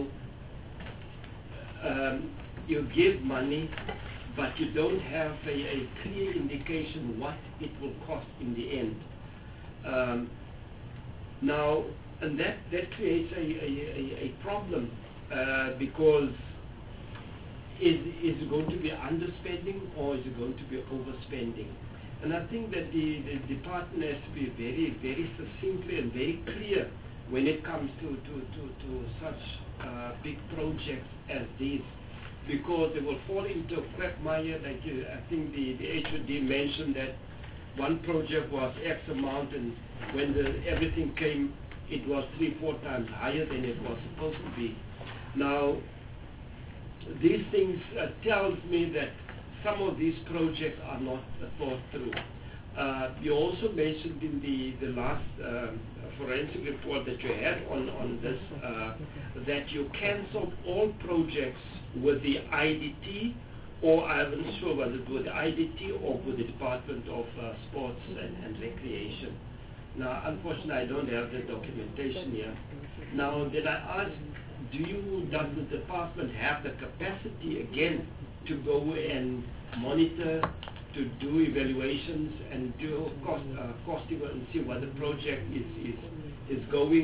Um, you give money, but you don't have a, a clear indication what it will cost in the end. Um, now, and that, that creates a, a, a, a problem uh, because is, is it going to be underspending or is it going to be overspending? And I think that the, the department has to be very, very succinctly and very clear when it comes to, to, to, to such uh, big projects as these, because they will fall into a quagmire. Like uh, I think the, the H O D mentioned that one project was X amount, and when the, everything came, it was three, four times higher than it was supposed to be. Now, these things uh, tells me that some of these projects are not uh, thought through. Uh, you also mentioned in the, the last uh, forensic report that you had on, on this, uh, that you cancelled all projects with the I D T, or I wasn't sure whether it was the I D T or with the Department of uh, Sports and, and Recreation. Now, unfortunately, I don't have the documentation here. Now, did I ask, do you, does the department have the capacity again to go and monitor, to do evaluations and do cost, uh, costing and see what the project is, is, is going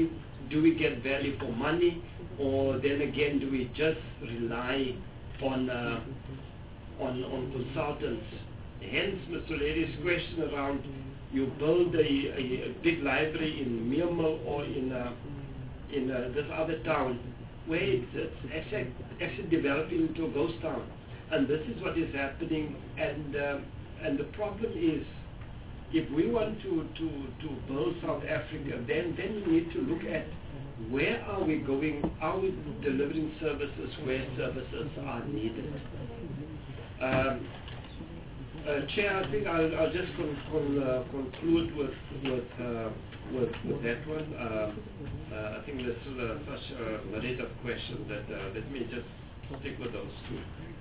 do we get value for money, or then again do we just rely on uh, on, on consultants? Hence, Mister Lady's question around you build a, a, a big library in Myanmar or in uh, in uh, this other town, where it's, it's actually, actually developing into a ghost town, and this is what is happening. And uh, and the problem is, if we want to, to, to build South Africa, then then we need to look at where are we going? Are we delivering services where services are needed? Um, uh, Chair, I think I'll, I'll just con con uh, conclude with with, uh, with with that one. Uh, uh, I think this is uh, such a narrative question that uh, let me just stick with those two.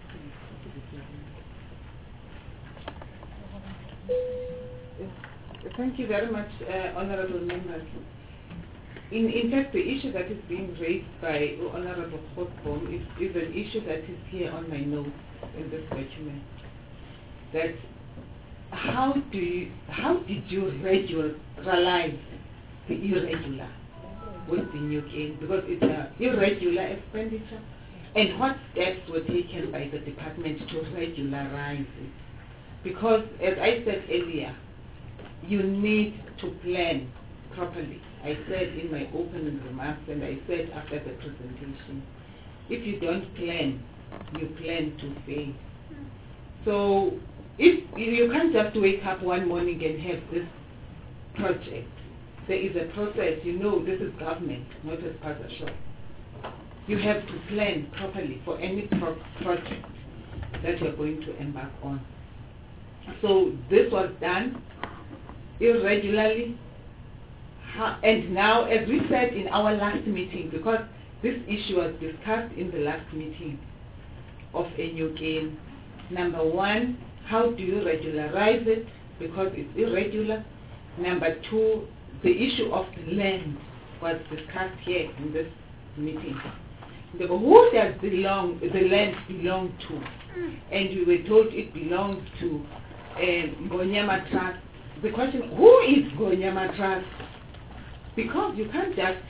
Thank you very much, uh, honourable members. In, in fact, the issue that is being raised by Honourable Grootboom is, is an issue that is here on my notes in this document. That how do you, how did you regularize the irregular with the new game? Because it's an irregular expenditure. And what steps were taken by the department to regularize it? Because, as I said earlier, you need to plan properly. I said in my opening remarks, and I said after the presentation, if you don't plan, you plan to fail. So if you can't just wake up one morning and have this project, there is a process. You know, this is government, not a spaza shop. You have to plan properly for any pro project that you're going to embark on. So this was done irregularly. And now, as we said in our last meeting, because this issue was discussed in the last meeting of a new game, number one, how do you regularize it, because it's irregular? Number two, the issue of the land was discussed here in this meeting. The, who does belong, the land belong to? And we were told it belongs to um, Ngonyama Trust. The question, who is Ngonyama Trust? Because you can't just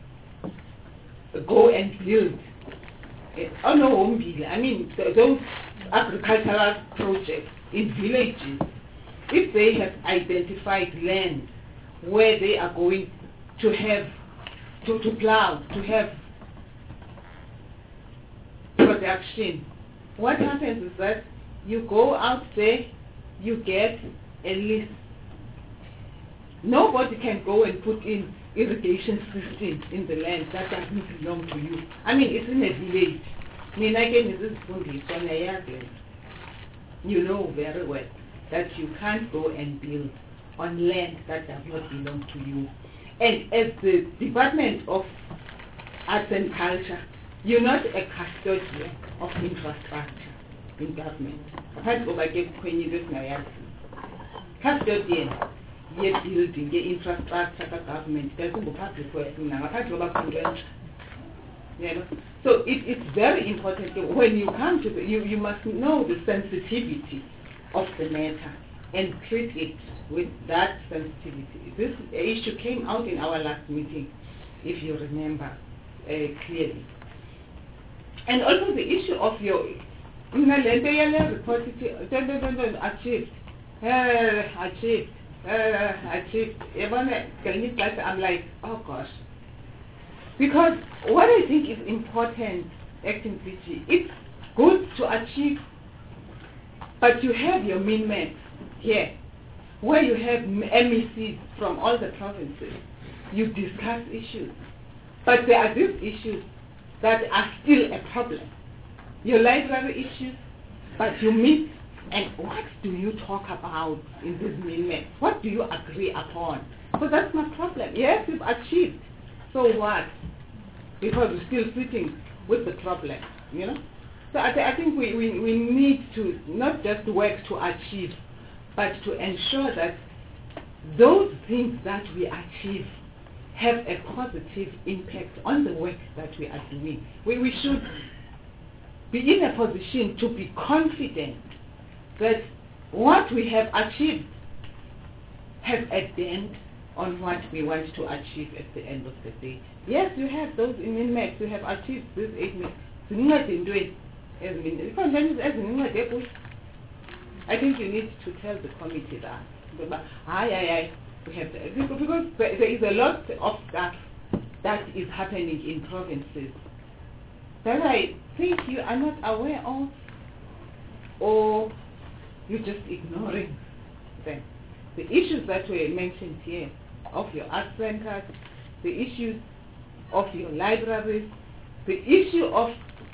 go and build. Uh, oh no, I mean, those agricultural projects in villages, if they have identified land where they are going to have, to, to plow, to have production, what happens is that you go out there, you get a list. Nobody can go and put in irrigation systems in the land that doesn't belong to you. I mean, it's in a village. You know very well that you can't go and build on land that does not belong to you. And as the Department of Arts and Culture, you're not a custodian of infrastructure in government. Custodian, yet building the infrastructure of government, there's no public person now. So it, it's very important that when you come to the, you, you must know the sensitivity of the matter and treat it with that sensitivity. This issue came out in our last meeting, if you remember uh, clearly. And also the issue of your report achieved, uh, achieved, uh, achieved. I'm like, oh gosh. Because what I think is important, Acting P G, it's good to achieve, but you have your min-max here, where you have M E Cs from all the provinces. You discuss issues, but there are these issues that are still a problem. Your library issues, but you meet, and what do you talk about in this min-max? What do you agree upon? So that's my problem. Yes, you've achieved. So what? Because we're still sitting with the problem, you know? So I, th I think we, we, we need to not just work to achieve, but to ensure that those things that we achieve have a positive impact on the work that we are doing. We, we should be in a position to be confident that what we have achieved has a dent on what we want to achieve at the end of the day. Yes, you have those in max, you have achieved this eight minutes. I think you need to tell the committee that. Aye, aye, aye. We have to, because there is a lot of stuff that is happening in provinces that I think you are not aware of, or you're just ignoring them. The issues that were mentioned here, of your art centers, the issues of your libraries, the issue of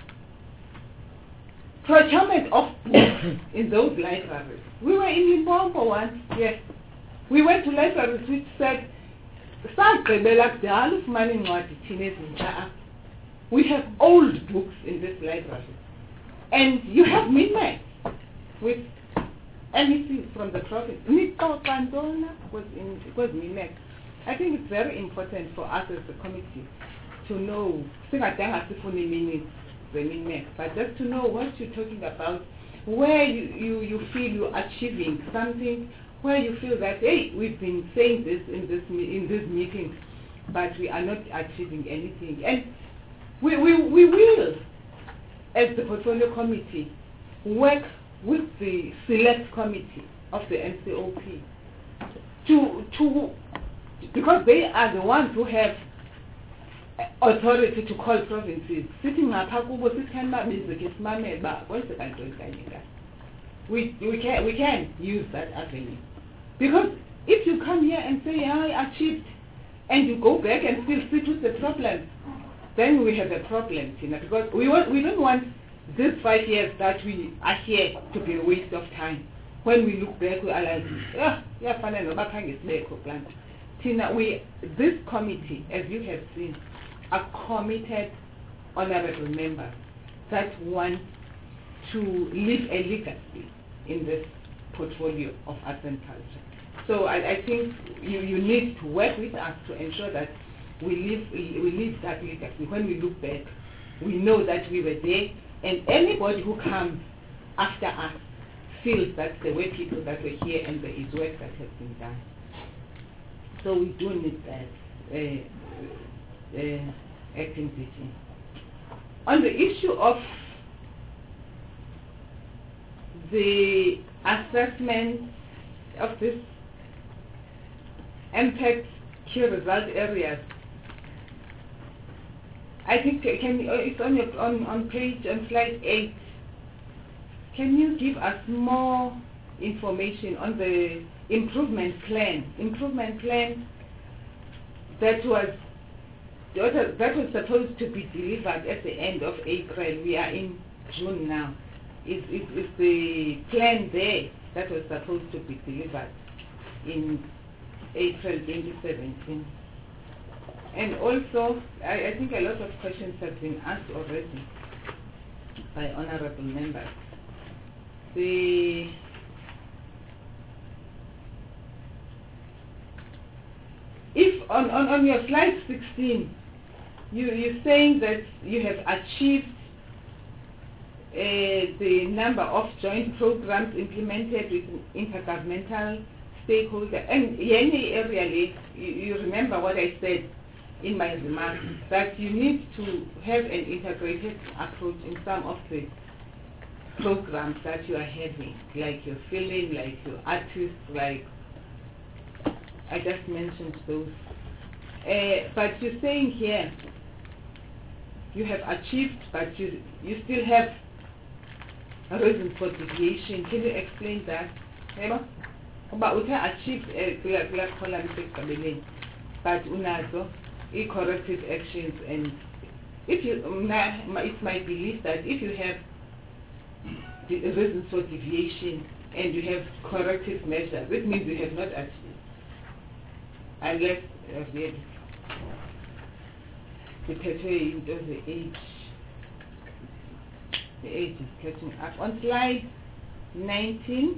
procurement of books in those libraries. We were in Limpopo once, yes. We went to libraries which said, we have old books in this library. And you have midnight with anything from the province. Nicole Pandona was in, was midnight. I think it's very important for us as a committee to know, minutes, but just to know what you're talking about, where you, you, you feel you're achieving something, where you feel that, hey, we've been saying this in this in this meeting, but we are not achieving anything. And we, we, we will, as the portfolio committee, work with the select committee of the N C O P to, to, because they are the ones who have authority to call provinces. Sitting we we can we can use that avenue, because if you come here and say I achieved, and you go back and still sit with the problem, then we have a problem, Tina, because we want we don't want these five years that we are here to be a waste of time. When we look back, we are like, ah, yeah, fine, no, plant. Tina, we this committee, as you have seen, are committed, honorable members that want to leave a legacy in this portfolio of arts and culture. So I, I think you, you need to work with us to ensure that we leave, we leave that legacy. When we look back, we know that we were there, and anybody who comes after us feels that there were people that were here and there is work that has been done. So we do need that. Uh, uh, acting D G. On the issue of the assessment of this impact key result areas, I think can it's on your on, on page on slide eight. Can you give us more information on the improvement plan? Improvement plan that was that was supposed to be delivered at the end of April. We are in June now. Is is is the plan there that was supposed to be delivered in April twenty seventeen? And also, I, I think a lot of questions have been asked already by honorable members. The if on, on, on your slide sixteen, you, you're saying that you have achieved uh, the number of joint programs implemented with intergovernmental stakeholders. And any area, you, you remember what I said in my remarks, that you need to have an integrated approach in some of the programs that you are having, like your film, like your artists, like I just mentioned those. Uh, but you're saying here you have achieved, but you you still have a reason for deviation. Can you explain that? But we can achieve a but unazo corrective actions, and if you it's my belief that if you have the reasons for deviation and you have corrective measures, it means you have not achieved. Unless uh, the the the age the age is catching up. On slide nineteen,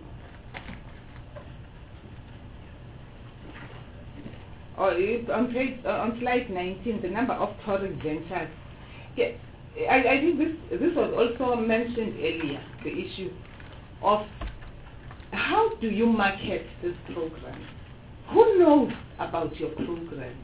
or oh, on page uh, on slide nineteen, the number of touring ventures. Yeah, I, I think this this was also mentioned earlier. The issue of how do you market this program? who knows about your program?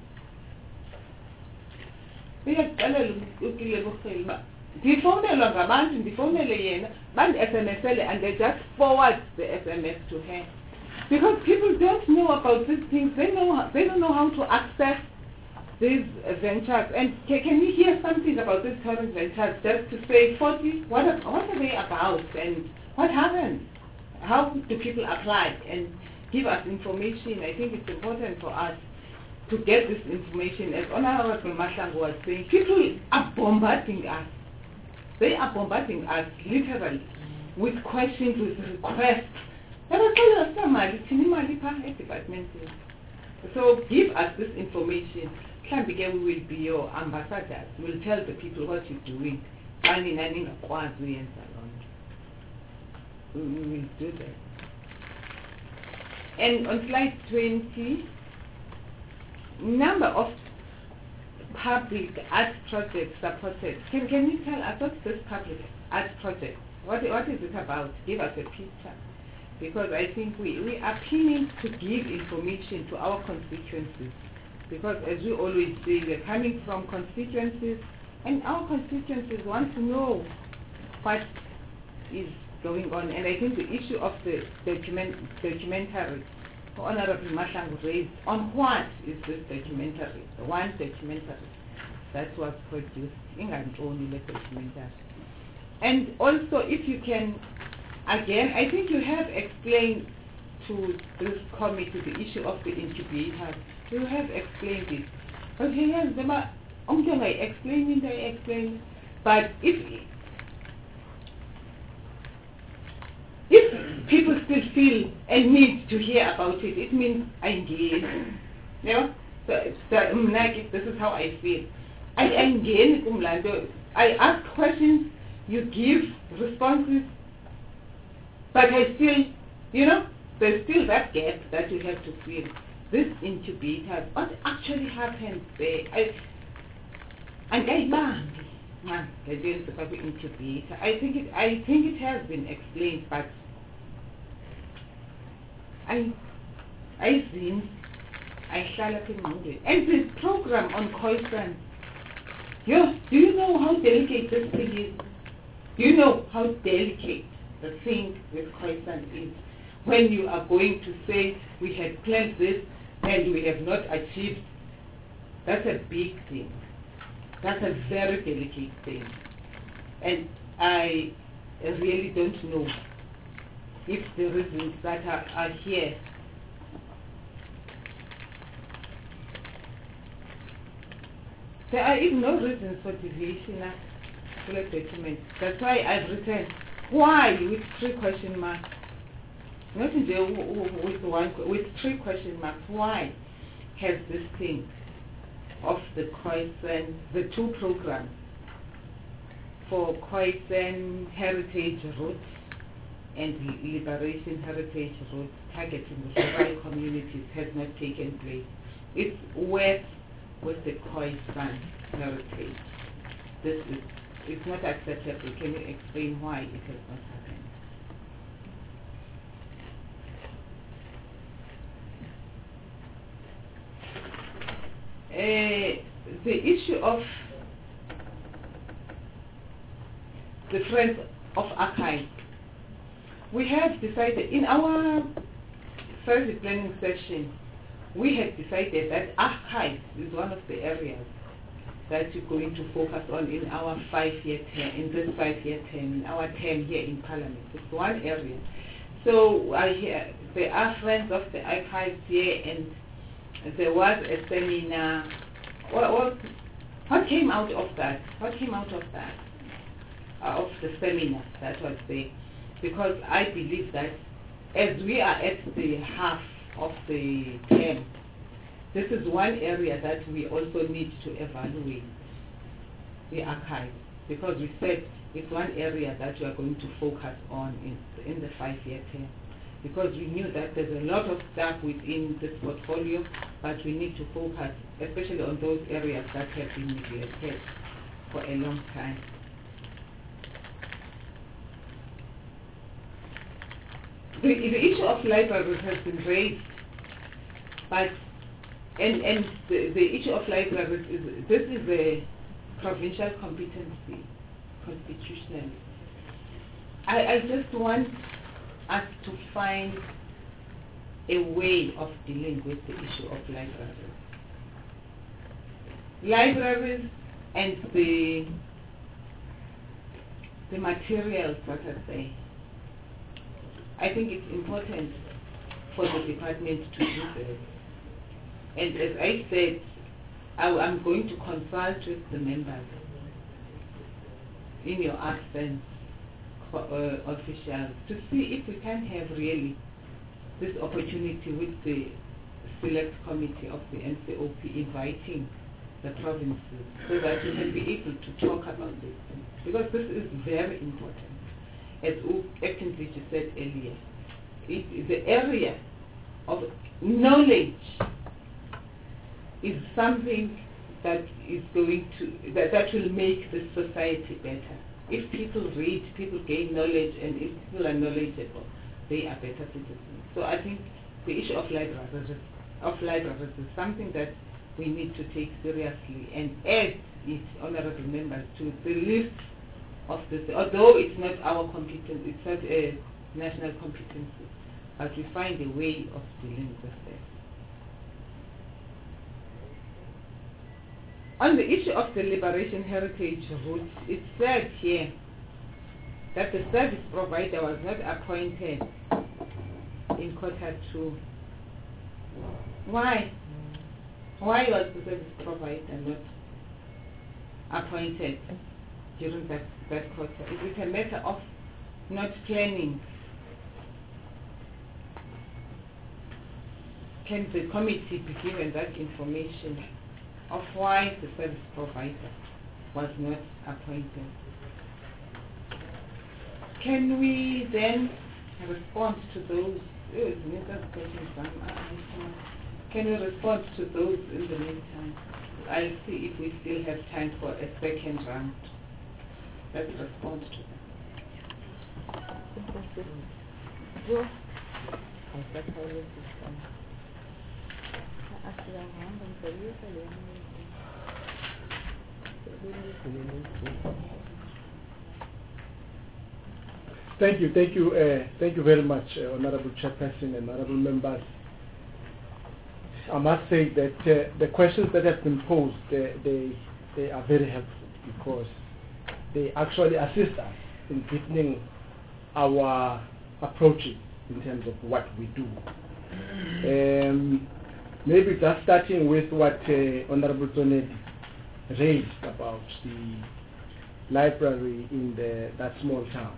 Ndifonelwa ngabantu, ndifonele yena, bandi-S M S-ele and they just forward the S M S to her. Because people don't know about these things, they know they don't know how to access these uh, ventures. And can, can you hear something about these current ventures, just to say, forty, what are, what are they about and what happened? How do people apply and give us information? I think it's important for us to get this information. As Honorable Mahlangu was saying, people are bombarding us. They are bombarding us literally with questions, with requests. So give us this information. We will be your ambassadors. We'll tell the people what you're doing. We will do that. And on slide twenty, number of public art projects supported. Can, can you tell us what's this public art project? What, what is it about? Give us a picture. Because I think we, we are keen to give information to our constituencies. Because as we always say, we're coming from constituencies, and our constituencies want to know what is going on. And I think the issue of the document, documentary, Honorable Mahlangu raised, on what is this documentary, the one documentary that was produced, England only the documentary. And also, if you can, again, I think you have explained to this committee the issue of the incubator. You have explained it. But here's the ma- I'm going to explain it, I explain. But if if people still feel a need to hear about it, it means I engage. You know? So, so this is how I feel. I engage. I ask questions, you give responses, but I still, you know, there's still that gap that you have to fill. This incubator, what actually happens there? I, and I man, man, the incubator. I think it. I think it has been explained, but I, I think I shall up in Monday. And this program on Khoisan, yo, do you know how delicate this thing is? Do you know how delicate the thing with Khoisan is? When you are going to say, we had planned this and we have not achieved, that's a big thing. That's a very delicate thing. And I really don't know if the reasons that are, are here there are even no reasons for deviation of the document. That's why I've written why with three question marks. Not in jail with one with three question marks. Why has this thing of the Khoisan, the two programs for Khoisan Heritage Route and Liberation Heritage Route targeting the rural communities has not taken place? It's worth with the Khoisan heritage. This is it's not acceptable. Can you explain why it has not happened? Uh, the issue of the Friends of Archives. We have decided in our strategic planning session, we had decided that archives is one of the areas that we're going to focus on in our five-year term, in this five-year term, in our term here in Parliament. It's one area. So I hear there are Friends of the Archives here, and there was a seminar. What, what, what came out of that? What came out of that? Uh, of the seminar that was there? Because I believe that as we are at the half of the term, this is one area that we also need to evaluate the archive, because we said it's one area that we are going to focus on in, in the five-year term, because we knew that there's a lot of stuff within this portfolio, but we need to focus especially on those areas that have been neglected for a long time. The, the issue of libraries has been raised But and and the, the issue of libraries is this is a provincial competency constitutionally. I, I just want us to find a way of dealing with the issue of libraries. Libraries and the the materials, what I say. I think it's important for the department to do this. And as I said, I, I'm going to consult with the members in your absence, uh, officials, to see if we can have really this opportunity with the select committee of the N C O P inviting the provinces so that we can be able to talk about this thing. Because this is very important. As Acting D G said earlier, it, the area of knowledge is something that is going to, that, that will make the society better. If people read, people gain knowledge, and if people are knowledgeable, they are better citizens. So I think the issue of libraries, of libraries is something that we need to take seriously and add it, honorable members, to the list of this. Although it's not our competence, it's not a national competency, but we find a way of dealing with that. On the issue of the Liberation Heritage Route, it said here that the service provider was not appointed in quarter two. Why? Why was the service provider not appointed during that, that quarter? Is it a matter of not planning? Can the committee be given that information of why the service provider was not appointed? Can we then respond to those? Can we respond to those in the meantime? I'll see if we still have time for a second round. Let's respond to them. Thank you, thank you, uh, thank you very much, uh, Honorable Chairperson and Honorable Members. I must say that uh, the questions that have been posed, uh, they, they are very helpful because they actually assist us in deepening our approaches in terms of what we do. Um, maybe just starting with what uh, Honorable Tonedi raised about the library in the, that small town.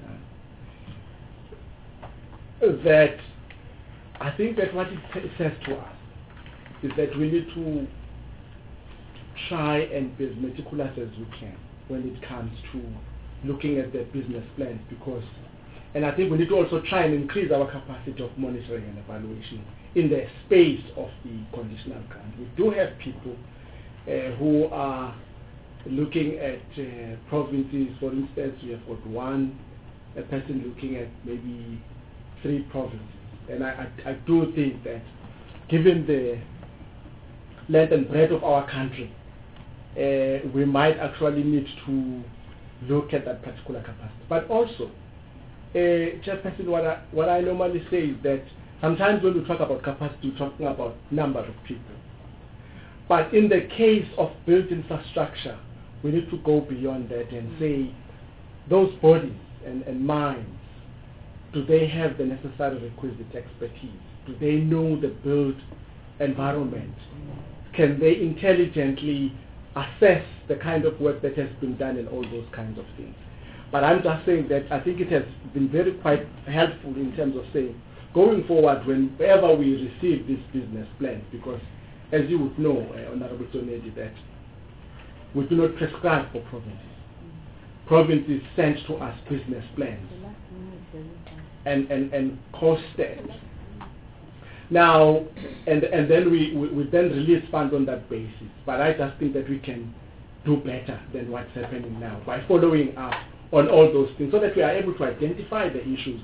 Uh, that I think that what it t- says to us is that we need to try and be as meticulous as we can when it comes to looking at the business plans, because, and I think we need to also try and increase our capacity of monitoring and evaluation in the space of the conditional grant. We do have people uh, who are looking at uh, provinces. For instance, we have got one a person looking at maybe three provinces, and I, I, I do think that given the length and breadth of our country, uh, we might actually need to look at that particular capacity. But also, uh, Chairperson, what I, what I normally say is that sometimes when we talk about capacity, we're talking about number of people. But in the case of built infrastructure, we need to go beyond that and say those bodies and, and minds, do they have the necessary requisite expertise? Do they know the built environment? Can they intelligently assess the kind of work that has been done and all those kinds of things? But I'm just saying that I think it has been very quite helpful in terms of saying, going forward, whenever we receive these business plans, because as you would know, uh, Honorable Tonedi, that we do not prescribe for provinces. Provinces send to us business plans and, and, and cost stands. Now, and, and then we, we, we then release funds on that basis. But I just think that we can do better than what's happening now by following up on all those things so that we are able to identify the issues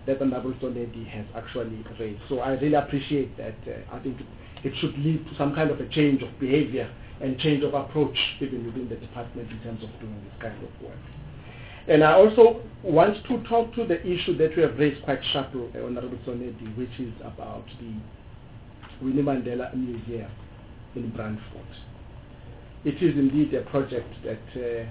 that Honorable Sonedi has actually raised. So I really appreciate that. Uh, I think it should lead to some kind of a change of behavior and change of approach even within the department in terms of doing this kind of work. And I also want to talk to the issue that we have raised quite sharply, uh, Honorable Sonedi, which is about the Winnie Mandela Museum in Brandfort. It is indeed a project that uh,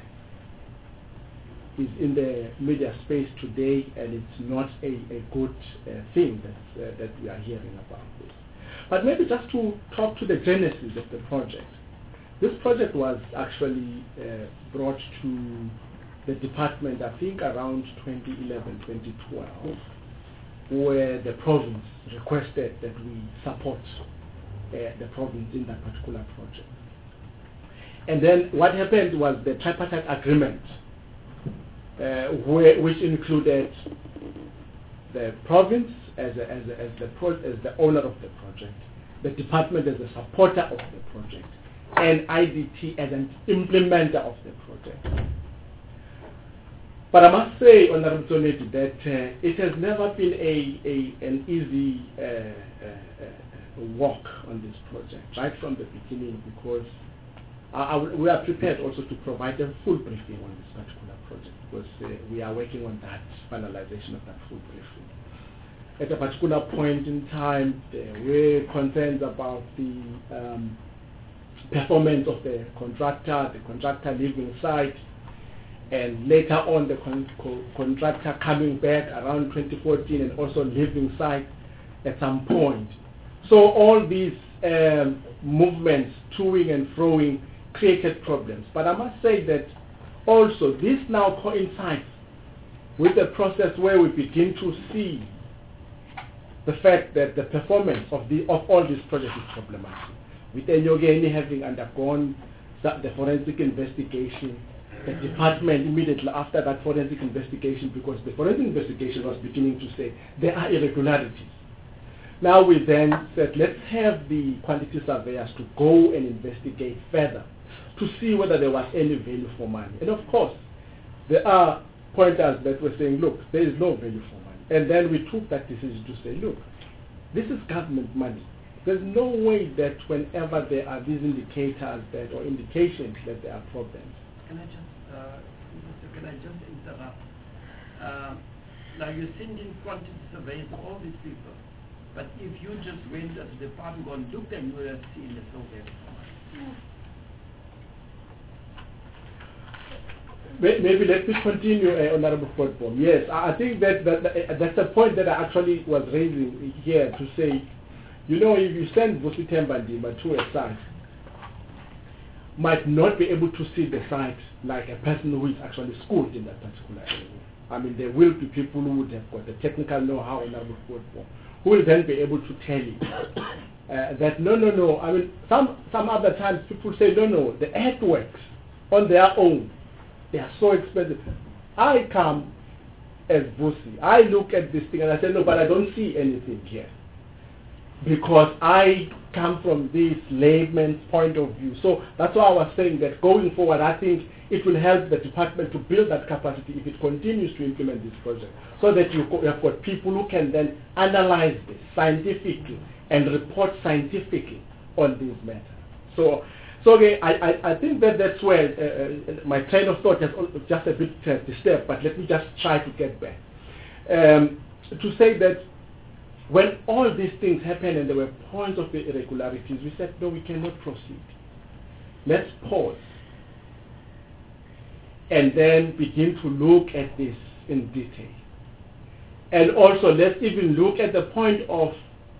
is in the media space today, and it's not a, a good uh, thing that, uh, that we are hearing about this. But maybe just to talk to the genesis of the project. This project was actually uh, brought to the department, I think, around twenty eleven, twenty twelve, where the province requested that we support uh, the province in that particular project. And then what happened was the tripartite agreement, uh, where, which included the province as, a, as, a, as, the pro as the owner of the project, the department as a supporter of the project, and I D T as an implementer of the project. But I must say, Honorable Sonedi, that uh, it has never been a, a an easy uh, uh, uh, walk on this project, right from the beginning, because I, I, we are prepared also to provide a full briefing on this particular project, because uh, we are working on that finalization of that full briefing. At a particular point in time, there were concerns about the um, performance of the contractor, the contractor leaving site, and later on the con co contractor coming back around twenty fourteen and also leaving site at some point. So all these um, movements, toing and froing, created problems. But I must say that also this now coincides with the process where we begin to see the fact that the performance of, the, of all these projects is problematic. With Enyogeni having undergone the forensic investigation, the department immediately after that forensic investigation, because the forensic investigation was beginning to say there are irregularities. Now we then said, let's have the quantity surveyors to go and investigate further to see whether there was any value for money. And of course, there are pointers that were saying, look, there is no value for money. And then we took that decision to say, look, this is government money. There's no way that whenever there are these indicators that, or indications that there are problems. Can I just, uh, can I just interrupt? Uh, now you're sending quantity surveys to all these people, but if you just went to the department and looked at, you would have seen there's no value for money. Maybe let me continue, uh, Honorable Fordbom. Yes, I think that, that, that that's a point that I actually was raising here to say, you know, if you send Vusi Tembandima to a site, might not be able to see the site like a person who is actually schooled in that particular area. I mean, there will be people who would have got the technical know-how, Honorable Fordbom, who will then be able to tell you uh, that no, no, no. I mean, some, some other times people say, no, no, the earthworks on their own, they are so expensive. I come as Vusi, I look at this thing and I say, no, but I don't see anything here. Because I come from this layman's point of view. So that's why I was saying that going forward, I think it will help the department to build that capacity if it continues to implement this project. So that you have got people who can then analyze this scientifically and report scientifically on these matters. So, so okay, I, I, I think that that's where uh, uh, my train of thought has just a bit uh, disturbed, but let me just try to get back. Um, to say that when all these things happened and there were points of irregularities, we said, no, we cannot proceed. Let's pause and then begin to look at this in detail. And also, let's even look at the point of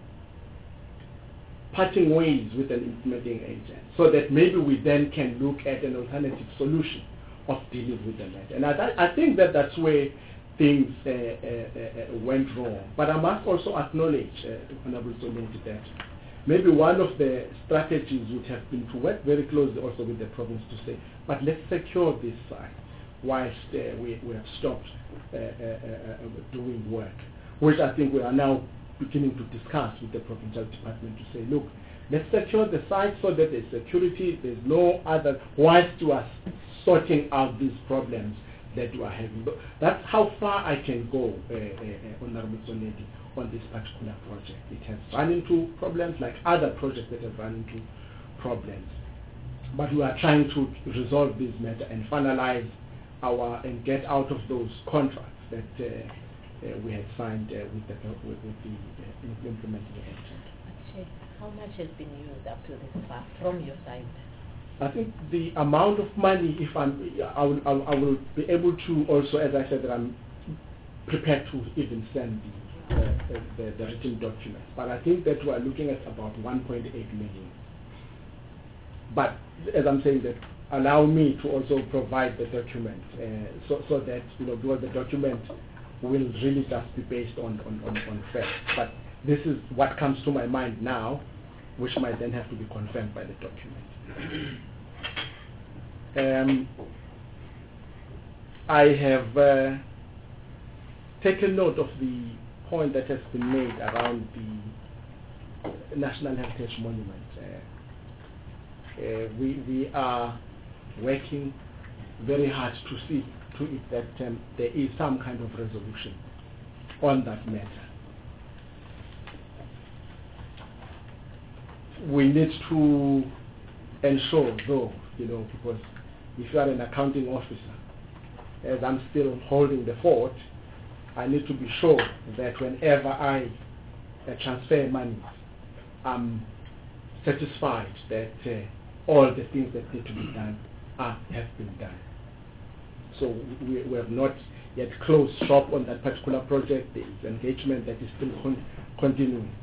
parting ways with an implementing agent, so that maybe we then can look at an alternative solution of dealing with the matter. And I, I think that that's where things uh, uh, uh, went wrong. But I must also acknowledge, uh, Honorable Sonedi, that maybe one of the strategies would have been to work very closely also with the province to say, but let's secure this site whilst uh, we, we have stopped uh, uh, uh, doing work, which I think we are now beginning to discuss with the provincial department to say, look, let's secure the site so that there's security, there's no other, whilst you are sorting out these problems, that we are having. But that's how far I can go, uh, uh, uh, Honorable Zoneti, on this particular project. It has run into problems like other projects that have run into problems. But we are trying to resolve this matter and finalize our and get out of those contracts that uh, uh, we had signed uh, with the with, with the uh, implementing agent. Actually, how much has been used up to this far from your side? I think the amount of money, if I'm, I will, I will, I will be able to also, as I said, that I'm prepared to even send the, uh, the, the written documents. But I think that we are looking at about one point eight million. But as I'm saying, that allow me to also provide the document, uh, so so that you know, because the document will really just be based on on on, on facts. But this is what comes to my mind now, which might then have to be confirmed by the document. Um, I have uh, taken note of the point that has been made around the National Heritage Monument. Uh, uh, we, we are working very hard to see to it that um, there is some kind of resolution on that matter. We need to ensure, though, you know, because if you are an accounting officer, as I'm still holding the fort, I need to be sure that whenever I uh, transfer money, I'm satisfied that uh, all the things that need to be done are, have been done. So we, we have not yet closed shop on that particular project. There is engagement that is still con continuing.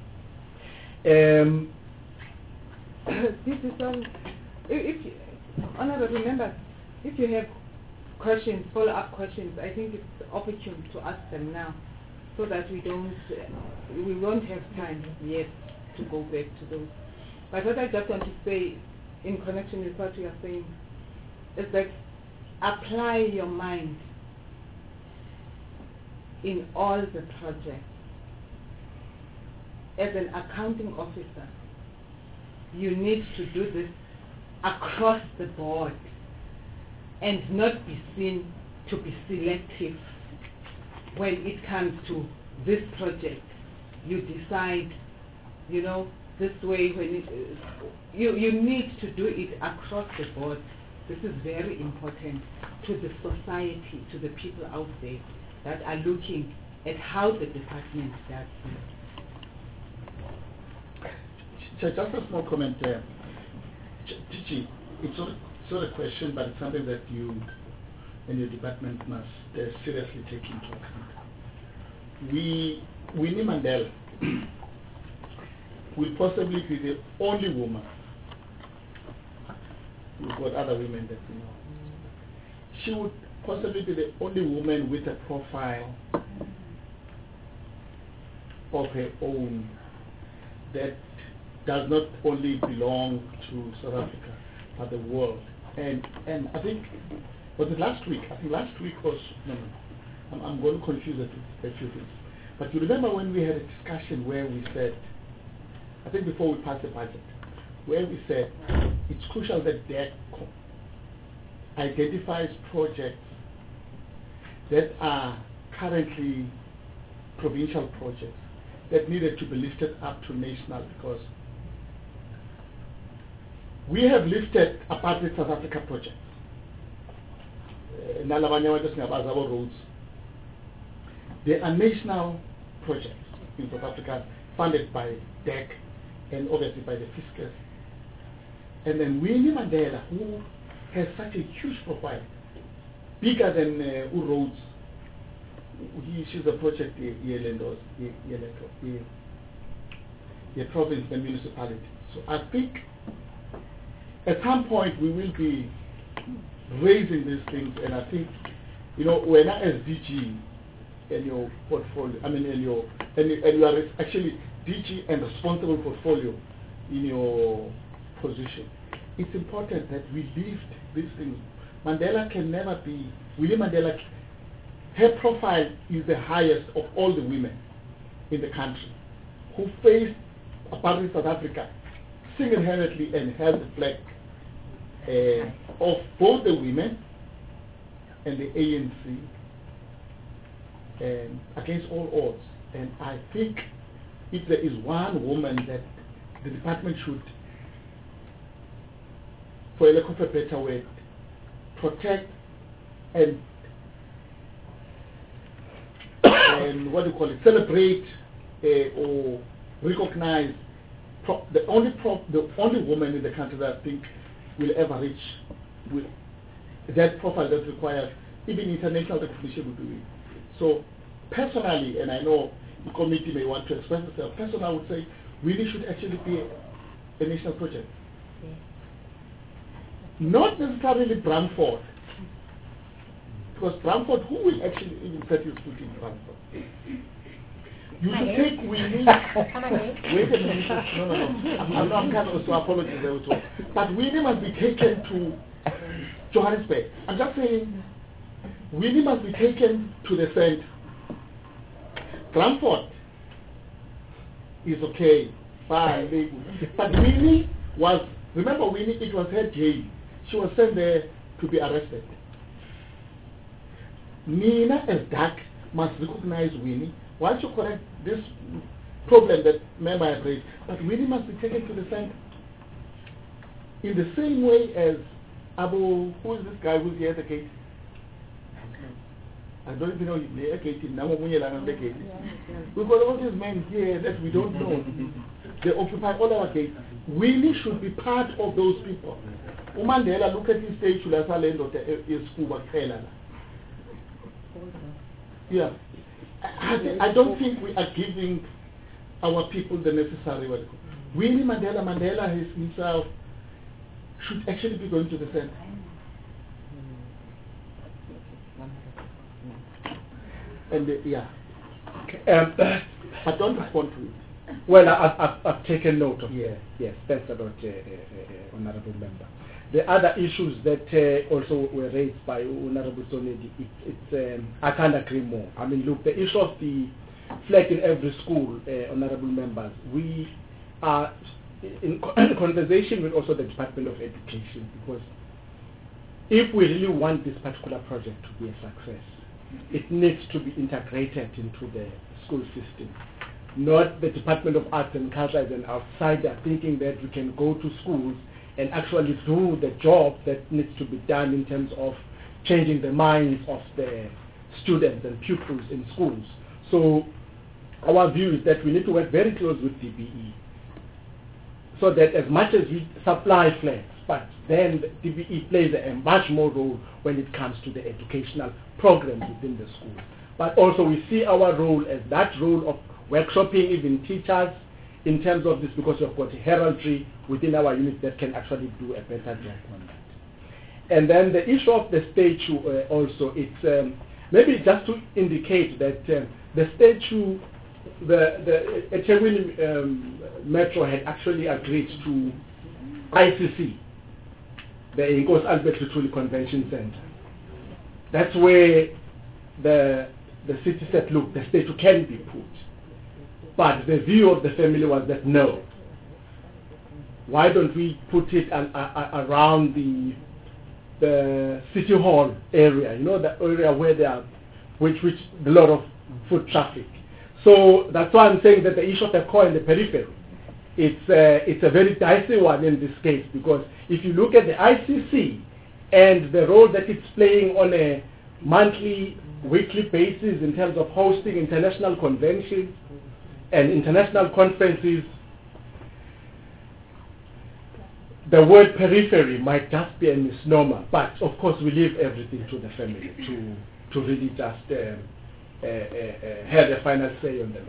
Um, this is um, if, if you, Honorable Members, if you have questions, follow-up questions, I think it's opportune to ask them now, so that we don't, uh, we won't have time yet to go back to those. But what I just want to say, in connection with what you are saying, is that apply your mind in all the projects. As an accounting officer, you need to do this across the board and not be seen to be selective when it comes to this project. You decide, you know, this way when it is, you, you need to do it across the board. This is very important to the society, to the people out there that are looking at how the department does it. So just a small comment there. Gigi, it's not, it's not a question, but it's something that you and your department must uh, seriously take into account. We, Winnie Mandela, will possibly be the only woman. We've got other women that we know. She would possibly be the only woman with a profile of her own that does not only belong to South Africa, but the world. And and I think, was it last week? I think last week was, no, no, I'm, I'm going to confuse it with a few things. But you remember when we had a discussion where we said, I think before we passed the budget, where we said it's crucial that D E C identifies projects that are currently provincial projects that needed to be lifted up to national, because we have lifted apartheid South Africa projects. Uh, roads. They are national projects in South Africa funded by D E C and obviously by the fiscus. And then Winnie Mandela, who has such a huge profile, bigger than uh, U Roads, he, she's a project Yelendos, the province and municipality. So I think at some point we will be raising these things, and I think, you know, when I as D G in your portfolio, I mean in your, and, and you are actually D G and responsible portfolio in your position, it's important that we lift these things. Mandela can never be, William Mandela, her profile is the highest of all the women in the country who faced apartheid South Africa single-handedly and held the flag uh, of both the women and the A N C and against all odds. And I think if there is one woman that the department should, for a lack of a better word, protect and and what do you call it, celebrate uh, or recognize pro the only pro the only woman in the country that I think will ever reach with that profile that requires even international recognition will do it. So personally, and I know the committee may want to express itself, personally I would say Winnie should actually be a, a national project. Yes. Not necessarily Bramford. Because Bramford, who will actually even set his foot in Bramford? You should take Winnie. Come ahead. Wait a minute. No, no, no. I'm, I'm, I'm kind of so apologize there as well. But Winnie must be taken to Johannesburg. I'm just saying, Winnie must be taken to the center. Bramford is okay, fine, very good. But Winnie was, remember Winnie, it was her jail. She was sent there to be arrested. Nina as D A C must recognize Winnie. Once you correct this problem that member has raised, but Winnie must be taken to the center. In the same way as Abu, who is this guy who's here at the gate? I don't even know his name. We've got all these men here that we don't know. They occupy all our gates. Winnie should be part of those people. Umandela, look at his stage, yeah. I, I don't think we are giving our people the necessary welcome. Winnie Mandela, Mandela himself should actually be going to the center. And uh, yeah. Okay. Um, but don't respond to it. Well, I, I've, I've taken note of yeah. that. Yes, thanks a lot, uh, uh, uh, Honorable Member. The other issues that uh, also were raised by Honorable Sonedi, it, it's, um, I can't agree more. I mean, look, the issue of the flag in every school, uh, Honorable Members, we are in conversation with also the Department of Education, because if we really want this particular project to be a success, it needs to be integrated into the school system. Not the Department of Arts and Culture as an outsider thinking that we can go to schools and actually do the job that needs to be done in terms of changing the minds of the students and pupils in schools. So our view is that we need to work very close with D B E, so that as much as we supply flags, but then the D B E plays a much more role when it comes to the educational programs within the school. But also we see our role as that role of workshopping even teachers in terms of this, because we've got heraldry within our unit that can actually do a better job on that. And then the issue of the statue uh, also, it's um, maybe just to indicate that um, the statue, the, the eThekwini um, Metro had actually agreed to I C C, the Inkosi Albert Luthuli Convention Center. That's where the, the city said, look, the statue can be put. But the view of the family was that no. Why don't we put it an, a, a, around the the city hall area? You know, the area where there are, which which a lot of foot traffic. So that's why I'm saying that the issue of the core in the periphery, it's a, it's a very dicey one in this case, because if you look at the I C C and the role that it's playing on a monthly, weekly basis in terms of hosting international conventions and international conferences, the word periphery might just be a misnomer, but of course we leave everything to the family to, to really just um, uh, uh, uh, have a final say on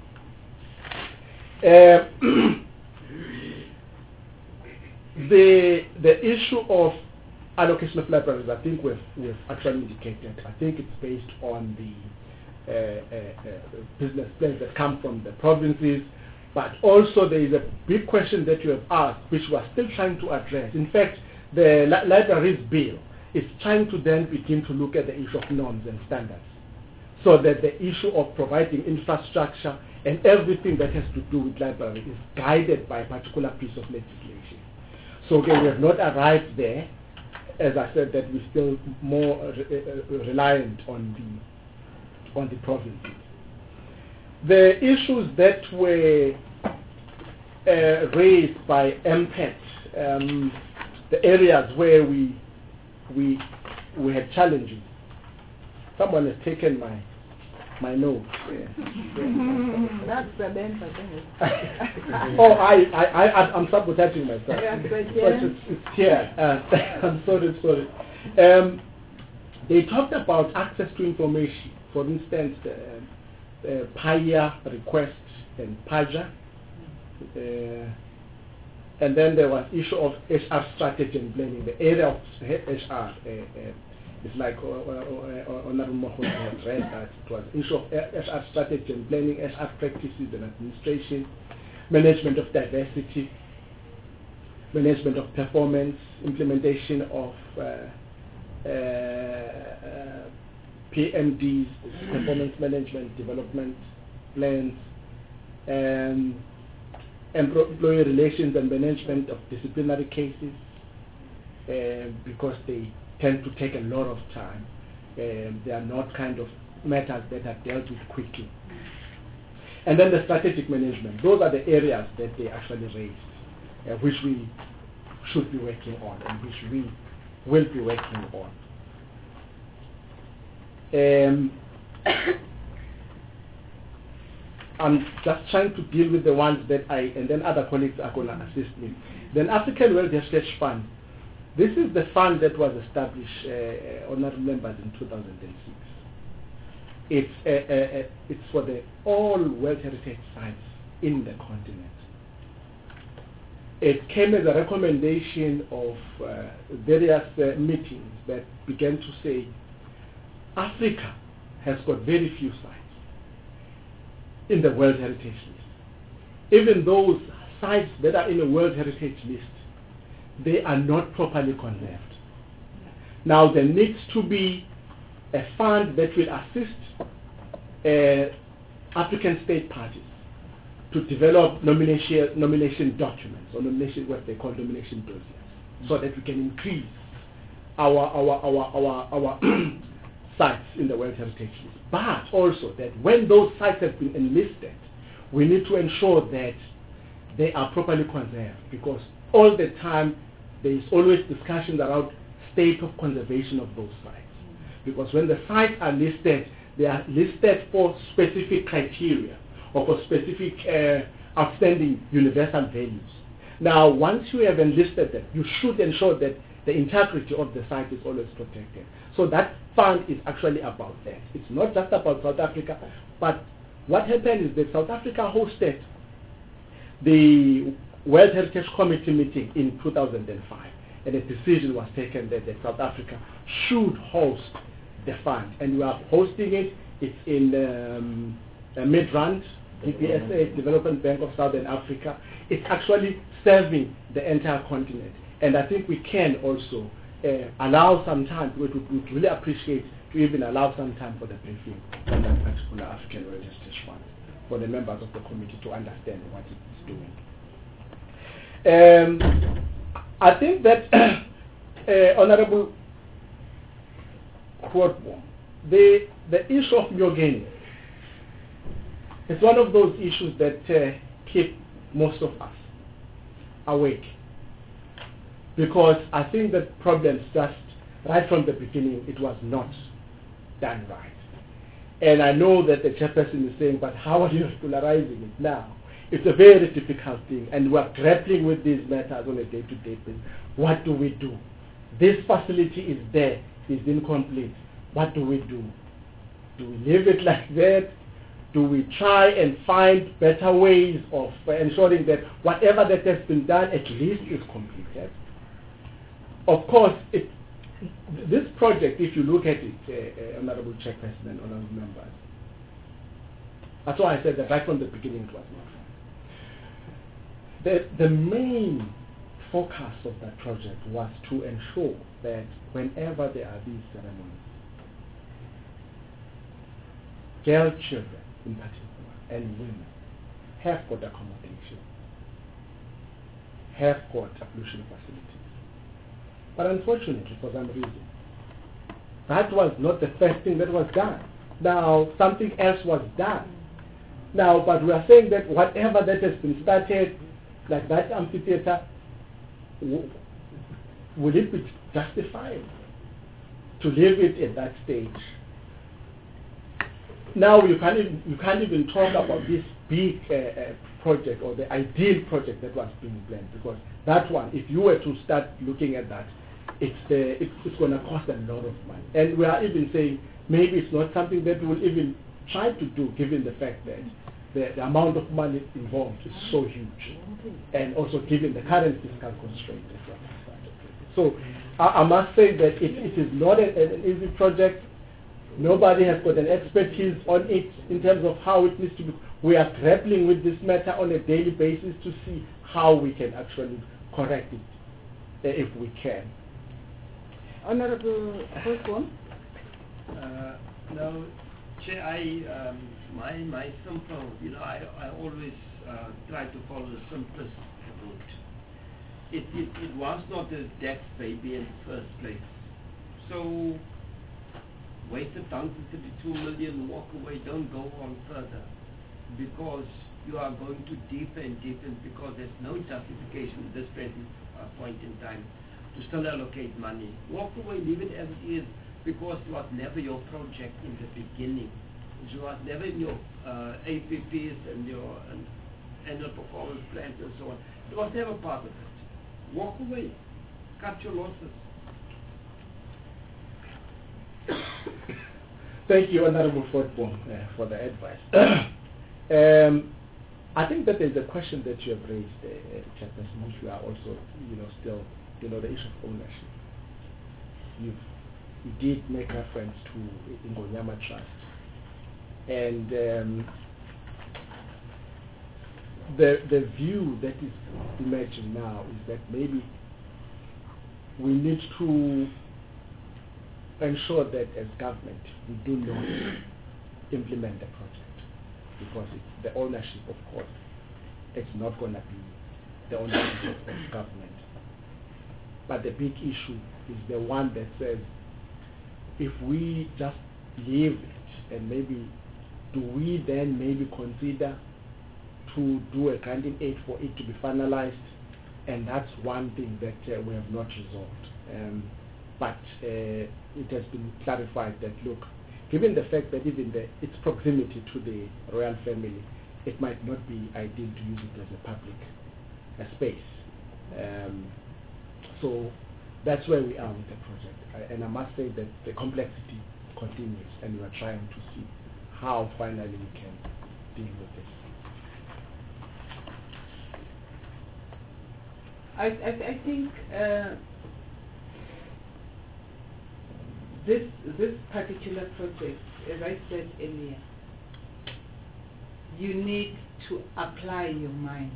the matter. Uh, the, the issue of allocation of libraries, I think we've, we've actually indicated. I think it's based on the Uh, uh, uh, business plans that come from the provinces, but also there is a big question that you have asked, which we are still trying to address. In fact, the li libraries bill is trying to then begin to look at the issue of norms and standards, so that the issue of providing infrastructure and everything that has to do with library is guided by a particular piece of legislation. So again, we have not arrived there. as I said, that we're still more re- uh, reliant on the on the provinces. The issues that were uh, raised by M P E T, um, the areas where we we we had challenges. Someone has taken my my notes. Yeah. That's the band, oh, I, I, I, I'm sabotaging myself. Yeah, but But yeah. it's, it's here. Uh, I'm sorry, sorry. Um, they talked about access to information. For instance, uh, uh, P I A request and P A J A. Uh, and then there was issue of H R strategy and planning. The area of H R uh, uh, is like uh, uh, Honorable Mohon had read that it was issue of H R strategy and planning, H R practices and administration, management of diversity, management of performance, implementation of uh, uh, uh, P M Ds, performance management development plans, and employee relations and management of disciplinary cases, uh, because they tend to take a lot of time. Um, they are not kind of matters that are dealt with quickly. And then the strategic management. Those are the areas that they actually raised, uh, which we should be working on and which we will be working on. Um, I'm just trying to deal with the ones that I, and then other colleagues are going to assist me. Then African World Heritage Fund. This is the fund that was established, uh, honorable members, in two thousand six. It's, uh, uh, uh, it's for the all World Heritage sites in the continent. It came as a recommendation of uh, various uh, meetings that began to say Africa has got very few sites in the World Heritage List. Even those sites that are in the World Heritage List, they are not properly conserved. Now there needs to be a fund that will assist uh, African state parties to develop nomination nomination documents, or nomination, what they call nomination dossiers, mm-hmm. so that we can increase our our our our, our sites in the World Heritage List. But also that when those sites have been enlisted, we need to ensure that they are properly conserved, because all the time there is always discussion around state of conservation of those sites. Because when the sites are listed, they are listed for specific criteria or for specific uh, outstanding universal values. Now, once you have enlisted them, you should ensure that the integrity of the site is always protected. So that fund is actually about that. It's not just about South Africa, but what happened is that South Africa hosted the World Heritage Committee meeting in two thousand five, and a decision was taken that, that South Africa should host the fund, and we are hosting it. It's in um, uh, Midrand, D P S A, Development Bank of Southern Africa. It's actually serving the entire continent, and I think we can also uh, allow some time. We would, we would really appreciate to even allow some time for the briefing on that particular African World Heritage Fund for the members of the committee to understand what it is doing. Um, I think that uh, Honorable Quadbo, the the issue of Nyogeni is one of those issues that uh, keep most of us awake, because I think that problems just right from the beginning it was not done right, and I know that the chairperson is saying, but how are you regularizing it now? It's a very difficult thing, and we're grappling with these matters on a day-to-day basis. What do we do? This facility is there, it's incomplete. What do we do? Do we leave it like that? Do we try and find better ways of uh, ensuring that whatever that has been done at least is completed? Of course, it, this project, if you look at it, uh, uh, Honorable Chairperson and Honorable Members, that's why I said that right from the beginning it was not. The, the main focus of that project was to ensure that whenever there are these ceremonies, girl children in particular and women have got accommodation, have got ablution facilities. But unfortunately, for some reason, that was not the first thing that was done. Now, something else was done. Now, but we are saying that whatever that has been started, like that amphitheater, w- will it be justified to leave it at that stage? Now you can't even, you can't even talk about this big uh, uh, project or the ideal project that was being planned, because that one, if you were to start looking at that, it's uh, it's, it's going to cost a lot of money. And we are even saying maybe it's not something that we will even try to do, given the fact that the, the amount of money involved is so huge, and also given the current fiscal constraints. So I, I must say that it, it is not a, an easy project. Nobody has got an expertise on it in terms of how it needs to be. We are grappling with this matter on a daily basis to see how we can actually correct it, uh, if we can. Honorable Osborne? Uh, no, Chair, I, um, my, my simple, you know, I, I always uh, try to follow the simplest route. It, it, it was not a death baby in the first place. So, waste it down to thirty-two million, walk away, don't go on further, because you are going to deeper and deeper, because there's no justification at this present uh, point in time to still allocate money. Walk away, leave it as it is, because it was never your project in the beginning. It was never in your uh, A P Ps and your and annual performance plans and so on. It was never part of it. Walk away, cut your losses. Thank you, Honorable Fortborn, uh, for the advice. um, I think that there's a question that you have raised, uh, Chairperson, which we are also, you know, still, you know, the issue of ownership. You've, you did make reference to Ingonyama Trust, and um, the the view that is emerging now is that maybe we need to ensure that as government we do not implement the project, because it's the ownership, of course, it's not going to be the ownership of government. But the big issue is the one that says, if we just leave it, and maybe do we then maybe consider to do a granting aid for it to be finalized? And that's one thing that uh, we have not resolved. Um, but uh, it has been clarified that, look, given the fact that even the, its proximity to the royal family, it might not be ideal to use it as a public uh, space. Um, so that's where we are with the project. I, and I must say that the complexity continues, and we are trying to see how finally we can deal with this. I, I, I think uh, this this particular project, as I said earlier, you need to apply your mind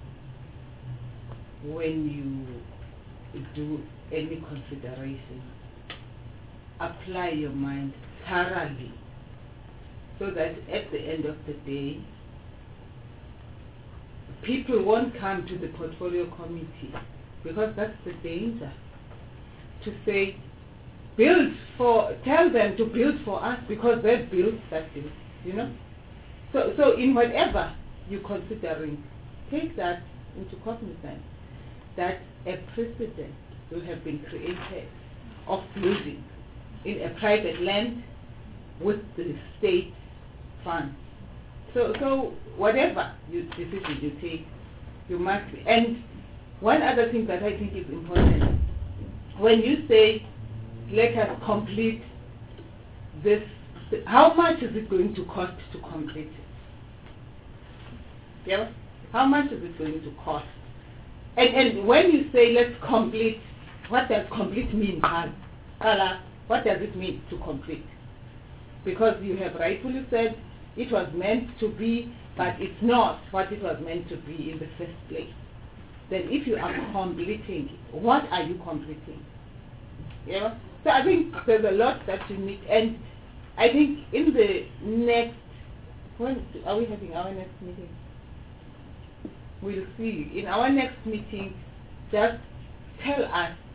when you do any consideration. Apply your mind thoroughly, so that at the end of the day, people won't come to the portfolio committee, because that's the danger, to say, build for, tell them to build for us because they've built that thing, you know. So, so in whatever you're considering, take that into cognizance, that a precedent will have been created of building in a private land with the state funds. So, so whatever you, decision you take, you must. And one other thing that I think is important, when you say, let us complete this, how much is it going to cost to complete it? Yeah? How much is it going to cost? And, and when you say let's complete, what does complete mean, Carl? Carla, what does it mean to complete? Because you have rightfully said it was meant to be, but it's not what it was meant to be in the first place. Then if you are completing it, what are you completing? Yeah? So I think there's a lot that you need, and I think in the next, when are we having our next meeting? We'll see. In our next meeting, just tell us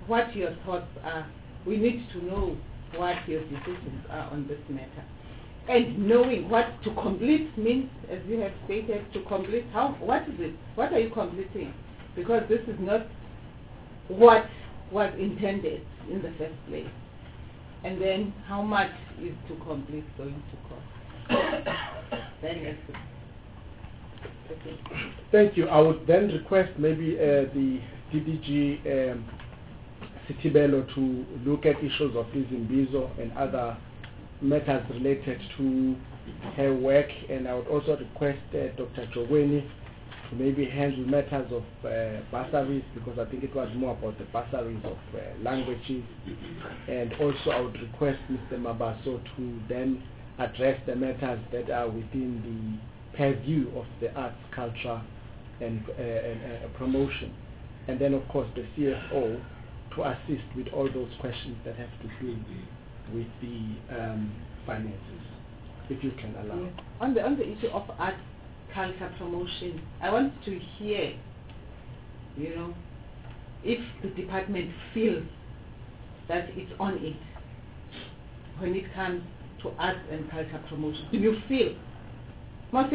what your thoughts are. We need to know what your decisions are on this matter. And knowing what to complete means, as you have stated, to complete, how, what is it? What are you completing? Because this is not what was intended in the first place. And then how much is to complete going to cost? Then yes. Okay. Thank you. I would then request maybe uh, the D D G um, Sitibelo to look at issues of Izimbizo and other matters related to her work, and I would also request uh, Doctor Jogweni to maybe handle matters of uh, bursaries, because I think it was more about the bursaries of uh, languages, and also I would request Mister Mabaso to then address the matters that are within the purview of the arts, culture, and, uh, and uh, promotion, and then of course the C F O to assist with all those questions that have to do with the um, finances, if you can allow. Yes. On the on the issue of art, culture, promotion, I want to hear, you know, if the department feels that it's on it when it comes to art and culture promotion. Do you feel? You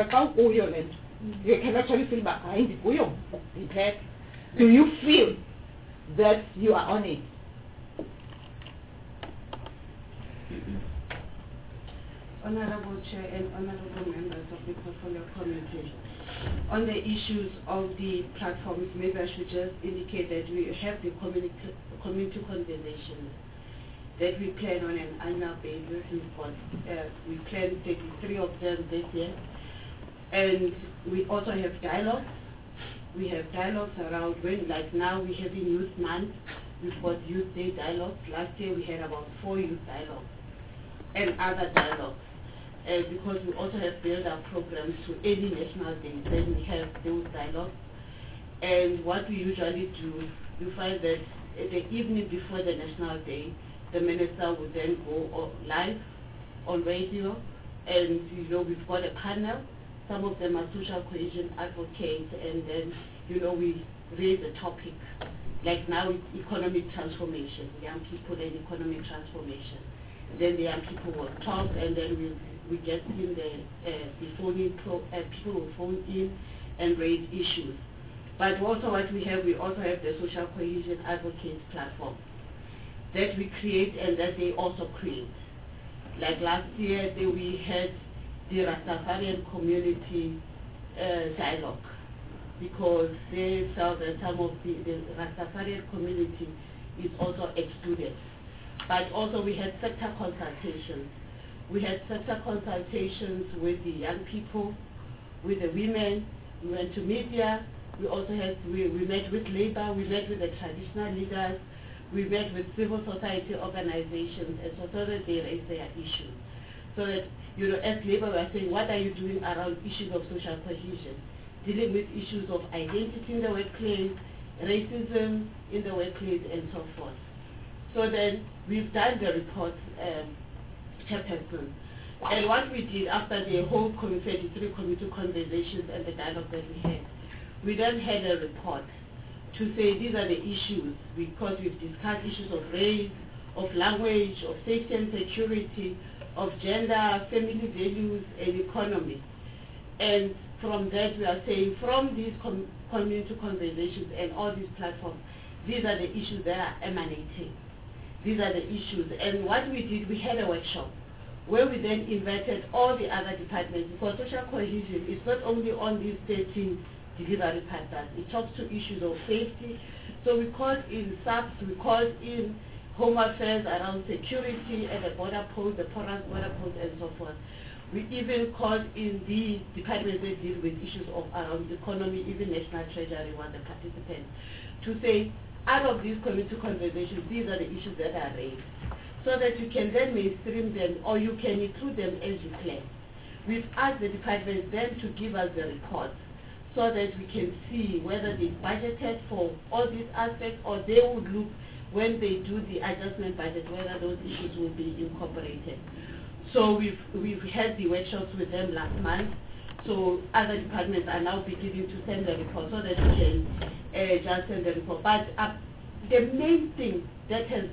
can actually feel behind it. Do you feel that you are on it? Honorable Chair and honorable members of the Portfolio Committee, on the issues of the platforms, maybe I should just indicate that we have the community, community conversations that we plan on an annual basis. We've got, uh, we plan thirty-three of them this year. And we also have dialogues. We have dialogues around when, like now we have in Youth Month, we've got Youth Day dialogues. Last year we had about four youth dialogues and other dialogues. Uh, because we also have build-up programs to any national day, then we have those dialogues. And what we usually do, you find that the evening before the national day, the minister would then go live on radio, and you know we've got a panel. Some of them are social cohesion advocates, and then you know we raise a topic. Like now it's economic transformation, young people and economic transformation. Then the young people will talk, and then we we get in the, uh, the phone pro, uh, people will phone in and raise issues. But also what we have, we also have the social cohesion advocates platform that we create and that they also create. Like last year, they, we had the Rastafarian community uh, dialogue, because they felt that some of the, the Rastafarian community is also excluded. But also we had sector consultations. We had sector consultations with the young people, with the women. We went to media. We also had, we, we met with labor. We met with the traditional leaders. We met with civil society organizations, and so, so that they raise their issues. So that, you know, as labor, we are saying, what are you doing around issues of social cohesion? Dealing with issues of identity in the workplace, racism in the workplace, and so forth. So then we've done the report, um, Chairperson. And what we did after the whole thirty-three committee conversations and the dialogue that we had, we then had a report to say these are the issues, because we've discussed issues of race, of language, of safety and security, of gender, family values, and economy. And from that we are saying, from these com community conversations and all these platforms, these are the issues that are emanating. These are the issues. And what we did, we had a workshop where we then invited all the other departments, because social cohesion is not only on these thirteen delivery partners, it talks to issues of safety. So we called in S A P S, we called in Home Affairs around security and the border post, the porous border post, and so forth. We even called in the departments that deal with issues of around economy, even National Treasury was the participants, to say, out of these community conversations, these are the issues that are raised, so that you can then mainstream them, or you can include them as you plan. We've asked the departments then to give us the reports, so that we can see whether they budgeted for all these aspects, or they would look when they do the adjustment budget, whether those issues will be incorporated. So we've, we've had the workshops with them last month. So other departments are now beginning to send the report, so that we can uh, just send the report. But uh, the main thing that has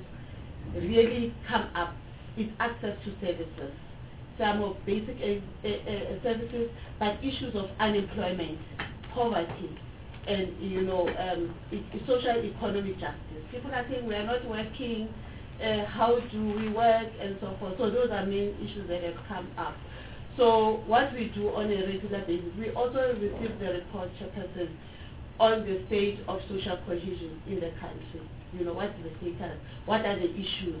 really come up is access to services. Some of basic uh, uh, services, but issues of unemployment, poverty, and you know, um, it, it social economic justice. People are saying we are not working. Uh, how do we work and so forth? So those are main issues that have come up. So what we do on a regular basis, we also receive the report, Chairperson, on the state of social cohesion in the country. You know, what's the status? What are the issues?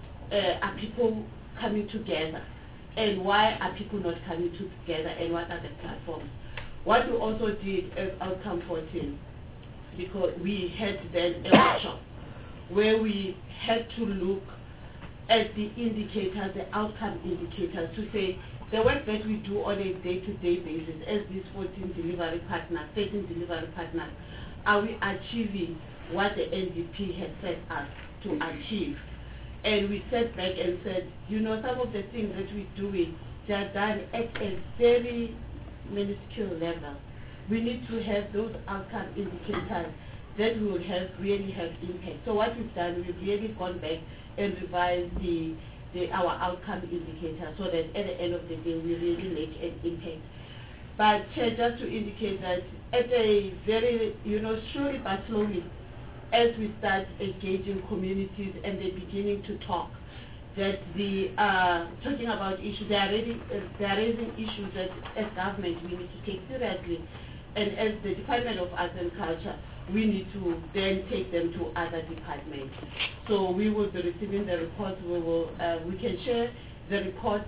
Uh, are people coming together? And why are people not coming together? And what are the platforms? What we also did as Outcome fourteen, because we had then a workshop where we had to look at the indicators, the outcome indicators, to say the work that we do on a day-to-day basis as these fourteen delivery partners, thirteen delivery partners, are we achieving what the N D P has set us to achieve? And we sat back and said, you know, some of the things that we're doing, they are done at a very minuscule level. We need to have those outcome indicators that will have really have impact. So what we've done, we've really gone back and revised the, the our outcome indicator so that at the end of the day we really make an impact. But uh, just to indicate that at a very, you know, slowly but slowly, as we start engaging communities and they're beginning to talk, that the uh, talking about issues, they are, already, uh, they are raising issues that as government we need to take seriously. And as the Department of Arts and Culture, we need to then take them to other departments. So we will be receiving the reports. We will uh, we can share the report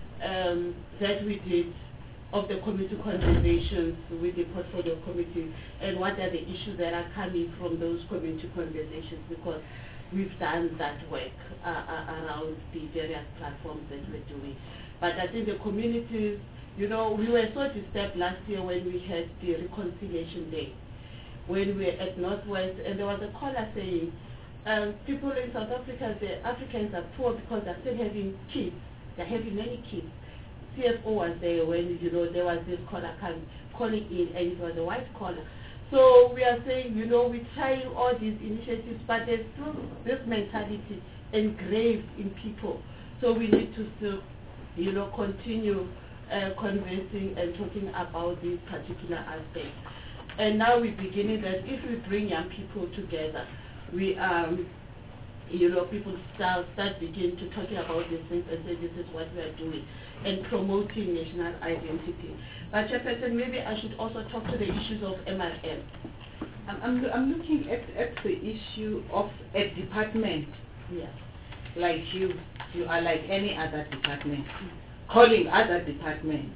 um, that we did of the committee conversations with the portfolio committee and what are the issues that are coming from those committee conversations, because we've done that work uh, uh, around the various platforms that we're doing. But I think the communities, you know, we were so disturbed last year when we had the Reconciliation Day, when we were at Northwest, and there was a caller saying, um, people in South Africa, the Africans are poor because they're still having kids. They're having many kids. C F O was there when, you know, there was this caller come, calling in, and it was a white caller. So we are saying, you know, we're trying all these initiatives, but there's still this mentality engraved in people. So we need to still, you know, continue uh, convincing and talking about these particular aspects. And now we're beginning that if we bring young people together, we, um, you know, people start, start beginning to talking about these things and say this is what we are doing and promoting national identity. But Chairperson, maybe I should also talk to the issues of M R M. I'm, I'm, I'm looking at, at the issue of a department. Yes. Like you, you are like any other department, mm. calling other departments.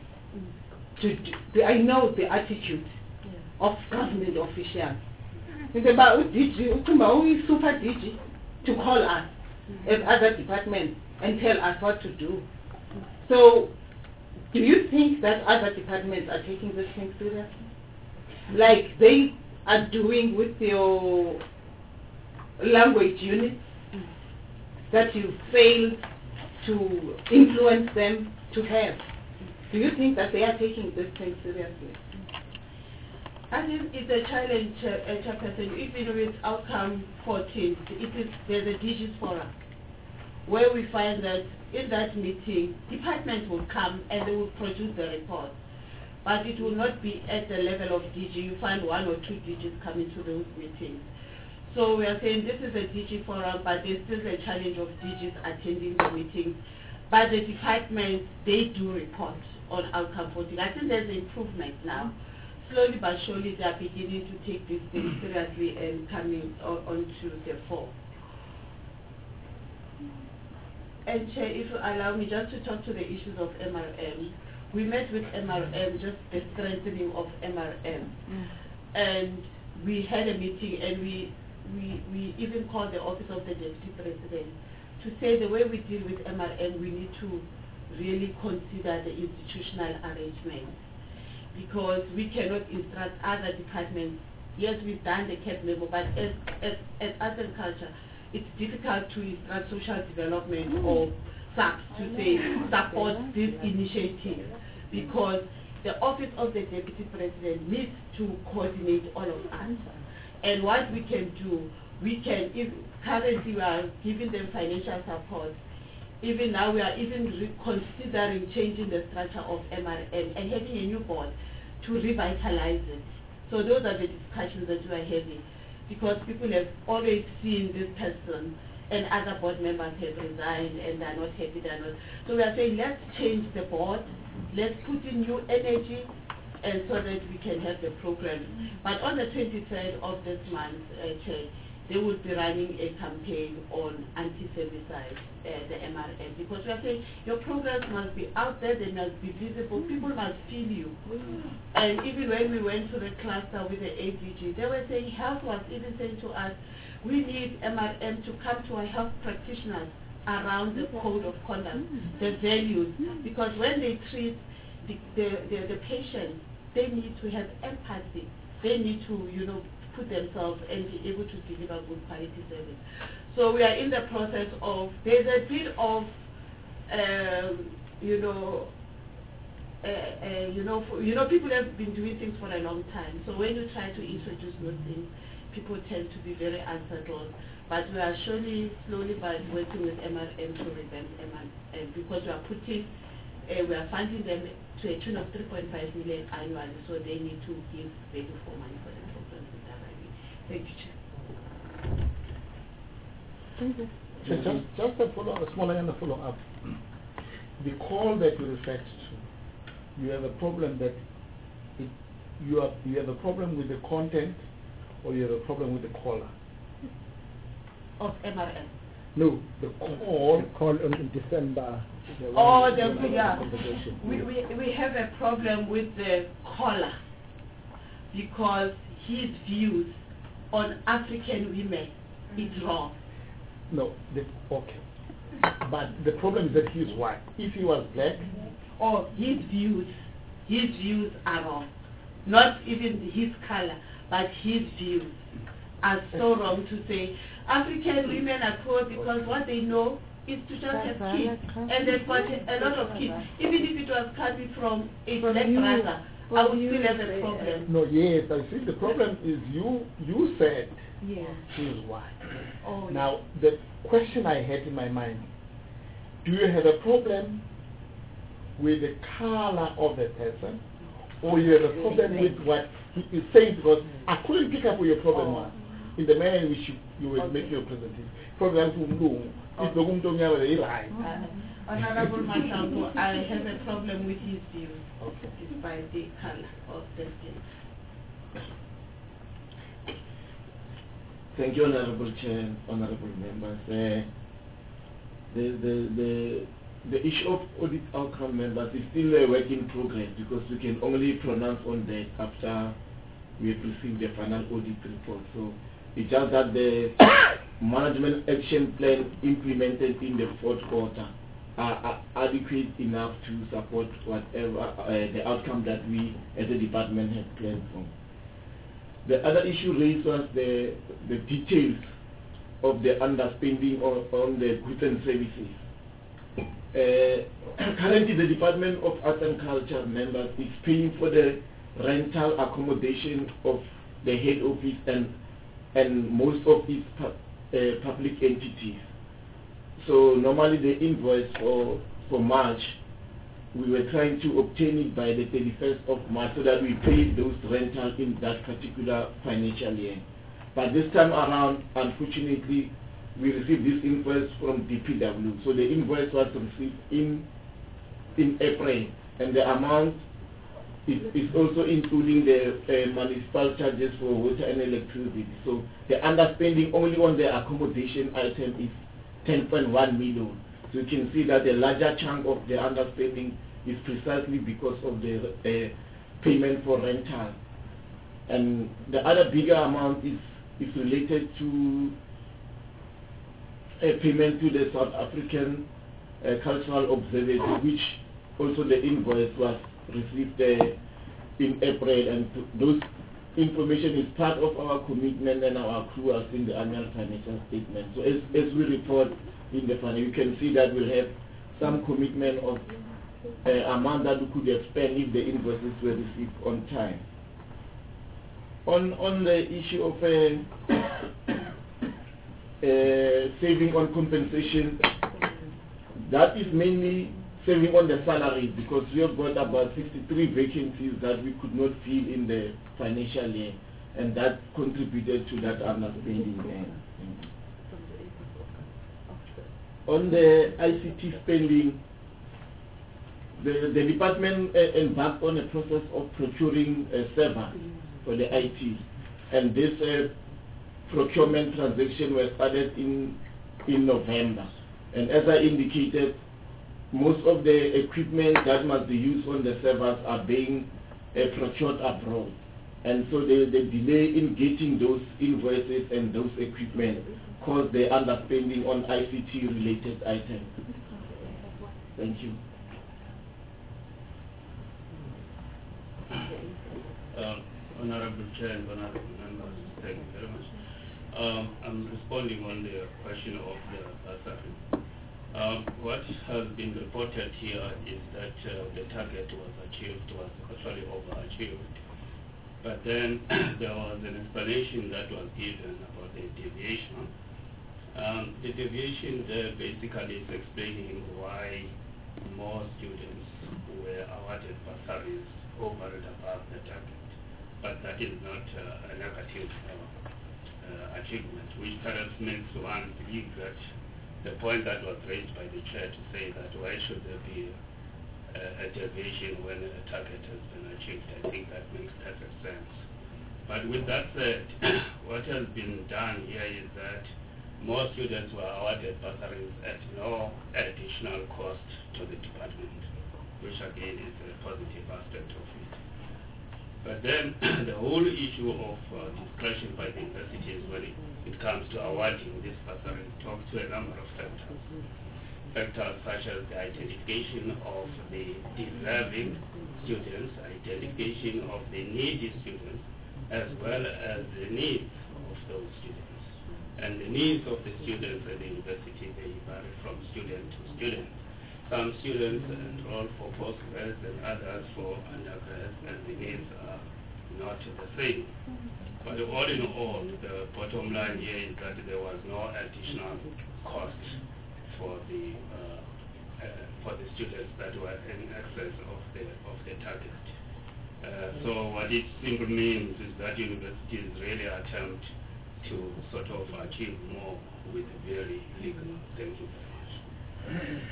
Mm. To do, I know the attitude yeah. of government officials. It's about D G, super D G, to call us mm. as other departments and tell us what to do. So, do you think that other departments are taking this thing seriously? Like they are doing with your language units, mm. that you failed to influence them to have? Do you think that they are taking this thing seriously? I think it's a challenge, uh, Chairperson. Even with Outcome fourteen, it is, there's a D Gs forum where we find that in that meeting, departments will come and they will produce the report. But it will not be at the level of D G. You find one or two D Gs coming to those meetings. So we are saying this is a D G forum, but there's still a challenge of D Gs attending the meetings. But the departments, they do report on Outcome fourteen. I think there's improvement now. Slowly but surely they are beginning to take these things seriously and coming on, onto the fore. And Chair, if you allow me just to talk to the issues of M R M. We met with M R M, just the strengthening of M R M. Mm. And we had a meeting and we, we, we even called the Office of the Deputy President to say the way we deal with M R M, we need to really consider the institutional arrangements, because we cannot instruct other departments. Yes, we've done the C A P memo, but as, as, as Arts and Culture, it's difficult to instruct social development mm. or S A P to say support this initiative, because the Office of the Deputy President needs to coordinate all of us. And what we can do, we can, if currently we are giving them financial support. Even now we are even re- considering changing the structure of M R M and having a new board to revitalize it. So those are the discussions that we are having, because people have always seen this person and other board members have resigned and they are not happy, they are not. So we are saying let's change the board, let's put in new energy, and so that we can have the program. But on the twenty-third of this month, uh, Chair, they will be running a campaign on anti-femicide, uh, the M R M, because we are saying your programs must be out there, they must be visible, people must feel you. And even when we went to the cluster with the A D G, they were saying, health was even saying to us, we need M R M to come to our health practitioners around the code of conduct, the values, because when they treat the, the, the, the patient, they need to have empathy. They need to, you know, put themselves and be able to deliver good quality service. So we are in the process of, there's a bit of, um, you know, uh, uh, you know, for, you know, people have been doing things for a long time. So when you try to introduce those things, people tend to be very unsettled. But we are surely, slowly, by working with M R M to revamp M R M, because we are putting, uh, we are funding them to a tune of three point five million annually, so they need to give value for money for the programs that are running. Thank you, Chair. Thank you. So just, just a follow, a small and a follow up. The call that you referred to, you have a problem that it, you have you have a problem with the content, or you have a problem with the caller. Of M R M. No, the call. The call on in December. The Oh, one- the, yeah. conversation. We, we, we have a problem with the caller because his views on African women is wrong. No, the, okay. But the problem is that he's white. If he was black, Or his views, his views are wrong. Not even his color, but his views are so wrong to say African women are poor because what they know is to just have kids, and they've got a lot of kids. Even if it was coming from a black brother, I would still have a problem. no, yes, I see the problem is you, you said Yeah. he's white. Oh, Now, the question I had in my mind, do you have a problem with the color of the person, or you have a problem with what he is saying? Because I couldn't pick up where your problem was in the manner in which you, you were Okay. making your presentation. For example, it's the woman told me I was right. Uh, Honorable Mashambo, I have a problem with his views, Okay. despite the color of the skin. Thank you, Honorable Chair, Honorable Members. Uh, the, the, the, the issue of audit outcome members is still a work in progress, because we can only pronounce on that after we have received the final audit report. So it's just that the management action plan implemented in the fourth quarter are, are adequate enough to support whatever uh, the outcome that we as a department have planned for. The other issue raised was the, the details of the underspending on, on the goods and services. Uh, currently, the Department of Arts and Culture members is paying for the rental accommodation of the head office and and most of its pu uh, public entities. So normally the invoice for for March, we were trying to obtain it by the thirty-first of March so that we paid those rentals in that particular financial year. But this time around, unfortunately, we received this invoice from D P W. So the invoice was received in in April, and the amount is, is also including the uh, municipal charges for water and electricity. So the underspending only on the accommodation item is ten point one million. So you can see that the larger chunk of the underspending is precisely because of the uh, payment for rental. And the other bigger amount is, is related to a payment to the South African uh, Cultural Observatory, which also the invoice was received uh, in April, and those information is part of our commitment and our accruals in the annual financial statement. So as, as we report in the fund, you can see that we'll have some commitment of uh, amount that we could have spent if the invoices were received on time. On, on the issue of uh, uh, saving on compensation. That is mainly saving on the salary, because we have got about sixty-three vacancies that we could not fill in the financial year, and that contributed to that underspending there. On the I C T spending, the, the department uh, embarked on a process of procuring uh, servers for the I T, and this uh, procurement transaction was started in in November. And as I indicated, most of the equipment that must be used on the servers are being uh, procured abroad. And so the, the delay in getting those invoices and those equipment caused the underspending on I C T related items. Thank you. Um, Honorable Chair and Honorable Members, thank you very much. Um, I'm responding on the question of the bursary. Um, what has been reported here is that uh, the target was achieved, was actually overachieved. But then there was an explanation that was given about the deviation. Um, the deviation there basically is explaining why more students were awarded bursaries over and above the target. But that is not uh, a negative uh, uh, achievement, which perhaps makes one believe that the point that was raised by the chair to say that why should there be a, a deviation when a target has been achieved, I think that makes perfect sense. But with that said, what has been done here is that more students were awarded bursaries at no additional cost to the department, which again is a positive aspect of it. But then the whole issue of uh, discretion by the universities when it, it comes to awarding this bursary talks to a number of factors. Factors such as the identification of the deserving students, identification of the needy students, as well as the needs of those students. And the needs of the students at the university, they vary from student to student. Some students enroll for postgrads and others for undergrads, and the needs are not the same. But all in all, the bottom line here is that there was no additional cost for the uh, uh, for the students that were in excess of the of the target. Uh, so what it simply means is that universities really attempt to sort of achieve more with very little. Thank you very much.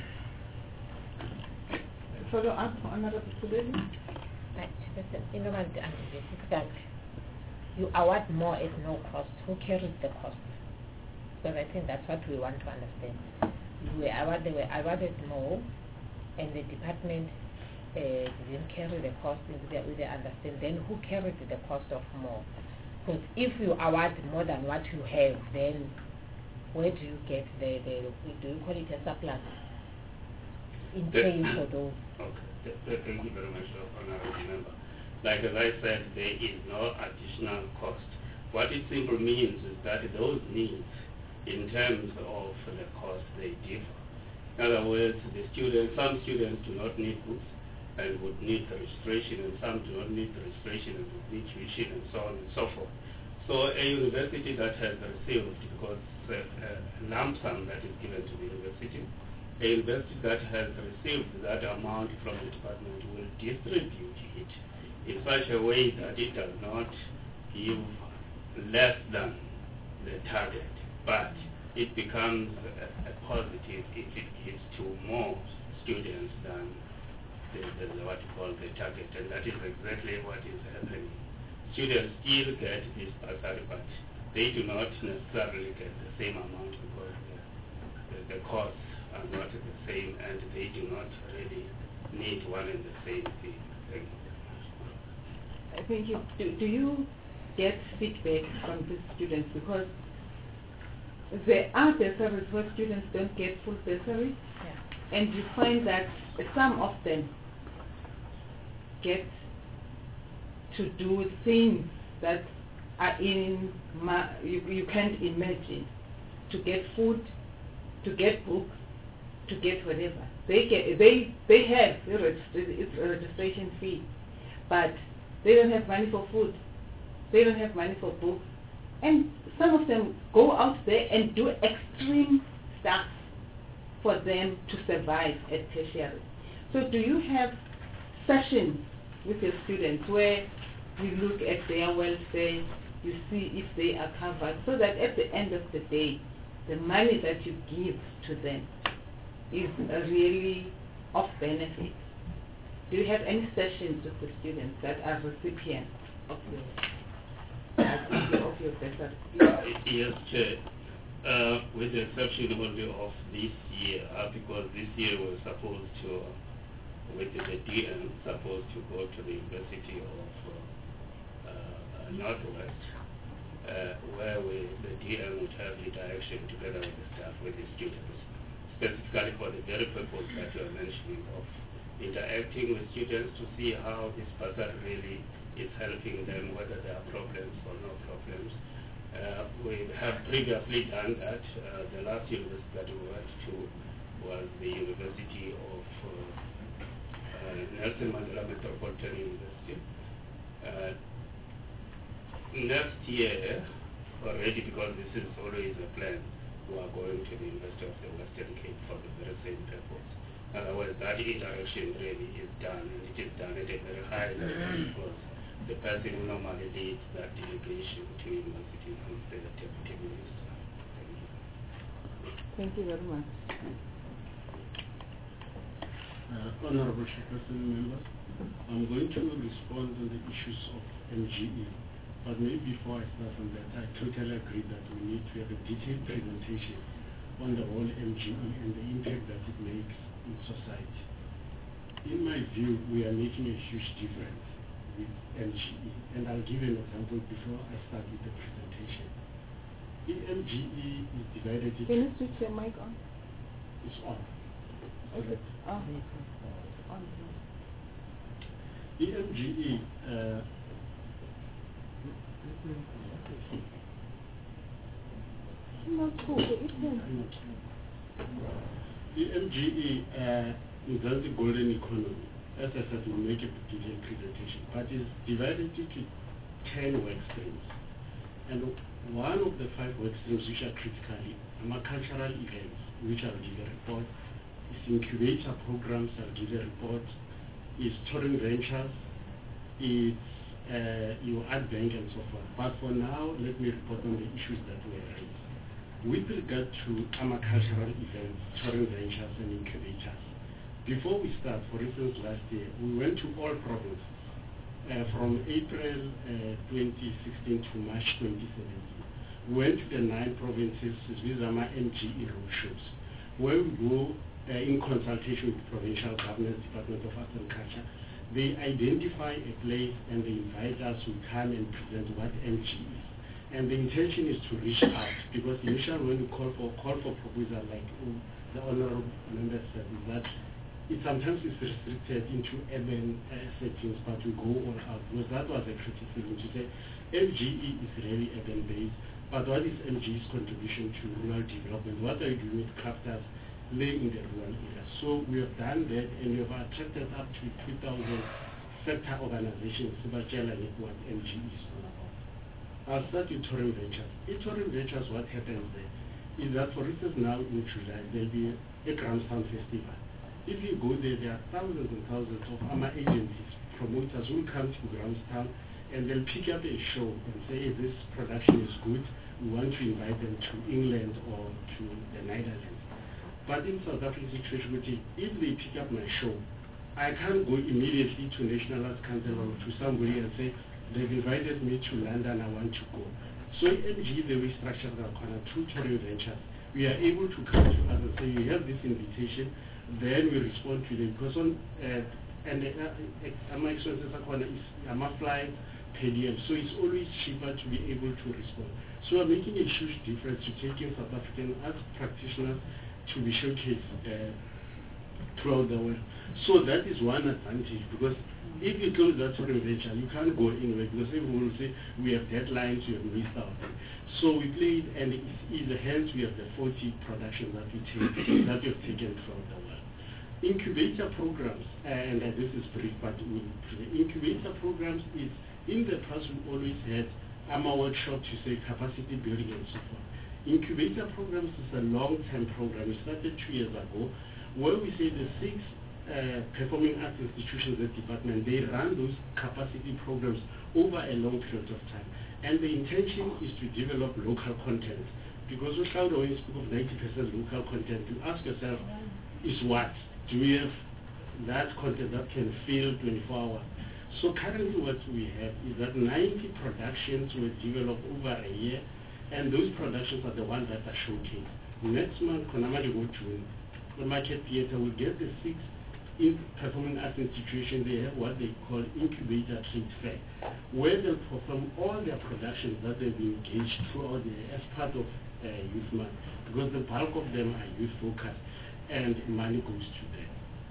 Follow up, Honorable Sibeli? Right, you know what, that you award more at no cost. Who carries the cost? Because I think that's what we want to understand. We award, they were awarded more, and the department uh, didn't carry the cost with the, with the understand. Then who carried the cost of more? Because if you award more than what you have, then where do you get the, the do you call it a surplus in paying for those? Okay, thank you very much, Honorable Member. Like as I said, there is no additional cost. What it simply means is that those needs, in terms of the cost, they differ. In other words, the students, some students do not need books and would need the registration, and some do not need the registration and would need tuition, and so on and so forth. So a university that has received, because a, a lump sum that is given to the university, a university that has received that amount from the department will distribute it in such a way that it does not give less than the target, but it becomes a, a positive if it gives to more students than the, the, the, what you call the target, and that is exactly what is happening. Students still get this bursary, but they do not necessarily get the same amount because the, the, the costs are not the same, and they do not really need one and the same thing. Thank you. Thank you. Do, do you get feedback from the students? Because there are bursaries where students don't get full bursaries, yeah. And you find that some of them get to do things that are in ma you, you can't imagine. To get food, to get books, to get whatever. They get they they have it's a registration fee, but they don't have money for food. They don't have money for books. And some of them go out there and do extreme stuff for them to survive at tertiary. So do you have sessions with your students where you look at their welfare, you see if they are covered, so that at the end of the day, the money that you give to them is really of benefit? Do you have any sessions with the students that are recipients of your, of your bursary? Yes, Chair. Uh, with the exception only of this year, uh, because this year we're supposed to, uh, with the D M, supposed to go to the University of uh, uh, Northwest, uh, where we, the D M would have the direction together with the staff, with the students, specifically for the very purpose that you are mentioning of interacting with students to see how this bursary really is helping them, whether there are problems or no problems. Uh, we have previously done that. Uh, the last university that we went to was the University of uh, uh, Nelson Mandela Metropolitan University. Uh, next year, already, because this is always a plan, we are going to the University of the Western Cape for the very same purpose. Otherwise, that interaction really is done, and it is done at a very high level because the person who normally leads that delegation to university is the deputy minister. Thank you. Thank you very much. Uh, Honorable Chairperson, members, I'm going to respond to the issues of M G E. But maybe before I start on that, I totally agree that we need to have a detailed presentation on the whole M G E and the impact that it makes in society. In my view, we are making a huge difference with M G E, and I'll give an example before I start with the presentation. The M G E is divided into... Can you switch your mic on? It's on. Okay. Oh. On. The M G E uh, Not cool, but it can. The M G E uh, is the golden economy. As I said, we'll make a detailed presentation, but it's divided into ten work streams. And one of the five work streams which are critically are cultural events, which I'll give a report. It's incubator programs, I'll give a report. It's touring ventures. It's uh, your art bank and so forth. But for now, let me report on the issues that were raised. With regard to our cultural events, touring ventures and incubators, before we start, for instance, last year, we went to all provinces uh, from April uh, twenty sixteen to March twenty seventeen. We went to the nine provinces with our M G E roadshows, where we go uh, in consultation with the provincial government, Department of Arts and Culture. They identify a place and they invite us to come and present what M G E is. And the intention is to reach out, because initially when we call for call for proposal, like oh, the honorable member said, is that it sometimes is restricted into urban uh, settings, but we go all out, because that was a criticism to say M G E is really urban based, but what is M G E's contribution to rural development? What are you doing with crafters laying in the rural area? So we have done that, and we have attracted up to two thousand sector organizations to tell what M G E is all about. I'll start with touring ventures. In touring ventures, what happens there is that, for instance, now in July, there'll be a Grahamstown festival. If you go there, there are thousands and thousands of A M A agencies, promoters who come to Grahamstown, and they'll pick up a show and say, hey, this production is good, we want to invite them to England or to the Netherlands. But in South African situation, if they pick up my show, I can't go immediately to National Arts Council or to somebody and say, they've invited me to London, I want to go. So in M G E, the way structured our corner, through touring ventures, we are able to come to us and say, you have this invitation, then we respond to them. Because on, uh, and uh, my expenses are corner is I'm flight per diem, so it's always cheaper to be able to respond. So we're making a huge difference to taking South African arts practitioners to be showcased uh, throughout the world. So that is one advantage, because if you close that touring venture, you can't go anywhere, because everyone will say, we have deadlines, we have missed out. So we played, and it's easy, hence we have the forty productions that we take, that we have taken throughout the world. Incubator programs, and uh, this is brief, but we'll, incubator programs is, in the past we always had AMA workshop to say capacity building and so forth. Incubator programs is a long-term program. We started two years ago, where we say the six uh, performing arts institutions and department, they run those capacity programs over a long period of time. And the intention is to develop local content. Because we shout when you speak of ninety percent local content, you ask yourself, is what? Do we have that content that can fill twenty-four hours? So currently what we have is that ninety productions were developed over a year, and those productions are the ones that are showcased. Next month, Konamajogo June, the Market Theatre will get the six in performing arts institutions. They have what they call incubator trade fair, where they'll perform all their productions that they've engaged throughout the year as part of uh, Youth Month, because the bulk of them are youth focused, and money goes to them.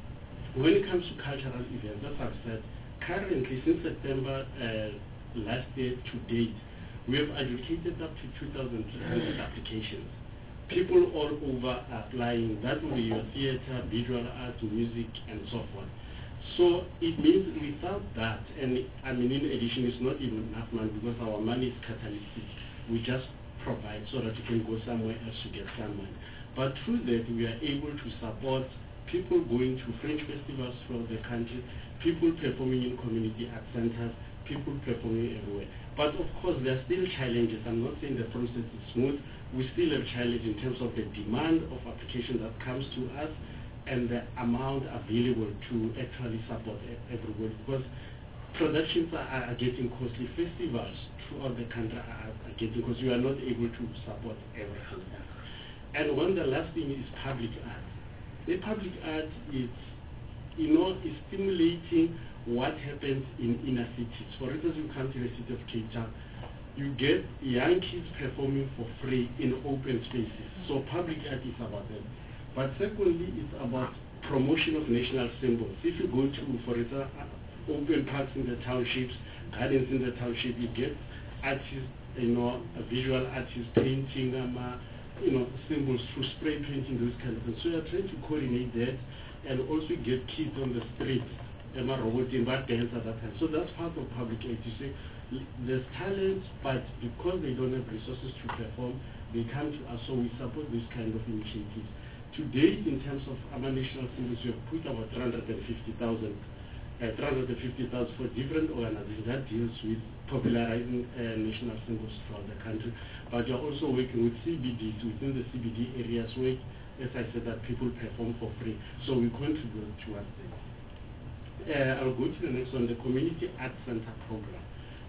When it comes to cultural events, as I've said, currently since September uh, last year to date, we have advocated up to two thousand three hundred applications. People all over are applying. That will be your theater, visual arts, music, and so forth. So it means without that, and I mean in addition, it's not even enough money because our money is catalytic. We just provide so that you can go somewhere else to get some money. But through that, we are able to support people going to French festivals throughout the country, people performing in community art centers, people performing everywhere. But of course, there are still challenges. I'm not saying the process is smooth. We still have challenge in terms of the demand of application that comes to us and the amount available to actually support everybody, because productions are, are getting costly. Festivals throughout the country are, are getting, because we are not able to support everything. And one, the last thing is public art. The public art is, you know, is stimulating what happens in inner cities. For instance, you come to the city of Cape Town, you get young kids performing for free in open spaces. So public art is about that. But secondly, it's about promotion of national symbols. If you go to, for instance, open parks in the townships, gardens in the township, you get artists, you know, visual artists painting, um, uh, you know, symbols through spray painting, those kind of things. So you're trying to coordinate that and also get kids on the streets, um, roboting, but dance at that time. So that's part of public art. You see, there's talent, but because they don't have resources to perform, they come to us, so we support these kind of initiatives. Today, in terms of our national symbols, we have put about three hundred fifty thousand uh, three hundred fifty thousand for different organizations that deals with popularizing uh, national symbols throughout the country. But we are also working with C B Ds within the C B D areas where, as I said, that people perform for free. So we contribute towards this. Uh, I'll go to the next one, the Community Arts Center program.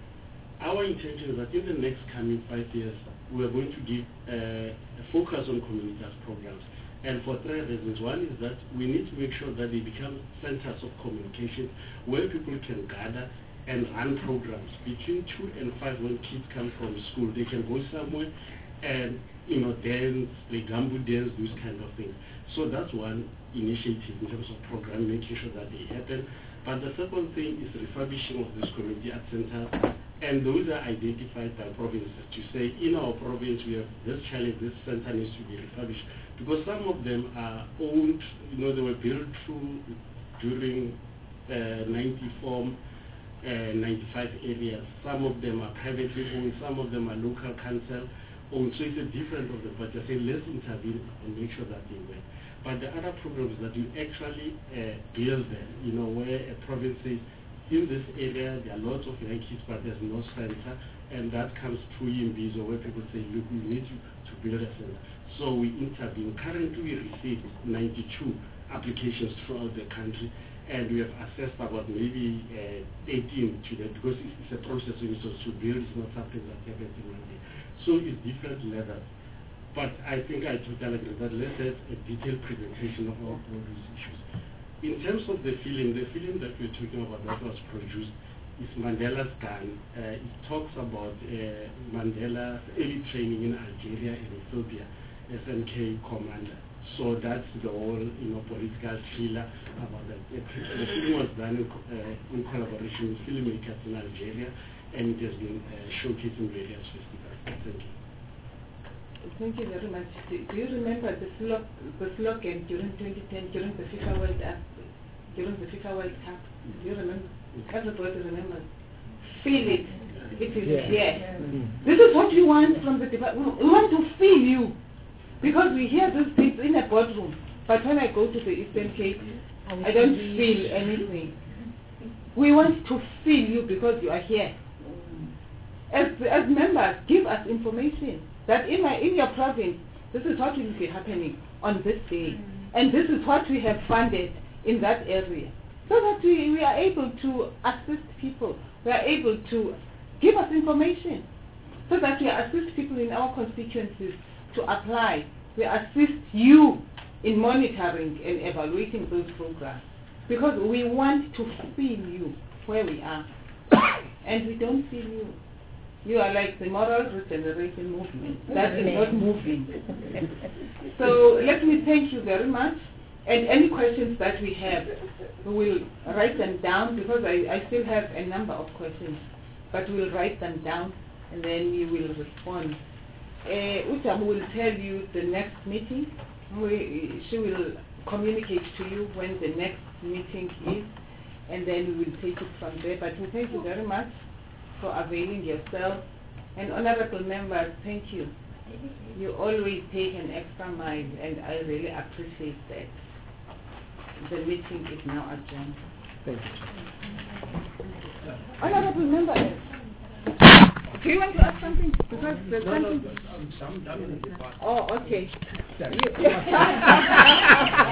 Our intention is that in the next coming five years, we are going to give uh, a focus on community arts programs. And for three reasons. One is that we need to make sure that they become centers of communication where people can gather and run programs. Between two and five, when kids come from school, they can go somewhere and, you know, dance, play gumbo dance, those kind of things. So that's one initiative in terms of program, making sure that they happen. But the second thing is refurbishing of these community art centers, and those are identified by provinces to say, in our province we have this challenge, this center needs to be refurbished, because some of them are owned, you know, they were built through during uh, ninety-four, uh, ninety-five areas. Some of them are privately owned, some of them are local council owned, so it's a different of the budget. Say let's intervene and make sure that they work. But the other programs that you actually uh, build them, you know, where a province says, in this area there are lots of young kids, but there's no center, and that comes through E M Bs, or where people say, look, we need to, to build a center. So we intervene. Currently we received ninety-two applications throughout the country, and we have assessed about maybe uh, eighteen to that, because it's, it's a process we need to build. It's not something that happens in one day. So it's different levels. But I think I totally agree that let's have a detailed presentation of all, all these issues. In terms of the film, the film that we're talking about that was produced is Mandela's Gun. Uh, it talks about uh, Mandela's early training in Algeria and Ethiopia as M K commander. So that's the whole, you know, political thriller about that. The, the film was done in, uh, in collaboration with filmmakers in Algeria, and it has been uh, showcased in various festivals. Thank you. Thank you very much. Do, do you remember the, slog, the slogan during twenty ten, during the FIFA World Cup? During the FIFA World Cup, do you remember? Everybody remembers. Feel it. It is Yeah. here. Mm. This is what we want from the department. We want to feel you. Because we hear these things in a boardroom. But when I go to the Eastern Cape, I don't feel anything. We want to feel you because you are here. As, as members, give us information that in, my, in your province, this is what will be happening on this day. And this is what we have funded in that area. So that we, we are able to assist people. We are able to give us information. So that we assist people in our constituencies to apply. We assist you in monitoring and evaluating those programs. Because we want to feel you where we are. And we don't feel you. You are like the moral regeneration movement. That is not moving. So let me thank you very much. And any questions that we have, we will write them down because I, I still have a number of questions. But we'll write them down and then we will respond. Uh, Utam will tell you the next meeting. We, she will communicate to you when the next meeting is, and then we will take it from there. But we thank you very much for availing yourself. And honorable members, thank you. You always take an extra mile, and I really appreciate that. The meeting is now adjourned. Thank you. Honorable members, do you want to ask something? Because there's No, no, something. I'm, I'm done with the part. Oh, okay. You-